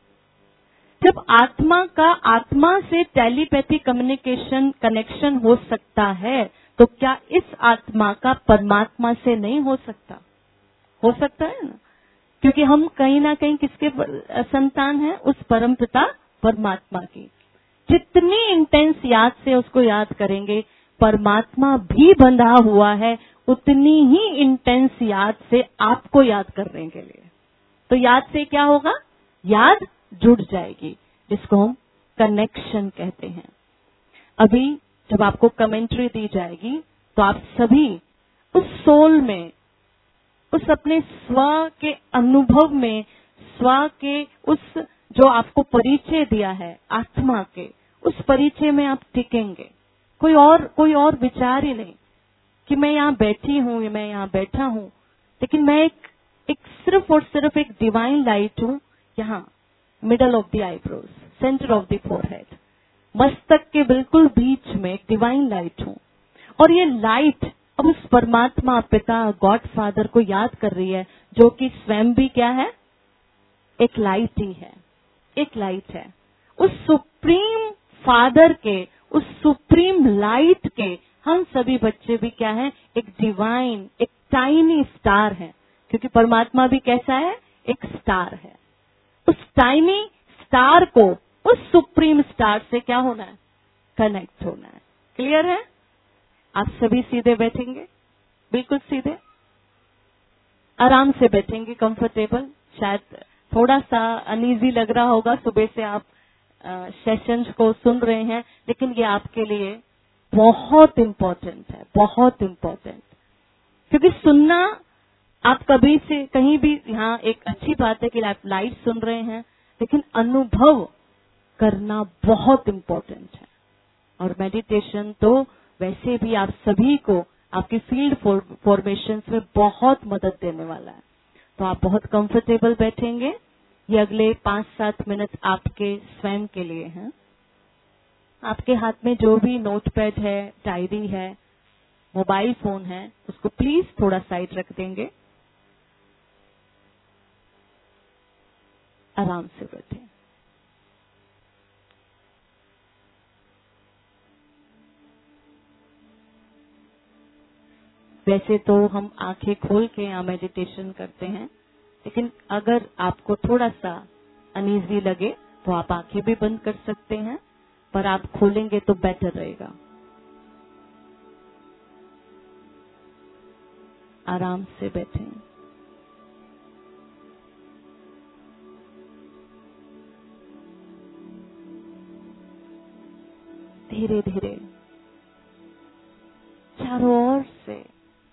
जब आत्मा का आत्मा से टेलीपैथी कनेक्शन हो सकता है, तो क्या इस आत्मा का परमात्मा से नहीं हो सकता? हो सकता है ना, क्योंकि हम कहीं ना कहीं किसके संतान हैं? उस परमपिता परमात्मा की। जितनी इंटेंस याद से उसको याद करेंगे, परमात्मा भी बंधा हुआ है उतनी ही इंटेंस याद से आपको याद करने के लिए। तो याद से क्या होगा? याद जुड़ जाएगी, जिसको हम कनेक्शन कहते हैं। अभी जब आपको कमेंट्री दी जाएगी तो आप सभी उस सोल में, उस अपने स्व के अनुभव में, स्व के उस जो आपको परिचय दिया है आत्मा के, उस परिचय में आप टिकेंगे। कोई और विचार ही नहीं कि मैं यहाँ बैठी हूँ, मैं यहाँ बैठा हूँ, लेकिन मैं एक सिर्फ और सिर्फ एक डिवाइन लाइट हूँ यहाँ middle of the eyebrows, centre of the forehead, मस्तक के बिल्कुल बीच में एक डिवाइन लाइट हूँ। और ये लाइट अब उस परमात्मा पिता गॉड फादर को याद कर रही है, जो कि स्वयं भी क्या है? एक लाइट ही है, एक लाइट है। उस सुप्रीम फादर के, उस सुप्रीम लाइट के हम सभी बच्चे भी क्या हैं? एक डिवाइन, एक टाइनी स्टार है, क्योंकि परमात्मा भी कैसा है? एक स्टार है। उस टाइनी स्टार को उस सुप्रीम स्टार से क्या होना है? कनेक्ट होना है। क्लियर है? आप सभी सीधे बैठेंगे, बिल्कुल सीधे, आराम से बैठेंगे, कंफर्टेबल। शायद थोड़ा सा अनईजी लग रहा होगा, सुबह से आप सेशंस को सुन रहे हैं, लेकिन ये आपके लिए बहुत इम्पोर्टेंट है, बहुत इम्पोर्टेंट। क्योंकि सुनना, आप कभी से कहीं भी, यहाँ एक अच्छी बात है कि आप लाइव सुन रहे हैं, लेकिन अनुभव करना बहुत इम्पोर्टेंट है। और मेडिटेशन तो वैसे भी आप सभी को आपकी फील्ड फॉर्मेशन में बहुत मदद देने वाला है। तो आप बहुत कंफर्टेबल बैठेंगे। ये अगले 5-7 मिनट आपके स्वयं के लिए हैं। आपके हाथ में जो भी नोटपैड है, डायरी है, मोबाइल फोन है, उसको प्लीज थोड़ा साइड रख देंगे। आराम से बैठे। वैसे तो हम आंखें खोल के यहाँ मेडिटेशन करते हैं, लेकिन अगर आपको थोड़ा सा अनईजी लगे तो आप आंखें भी बंद कर सकते हैं, पर आप खोलेंगे तो बेटर रहेगा। आराम से बैठें। धीरे धीरे चारों ओर से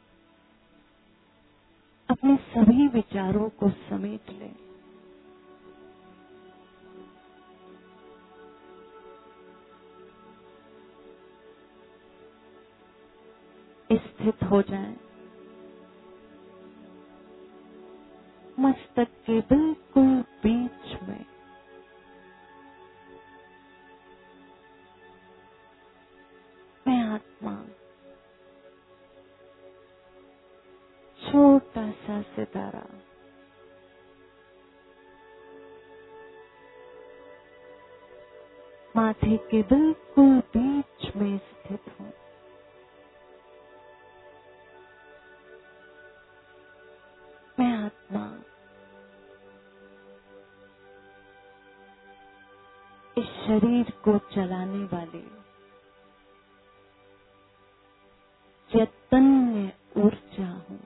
अपने सभी विचारों को समेट लें। स्थित हो जाएं। मस्तक के बिल्कुल बीच में मैं आत्मा, छोटा सा सितारा, माथे के बिल्कुल बीच में स्थित हूं। मैं आत्मा इस शरीर को चलाने वाली चैतन्य ऊर्जा हूं।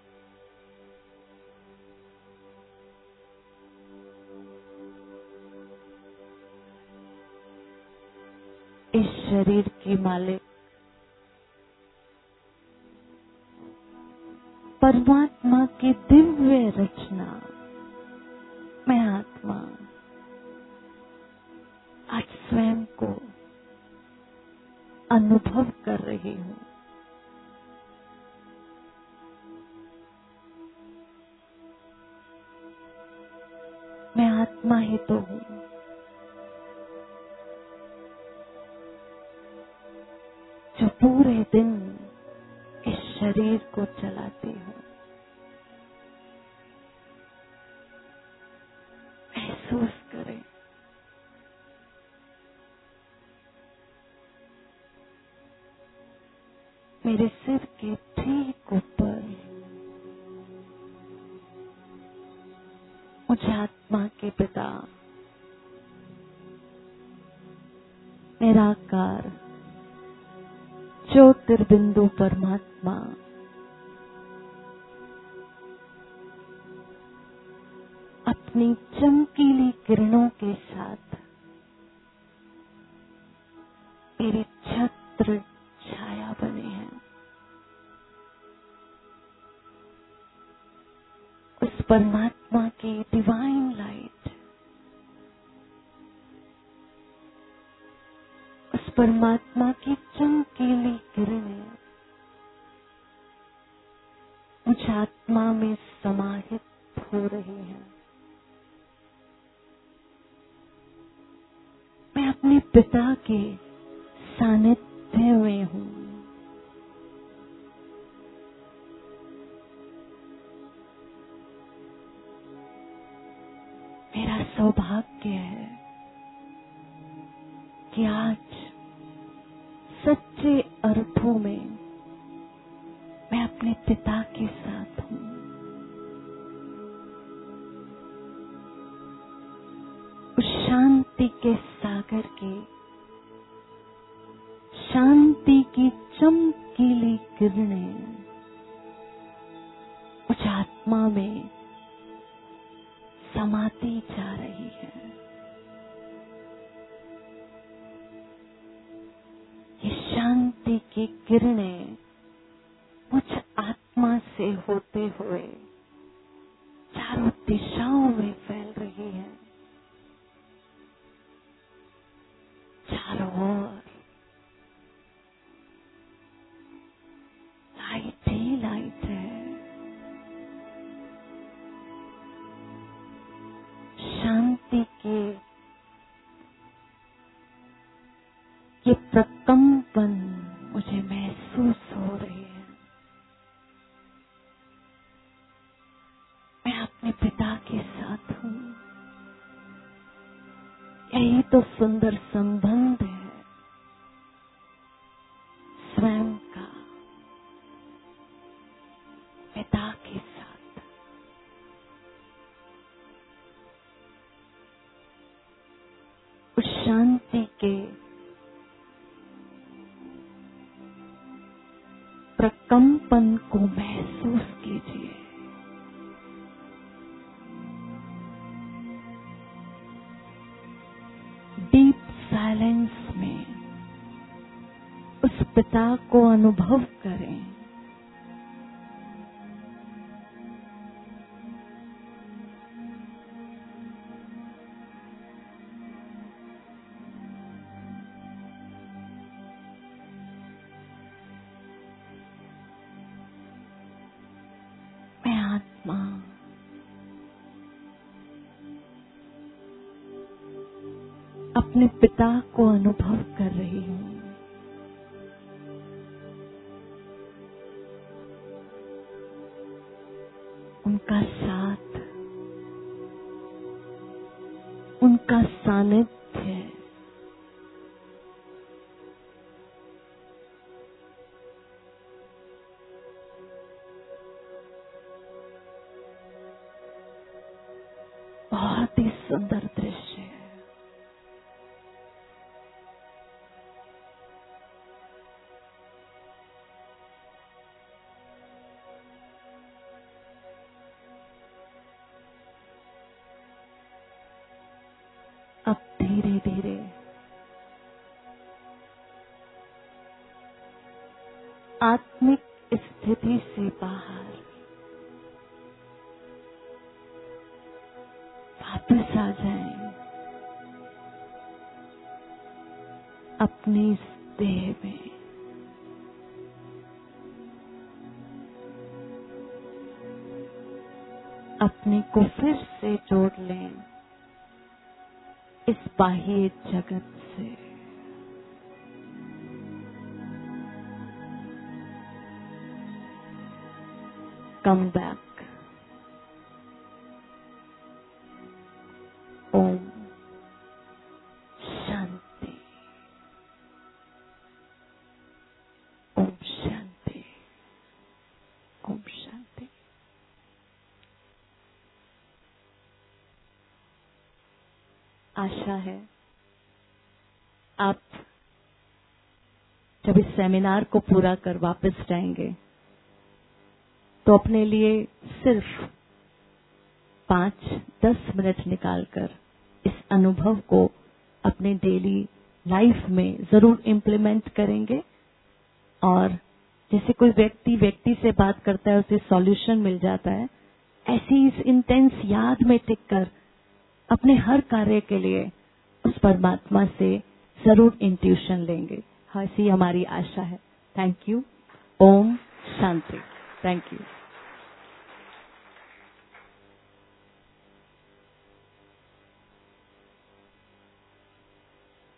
इस शरीर की मालिक परमात्मा की दिव्य रचना मैं आत्मा आज स्वयं को अनुभव कर रही हूं। मैं आत्मा ही तो हूं, जो पूरे दिन इस शरीर को चलाती हूं। महसूस करें मेरे सिर के ठीक ऊपर मुझे आत्मा के पिता निराकार ज्योतिर्बिंदु परमात्मा अपनी चमकीली किरणों के साथ तेरे छत्र छाया बने हैं। उस परमात्मा की डिवाइन लाइट, उस परमात्मा की चमकीली किरणें मुझ आत्मा में समाहित हो रही हैं। मैं अपने पिता के सानिध्य में हूँ। मेरा सौभाग्य है कि आज सच्चे अर्थों में मैं अपने पिता के साथ हूँ। उस शांति के सागर के, शांति की चमकीली किरणें मुझ आत्मा में समाती जा रही है। ये शांति की किरणें मुझ आत्मा से होते हुए चारों दिशाओं में फैल रही है। चारों ओर लाइट ही लाइट है। शांति के ये प्रकंपन मुझे महसूस हो रही है। मैं अपने पिता के साथ हूँ। यही तो सुंदर संबंध है स्वयं का पिता के साथ। उस शांति के प्रकंपन को महसूस कीजिए। डीप साइलेंस में उस पिता को अनुभव करें। मैं आत्मा अपने पिता को अनुभव कर रही हूँ। उनका साथ, उनका सानिध्य, बहुत ही सुंदर दृश्य है। अब धीरे धीरे आत्मिक स्थिति से बाहर वापस आ जाएं अपनी इस देह में। अपने को फिर से जोड़ लें इस बाह्य जगत से। Come back. ओम शांति। ओम शांति। ओम शांति। आशा है आप जब इस सेमिनार को पूरा कर वापस जाएंगे तो अपने लिए सिर्फ 5-10 मिनट निकालकर इस अनुभव को अपने डेली लाइफ में जरूर इम्प्लीमेंट करेंगे। और जैसे कोई व्यक्ति से बात करता है उसे सॉल्यूशन मिल जाता है, ऐसी इस इंटेंस याद में टिक कर अपने हर कार्य के लिए उस परमात्मा से जरूर इंट्यूशन लेंगे। ऐसी हमारी आशा है। Thank you. ओम शांति। Thank you.